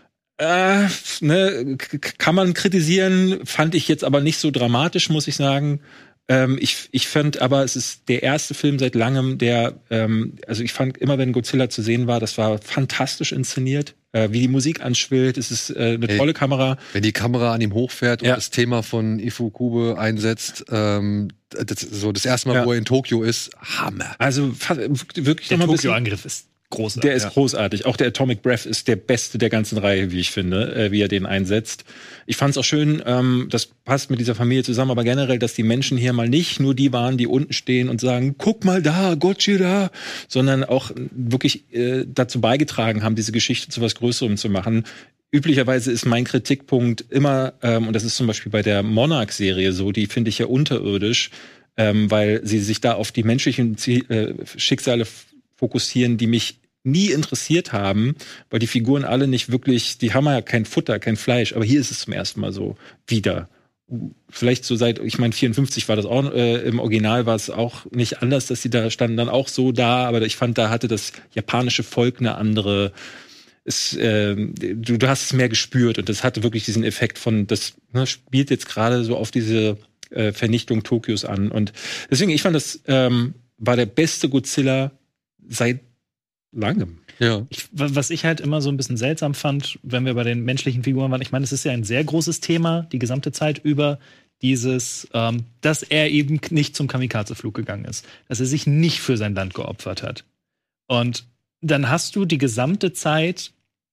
Äh, ne, k- kann man kritisieren, fand ich jetzt aber nicht so dramatisch, muss ich sagen. Ähm, ich, ich fand aber, es ist der erste Film seit langem, der, ähm, also ich fand immer, wenn Godzilla zu sehen war, das war fantastisch inszeniert. Äh, wie die Musik anschwillt, es ist äh, eine Ey, tolle Kamera. Wenn die Kamera an ihm hochfährt und Ja. das Thema von Ifukube einsetzt, ähm, das, so das erste Mal, Ja. wo er in Tokio ist, Hammer. Also fa- wirklich Der noch mal ein bisschen. Tokio-Angriff ist großartig. Der ist großartig. Auch der Atomic Breath ist der beste der ganzen Reihe, wie ich finde, äh, wie er den einsetzt. Ich fand es auch schön, ähm, das passt mit dieser Familie zusammen, aber generell, dass die Menschen hier mal nicht nur die waren, die unten stehen und sagen, guck mal da, Godzilla, sondern auch wirklich äh, dazu beigetragen haben, diese Geschichte zu was Größerem zu machen. Üblicherweise ist mein Kritikpunkt immer, ähm, und das ist zum Beispiel bei der Monarch-Serie so, die finde ich ja unterirdisch, ähm, weil sie sich da auf die menschlichen Zie- äh, Schicksale f- fokussieren, die mich nie interessiert haben, weil die Figuren alle nicht wirklich, die haben ja kein Futter, kein Fleisch, aber hier ist es zum ersten Mal so wieder. Vielleicht so seit, ich meine, vierundfünfzig war das auch, äh, im Original war es auch nicht anders, dass sie da standen dann auch so da, aber ich fand, da hatte das japanische Volk eine andere, es, äh, du, du hast es mehr gespürt und das hatte wirklich diesen Effekt von, das ne, spielt jetzt gerade so auf diese äh, Vernichtung Tokios an und deswegen, ich fand, das ähm, war der beste Godzilla seit langem. Ja. Ich, wa- was ich halt immer so ein bisschen seltsam fand, wenn wir bei den menschlichen Figuren waren, ich meine, es ist ja ein sehr großes Thema, die gesamte Zeit über, dieses, ähm, dass er eben nicht zum Kamikaze-Flug gegangen ist, dass er sich nicht für sein Land geopfert hat. Und dann hast du die gesamte Zeit,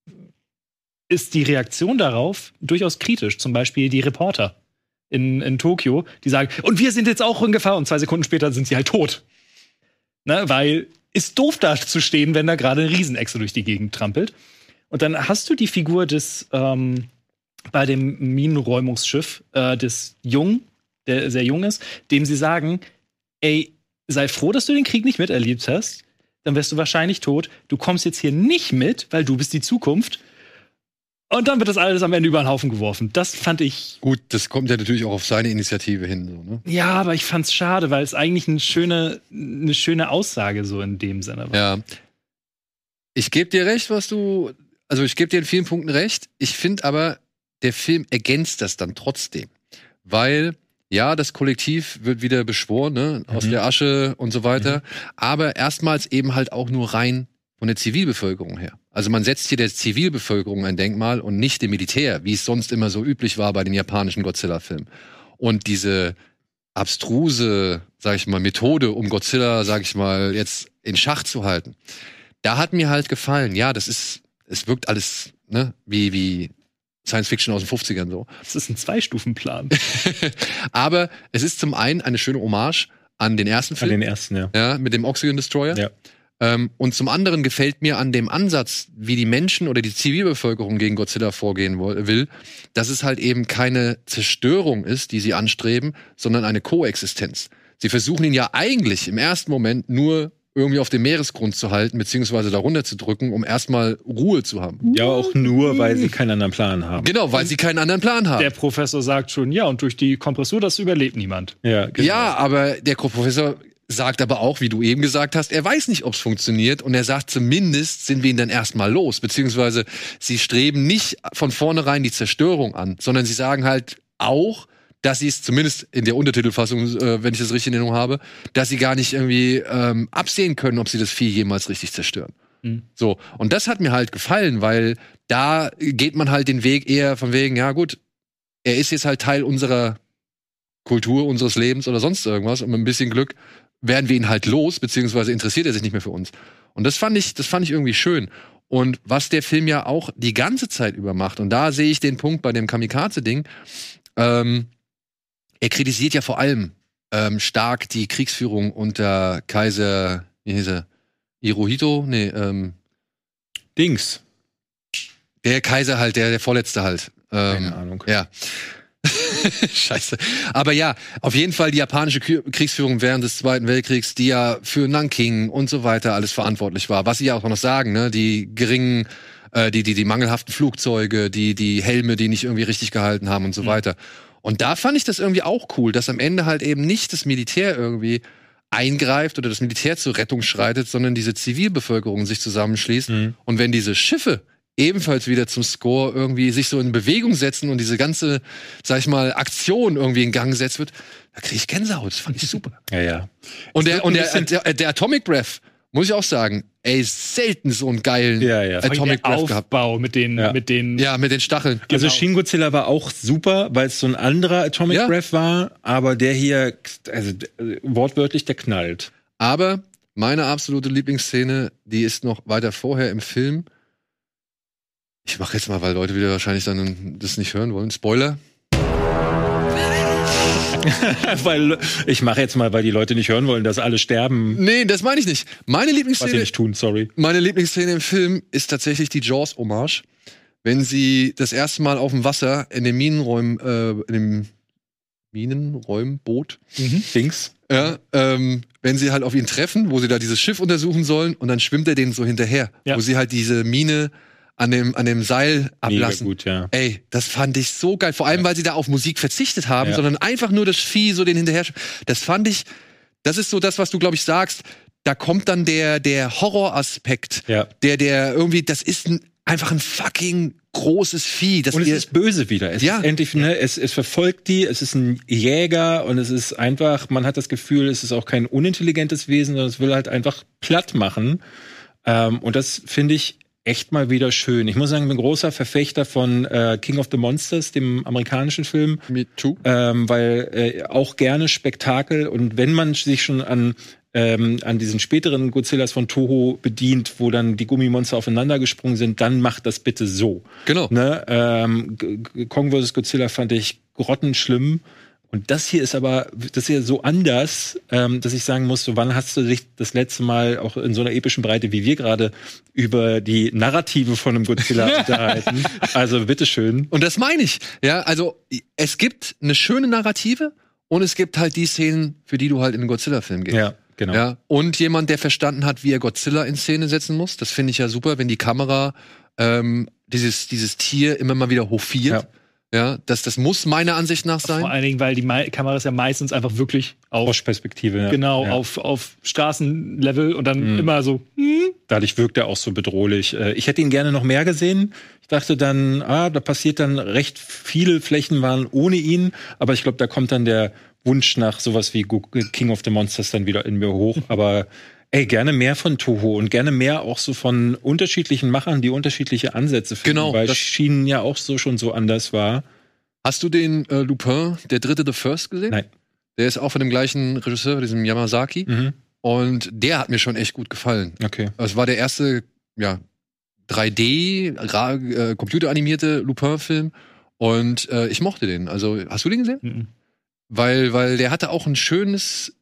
ist die Reaktion darauf durchaus kritisch. Zum Beispiel die Reporter in, in Tokio, die sagen, und wir sind jetzt auch in Gefahr. Und zwei Sekunden später sind sie halt tot. Ne, weil ist doof da zu stehen, wenn da gerade eine Riesenechse durch die Gegend trampelt. Und dann hast du die Figur des ähm, bei dem Minenräumungsschiff äh, des Jungen, der sehr jung ist, dem sie sagen, ey, sei froh, dass du den Krieg nicht miterlebt hast, dann wärst du wahrscheinlich tot. Du kommst jetzt hier nicht mit, weil du bist die Zukunft. Und dann wird das alles am Ende über den Haufen geworfen. Das fand ich. Gut, das kommt ja natürlich auch auf seine Initiative hin. So, ne? Ja, aber ich fand's schade, weil es eigentlich eine schöne, eine schöne Aussage so in dem Sinne war. Ja. Ich gebe dir recht, was du. Also, ich gebe dir in vielen Punkten recht. Ich finde aber, der Film ergänzt das dann trotzdem. Weil, ja, das Kollektiv wird wieder beschworen, ne? Aus Mhm. der Asche und so weiter. Aber erstmals eben halt auch nur rein von der Zivilbevölkerung her. Also man setzt hier der Zivilbevölkerung ein Denkmal und nicht dem Militär, wie es sonst immer so üblich war bei den japanischen Godzilla-Filmen. Und diese abstruse, sag ich mal, Methode, um Godzilla, sag ich mal, jetzt in Schach zu halten, da hat mir halt gefallen, ja, das ist, es wirkt alles, ne, wie, wie Science-Fiction aus den fünfzigern so. Das ist ein Zwei-Stufen-Plan. Aber es ist zum einen eine schöne Hommage an den ersten An Film. den ersten, ja. Ja, mit dem Oxygen Destroyer. Ja. Ähm, und zum anderen gefällt mir an dem Ansatz, wie die Menschen oder die Zivilbevölkerung gegen Godzilla vorgehen wo- will, dass es halt eben keine Zerstörung ist, die sie anstreben, sondern eine Koexistenz. Sie versuchen ihn ja eigentlich im ersten Moment nur irgendwie auf dem Meeresgrund zu halten, beziehungsweise darunter zu drücken, um erstmal Ruhe zu haben. Ja, auch nur, weil sie keinen anderen Plan haben. Genau, weil sie keinen anderen Plan haben. Der Professor sagt schon, ja, und durch die Kompressur, das überlebt niemand. Ja, genau. Ja, aber der Professor sagt aber auch, wie du eben gesagt hast, er weiß nicht, ob es funktioniert und er sagt, zumindest sind wir ihn dann erstmal los, beziehungsweise sie streben nicht von vornherein die Zerstörung an, sondern sie sagen halt auch, dass sie es zumindest in der Untertitelfassung, äh, wenn ich das richtig in Erinnerung habe, dass sie gar nicht irgendwie ähm, absehen können, ob sie das Vieh jemals richtig zerstören. Mhm. So, und das hat mir halt gefallen, weil da geht man halt den Weg eher von wegen, ja gut, er ist jetzt halt Teil unserer Kultur, unseres Lebens oder sonst irgendwas und mit ein bisschen Glück werden wir ihn halt los, beziehungsweise interessiert er sich nicht mehr für uns. Und das fand ich, das fand ich irgendwie schön. Und was der Film ja auch die ganze Zeit über macht, und da sehe ich den Punkt bei dem Kamikaze-Ding, ähm, er kritisiert ja vor allem ähm, stark die Kriegsführung unter Kaiser, wie hieß er? Hirohito? Nee, ähm, Dings. der Kaiser halt, der, der Vorletzte halt. Ähm, Keine Ahnung. Ja. Scheiße. Aber ja, auf jeden Fall die japanische Kü- Kriegsführung während des Zweiten Weltkriegs, die ja für Nanking und so weiter alles verantwortlich war. Was sie ja auch noch sagen, ne, die geringen, äh, die, die, die mangelhaften Flugzeuge, die, die Helme, die nicht irgendwie richtig gehalten haben und so Mhm. weiter. Und da fand ich das irgendwie auch cool, dass am Ende halt eben nicht das Militär irgendwie eingreift oder das Militär zur Rettung schreitet, sondern diese Zivilbevölkerung sich zusammenschließt. Mhm. Und wenn diese Schiffe ebenfalls wieder zum Score irgendwie sich so in Bewegung setzen und diese ganze, sag ich mal, Aktion irgendwie in Gang gesetzt wird, da kriege ich Gänsehaut. Das fand ich super. Ja, ja. Und Es der, wird und ein der, bisschen- der, der Atomic Breath, muss ich auch sagen, ey, selten so einen geilen Ja, ja. Atomic der Breath gehabt. Aufbau mit den, Ja. mit den Ja, mit den Stacheln. Also Genau. Shin Godzilla war auch super, weil es so ein anderer Atomic Ja. Breath war, aber der hier, also äh, wortwörtlich, der knallt. Aber meine absolute Lieblingsszene, die ist noch weiter vorher im Film. Ich mache jetzt mal, weil Leute wieder wahrscheinlich dann das nicht hören wollen. Spoiler. weil ich mache jetzt mal, weil die Leute nicht hören wollen, dass alle sterben, Nee, das meine ich nicht. Meine was sie Lieblingsszene, nicht tun, sorry. meine Lieblingsszene im Film ist tatsächlich die Jaws-Hommage. Wenn sie das erste Mal auf dem Wasser in den Minenräumen, äh, in dem Minenräumboot, Dings. ja, ähm, wenn sie halt auf ihn treffen, wo sie da dieses Schiff untersuchen sollen und dann schwimmt er denen so hinterher, Ja. wo sie halt diese Mine an dem, an dem Seil Mega ablassen. gut, ja. Ey, das fand ich so geil. Vor allem, weil sie da auf Musik verzichtet haben, Ja. sondern einfach nur das Vieh so den hinterher. Das fand ich, das ist so das, was du, glaube ich, sagst. Da kommt dann der, der Horroraspekt. Ja. Der, der irgendwie, das ist ein, einfach ein fucking großes Vieh. Das Und es wir- ist böse wieder. Es Ja. ist endlich, ne, es, es verfolgt die, es ist ein Jäger und es ist einfach, man hat das Gefühl, es ist auch kein unintelligentes Wesen, sondern es will halt einfach platt machen. Ähm, und das finde ich echt mal wieder schön. Ich muss sagen, ich bin großer Verfechter von äh, King of the Monsters, dem amerikanischen Film. Me too. ähm, weil äh, auch gerne Spektakel und wenn man sich schon an ähm, an diesen späteren Godzillas von Toho bedient, wo dann die Gummimonster aufeinander gesprungen sind, dann macht das bitte so. Genau. Ne? Ähm, G- G- Kong versus. Godzilla fand ich grottenschlimm. Und das hier ist aber, das hier so anders, ähm, dass ich sagen muss, so wann hast du dich das letzte Mal auch in so einer epischen Breite wie wir gerade über die Narrative von einem Godzilla unterhalten? Also bitteschön. Und das meine ich. Ja, also es gibt eine schöne Narrative und es gibt halt die Szenen, für die du halt in einen Godzilla-Film gehst. Ja, genau. Ja, und jemand, der verstanden hat, wie er Godzilla in Szene setzen muss. Das finde ich ja super, wenn die Kamera ähm, dieses, dieses Tier immer mal wieder hofiert. Ja, das, das muss meiner Ansicht nach sein. vor allen Dingen, weil die Mei- Kamera ist ja meistens einfach wirklich auf, Froschperspektive. Ja. genau, Ja. auf, auf Straßenlevel und dann immer so, hm, Dadurch wirkt er auch so bedrohlich. Äh, Ich hätte ihn gerne noch mehr gesehen. Ich dachte dann, ah, da passiert dann recht viele Flächen waren ohne ihn, aber ich glaube, da kommt dann der Wunsch nach sowas wie Go- King of the Monsters dann wieder in mir hoch. Aber ey, gerne mehr von Toho und gerne mehr auch so von unterschiedlichen Machern, die unterschiedliche Ansätze finden, Genau, weil das- Schienen ja auch so schon so anders war. Hast du den äh, Lupin, der dritte The First, gesehen? Nein. Der ist auch von dem gleichen Regisseur, diesem Yamazaki. Mhm. Und der hat mir schon echt gut gefallen. Okay. Es war der erste, ja, drei D, ra- äh, computeranimierte Lupin-Film. Und äh, ich mochte den. Also, hast du den gesehen? Mhm. Weil, weil der hatte auch ein schönes,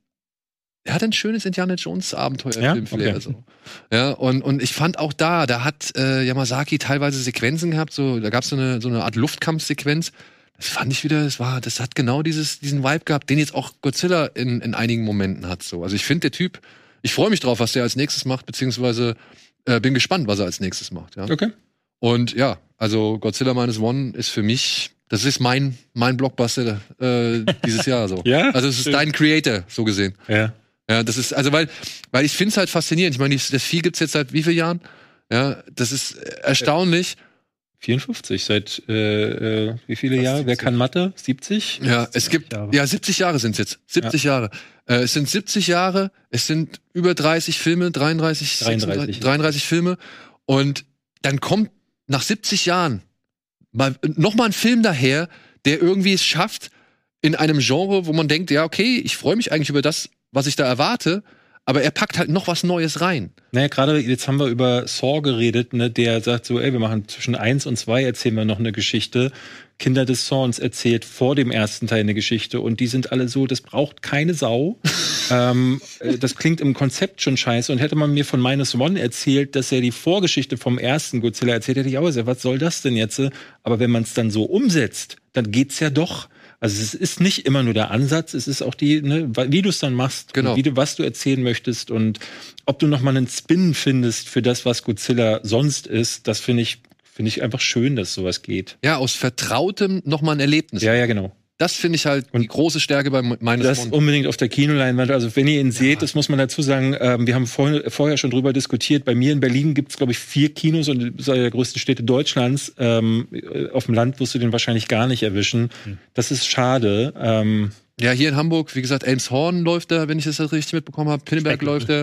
er hatte ein schönes Indiana Jones Abenteuerfilm-Flair. Ja? Okay. So. Ja, und, und ich fand auch da, da hat äh, Yamazaki teilweise Sequenzen gehabt, so, da gab es so eine, so eine Art Luftkampfsequenz. Das fand ich wieder, das war, das hat genau dieses, diesen Vibe gehabt, den jetzt auch Godzilla in, in einigen Momenten hat. So. Also ich finde der Typ, ich freue mich drauf, was der als nächstes macht, beziehungsweise äh, bin gespannt, was er als nächstes macht. Ja. Okay. Und ja, also Godzilla Minus One ist für mich, das ist mein, mein Blockbuster äh, dieses Jahr so. Ja? Also es ist dein Creator, so gesehen. Ja. Ja, das ist, also weil, weil ich finde es halt faszinierend. Ich meine, die- das Vieh gibt's jetzt seit wie vielen Jahren? Ja, das ist erstaunlich. vierundfünfzig seit äh, äh, wie viele Fast Jahre? Wer siebzig. kann Mathe? siebzig? Ja, es gibt, Jahre. ja, siebzig Jahre sind's jetzt. siebzig Jahre. Äh, es sind siebzig Jahre, es sind über dreißig Filme, dreiunddreißig, dreiunddreißig. sechsunddreißig, dreiunddreißig Filme. Und dann kommt nach siebzig Jahren mal, noch mal ein Film daher, der irgendwie es schafft, in einem Genre, wo man denkt, ja, okay, ich freue mich eigentlich über das, was ich da erwarte, aber er packt halt noch was Neues rein. Naja, gerade jetzt haben wir über Saw geredet, ne, der sagt so, ey, wir machen zwischen eins und zwei erzählen wir noch eine Geschichte. Kinder des Zorns erzählt vor dem ersten Teil eine Geschichte und die sind alle so, das braucht keine Sau. ähm, äh, das klingt im Konzept schon scheiße und hätte man mir von Minus One erzählt, dass er die Vorgeschichte vom ersten Godzilla erzählt, hätte ich auch gesagt, was soll das denn jetzt? Aber wenn man es dann so umsetzt, dann geht's ja doch. Also es ist nicht immer nur der Ansatz, es ist auch die, ne, wie du es dann machst, Genau. und wie du, was du erzählen möchtest und ob du noch mal einen Spin findest für das, was Godzilla sonst ist, das finde ich, finde ich einfach schön, dass sowas geht. Ja, aus Vertrautem noch mal ein Erlebnis. Ja, ja, genau. Das finde ich halt die große Stärke bei Minus Das One. unbedingt auf der Kinoleinwand. Also wenn ihr ihn seht, das muss man dazu sagen, ähm, wir haben vor, vorher schon drüber diskutiert. Bei mir in Berlin gibt es, glaube ich, vier Kinos und das ist eine der größten Städte Deutschlands. Ähm, auf dem Land wirst du den wahrscheinlich gar nicht erwischen. Das ist schade. Ähm, Ja, hier in Hamburg, wie gesagt, Elmshorn läuft da, wenn ich das richtig mitbekommen habe. Pinneberg Speckgürtel. läuft da.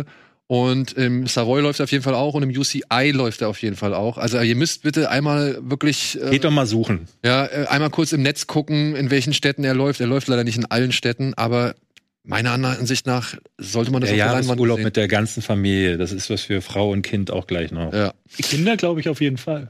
Und im Savoy läuft er auf jeden Fall auch und im U C I läuft er auf jeden Fall auch. Also ihr müsst bitte einmal wirklich äh, Geht doch mal suchen. ja, äh, einmal kurz im Netz gucken, in welchen Städten er läuft. Er läuft leider nicht in allen Städten, aber meiner Ansicht nach sollte man das Der auf der Leinwand Jahresurlaub sehen. mit der ganzen Familie, das ist was für Frau und Kind auch gleich noch. Ja. Kinder, glaube ich, auf jeden Fall.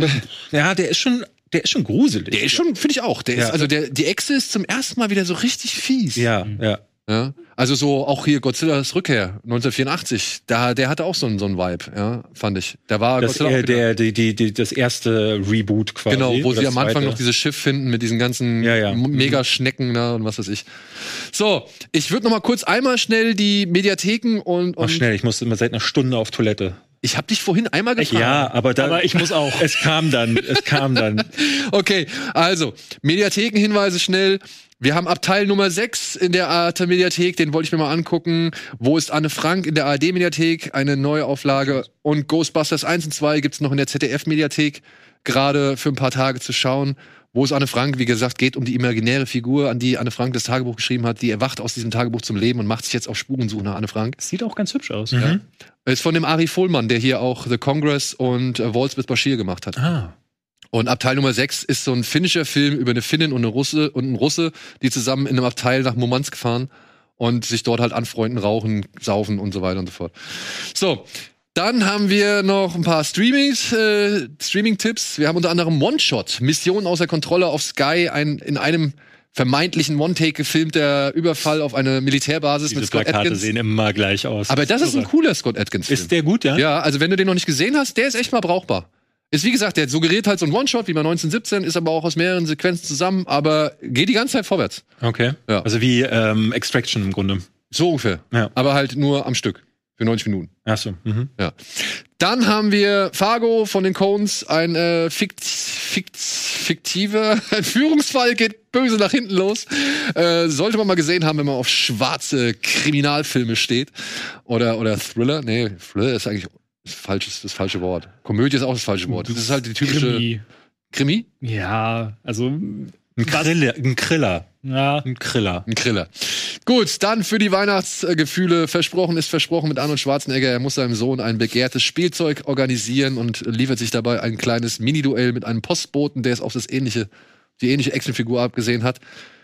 Ja, der ist schon, der ist schon gruselig. Der ist schon, finde ich auch. Der Ja. ist, also der, die Echse ist zum ersten Mal wieder so richtig fies. Ja, ja. Ja? Also so auch hier Godzillas Rückkehr neunzehnhundertvierundachtzig, da, der hatte auch so einen, so einen Vibe, ja, fand ich. Da war Das, Godzilla auch äh, wieder- der, die, die, die, das erste Reboot quasi. Genau, wo oder sie am Anfang zweite. noch dieses Schiff finden mit diesen ganzen Ja, ja. M- Megaschnecken da und was weiß ich. So, ich würde noch mal kurz einmal schnell die Mediatheken und, Mach und schnell, ich musste immer seit einer Stunde auf Toilette. ich habe dich vorhin einmal gefragt. Ja, aber da, Aber ich muss auch. Es kam dann, es kam dann. Okay, also, Mediathekenhinweise schnell. Wir haben Abteil Nummer sechs in der Arte-Mediathek, den wollte ich mir mal angucken. Wo ist Anne Frank in der A R D-Mediathek? Eine neue Auflage. Und Ghostbusters eins und zwei gibt's noch in der Z D F-Mediathek, gerade für ein paar Tage zu schauen. Wo ist Anne Frank? Wie gesagt, geht um die imaginäre Figur, an die Anne Frank das Tagebuch geschrieben hat. Die erwacht aus diesem Tagebuch zum Leben und macht sich jetzt auf Spurensuche nach Anne Frank. Sieht auch ganz hübsch aus. Mhm. Ist von dem Ari Fohlmann, der hier auch The Congress und äh, Waltz with Bashir gemacht hat. Ah. Und Abteil Nummer sechs ist so ein finnischer Film über eine Finnin und eine Russe und einen Russe, die zusammen in einem Abteil nach Murmansk fahren und sich dort halt anfreunden, rauchen, saufen und so weiter und so fort. So, dann haben wir noch ein paar Streamings, äh, Streaming-Tipps. Wir haben unter anderem One-Shot, Mission außer Kontrolle auf Sky, ein in einem vermeintlichen One-Take gefilmter Überfall auf eine Militärbasis Diese mit Scott Plakate Adkins. sehen immer gleich aus. Aber das ist ein cooler Scott Adkins-Film. Ist der gut, ja? Ja, also wenn du den noch nicht gesehen hast, der ist echt mal brauchbar. Ist wie gesagt, der suggeriert halt so ein One-Shot wie bei neunzehnhundertsiebzehn, ist aber auch aus mehreren Sequenzen zusammen, aber geht die ganze Zeit vorwärts. Okay. Ja. Also wie ähm, Extraction im Grunde. So ungefähr. Ja. Aber halt nur am Stück. Für neunzig Minuten. Ach so. Mhm. Ja. Dann haben wir Fargo von den Coens, ein äh, fikt, fikt, fiktiver Entführungsfall, geht böse nach hinten los. Äh, sollte man mal gesehen haben, wenn man auf schwarze Kriminalfilme steht. Oder, oder Thriller. Nee, Thriller ist eigentlich das, falsches, das falsche Wort. Komödie ist auch das falsche Wort. Das ist halt die typische Krimi. Krimi? Ja, also Ein Kriller. Ein Kriller. ja, Ein Kriller. Ein Kriller. Gut, dann für die Weihnachtsgefühle. Versprochen ist versprochen mit Arnold Schwarzenegger. Er muss seinem Sohn ein begehrtes Spielzeug organisieren und liefert sich dabei ein kleines Mini-Duell mit einem Postboten, der es auf das ähnliche, die ähnliche Actionfigur abgesehen hat.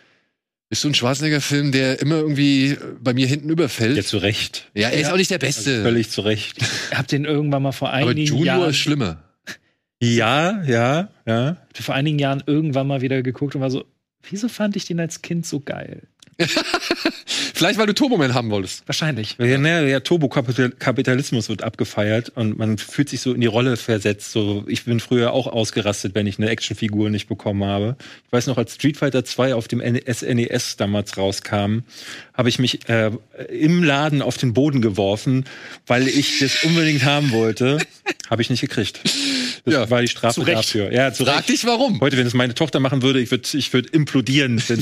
Ist so ein Schwarzenegger-Film, der immer irgendwie bei mir hinten überfällt. Ja, zu Recht. Ja, er ist Ja. auch nicht der Beste. Völlig zu Recht. ich hab den irgendwann mal vor aber einigen Junior Jahren ist schlimmer. Ja, ja, ja. vor einigen Jahren irgendwann mal wieder geguckt und war so, wieso fand ich den als Kind so geil? Vielleicht, weil du Turboman haben wolltest. Wahrscheinlich. Ja, ne, der Turbokapitalismus wird abgefeiert und man fühlt sich so in die Rolle versetzt. So, ich bin früher auch ausgerastet, wenn ich eine Actionfigur nicht bekommen habe. Ich weiß noch, als Street Fighter zwei auf dem S N E S damals rauskam, habe ich mich äh, im Laden auf den Boden geworfen, weil ich das unbedingt haben wollte. Habe ich nicht gekriegt. Das Ja, war die Strafe zu Recht. dafür. Ja, zu Frag Recht. dich, warum. Heute, wenn es meine Tochter machen würde, ich würde ich würd implodieren. Wenn,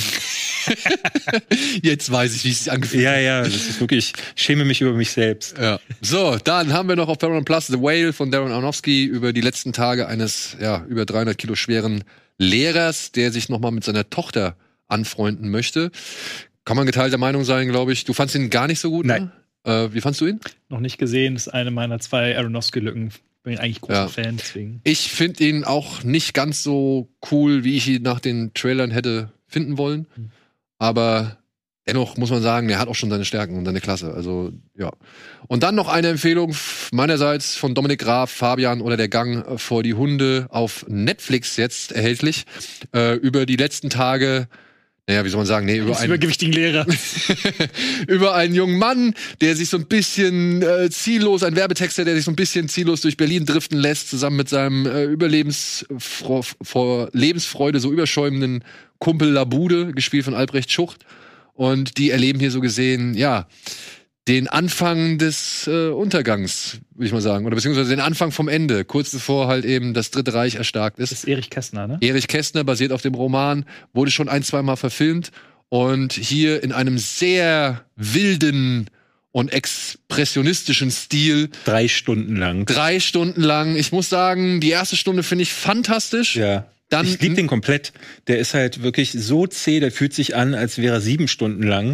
Jetzt weiß ich, wie es sich angefühlt hat. ja, ja, das ist wirklich, ich schäme mich über mich selbst. Ja. So, dann haben wir noch auf Paramount Plus The Whale von Darren Aronofsky über die letzten Tage eines, ja, über dreihundert Kilo schweren Lehrers, der sich nochmal mit seiner Tochter anfreunden möchte. Kann man geteilter Meinung sein, glaube ich. Du fandst ihn gar nicht so gut, Nein. ne? Äh, wie fandst du ihn? Noch nicht gesehen, ist eine meiner zwei Aronofsky-Lücken. Bin eigentlich großer Ja. Fan, deswegen. Ich finde ihn auch nicht ganz so cool, wie ich ihn nach den Trailern hätte finden wollen. Aber dennoch muss man sagen, er hat auch schon seine Stärken und seine Klasse. Also, ja. Und dann noch eine Empfehlung meinerseits von Dominik Graf, Fabian oder Der Gang vor die Hunde auf Netflix jetzt erhältlich. Äh, über die letzten Tage, naja, wie soll man sagen, nee, über Als einen, übergewichtigen Lehrer. über einen jungen Mann, der sich so ein bisschen äh, ziellos, ein Werbetexter, der sich so ein bisschen ziellos durch Berlin driften lässt, zusammen mit seinem äh, Überlebensfro vor Lebensfreude so überschäumenden Kumpel Labude, gespielt von Albrecht Schucht. Und die erleben hier so gesehen, ja, den Anfang des äh, Untergangs, würde ich mal sagen. Oder beziehungsweise den Anfang vom Ende, kurz bevor halt eben das Dritte Reich erstarkt ist. Das ist Erich Kästner, ne? Erich Kästner, basiert auf dem Roman, wurde schon ein, zweimal verfilmt und hier in einem sehr wilden und expressionistischen Stil, Drei Stunden lang. drei Stunden lang. Ich muss sagen, die erste Stunde finde ich fantastisch. Ja. Dann, Ich liebe den komplett. Der ist halt wirklich so zäh, der fühlt sich an, als wäre er sieben Stunden lang.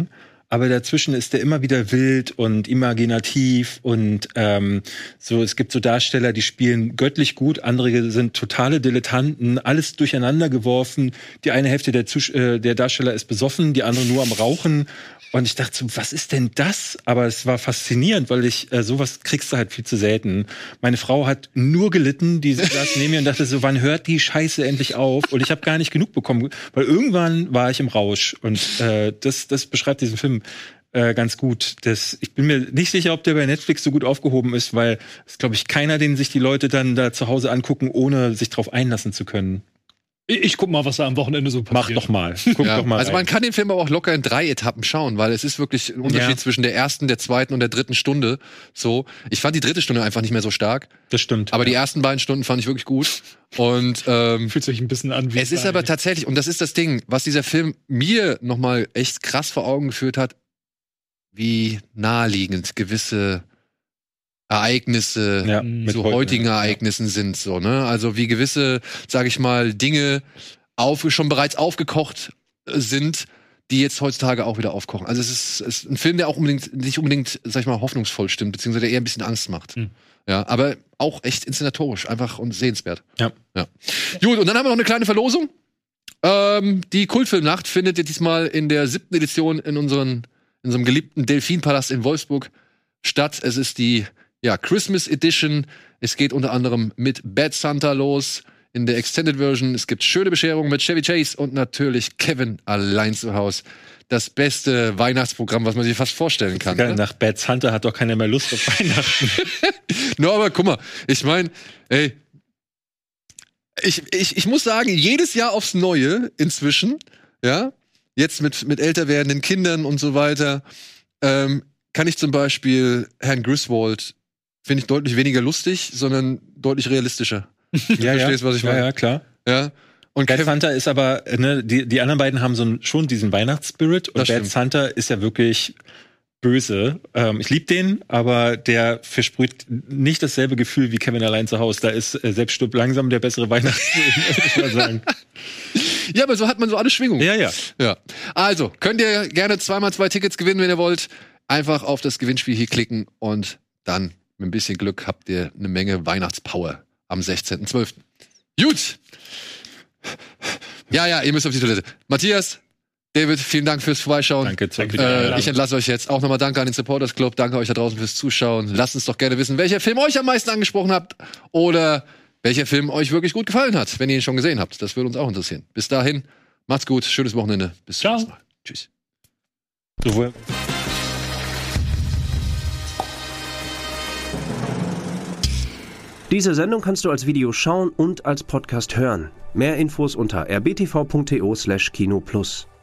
aber dazwischen ist der immer wieder wild und imaginativ und ähm, so. Es gibt so Darsteller, die spielen göttlich gut, andere sind totale Dilettanten, alles durcheinander geworfen. Die eine Hälfte der, Zus- äh, der Darsteller ist besoffen, die andere nur am Rauchen. Und ich dachte so, was ist denn das? Aber es war faszinierend, weil ich äh, sowas kriegst du halt viel zu selten. Meine Frau hat nur gelitten, die saß neben mir und dachte so, wann hört die Scheiße endlich auf? Und ich habe gar nicht genug bekommen, weil irgendwann war ich im Rausch. Und äh, das, das beschreibt diesen Film äh, ganz gut. Das, ich bin mir nicht sicher, ob der bei Netflix so gut aufgehoben ist, weil es, glaube ich, keiner, den sich die Leute dann da zu Hause angucken, ohne sich drauf einlassen zu können. Ich, ich guck mal, was da am Wochenende so passiert. Mach doch mal. Guck Ja. doch mal. Also rein. man kann den Film aber auch locker in drei Etappen schauen, weil es ist wirklich ein Unterschied Ja. zwischen der ersten, der zweiten und der dritten Stunde. So, ich fand die dritte Stunde einfach nicht mehr so stark, Das stimmt. aber die ersten beiden Stunden fand ich wirklich gut. Und ähm, Fühlt sich ein bisschen an wie es ist bei- aber tatsächlich, und das ist das Ding, was dieser Film mir nochmal echt krass vor Augen geführt hat, wie naheliegend gewisse Ereignisse ja, Mm, mit zu heute, heutigen ja. Ereignissen sind, so, ne? Also wie gewisse, sag ich mal, Dinge auf, schon bereits aufgekocht äh, sind, die jetzt heutzutage auch wieder aufkochen. Also es ist, es ist ein Film, der auch unbedingt, nicht unbedingt, sag ich mal, hoffnungsvoll stimmt, beziehungsweise der eher ein bisschen Angst macht. Hm. Ja, aber auch echt inszenatorisch, einfach und sehenswert. Ja. ja. Gut, und dann haben wir noch eine kleine Verlosung. Ähm, die Kultfilmnacht findet jetzt diesmal in der siebten Edition in unseren, in unserem geliebten Delfinpalast in Wolfsburg statt. Es ist die ja, Christmas Edition. Es geht unter anderem mit Bad Santa los in der Extended Version. Es gibt schöne Bescherungen mit Chevy Chase und natürlich Kevin allein zu Hause. Das beste Weihnachtsprogramm, was man sich fast vorstellen kann. Geil, Ne? nach Bad Santa hat doch keiner mehr Lust auf Weihnachten. No, aber guck mal, ich meine, ey, ich, ich, ich muss sagen, jedes Jahr aufs Neue inzwischen, ja, jetzt mit, mit älter werdenden Kindern und so weiter, ähm, kann ich zum Beispiel Herrn Griswold, finde ich deutlich weniger lustig, sondern deutlich realistischer. ja, verstehst, was ich ja, meine? ja, klar. Ja. Und Bad Kevin, Santa ist aber, ne, die, die anderen beiden haben so einen, schon diesen Weihnachtsspirit und Das Bad stimmt. Santa ist ja wirklich böse. Ähm, ich liebe den, aber der versprüht nicht dasselbe Gefühl wie Kevin allein zu Hause. Da ist äh, selbst stirbt langsam der bessere Weihnachtsfilm, muss ich mal sagen. ja, aber so hat man so alle Schwingungen. Ja, ja. Ja. Also, könnt ihr gerne zweimal zwei Tickets gewinnen, wenn ihr wollt. Einfach auf das Gewinnspiel hier klicken und dann mit ein bisschen Glück habt ihr eine Menge Weihnachtspower am sechzehnten zwölften Gut. Ja, ja, ihr müsst auf die Toilette. Matthias, David, vielen Dank fürs Vorbeischauen. Danke, danke. Äh, ich entlasse euch jetzt. Auch nochmal danke an den Supporters Club. Danke euch da draußen fürs Zuschauen. Lasst uns doch gerne wissen, welcher Film euch am meisten angesprochen hat oder welcher Film euch wirklich gut gefallen hat, wenn ihr ihn schon gesehen habt. Das würde uns auch interessieren. Bis dahin, macht's gut, schönes Wochenende. Bis zum Ciao. nächsten Mal. Tschüss. Sowohl Diese Sendung kannst du als Video schauen und als Podcast hören. Mehr Infos unter r b t v punkt t o slash kino plus.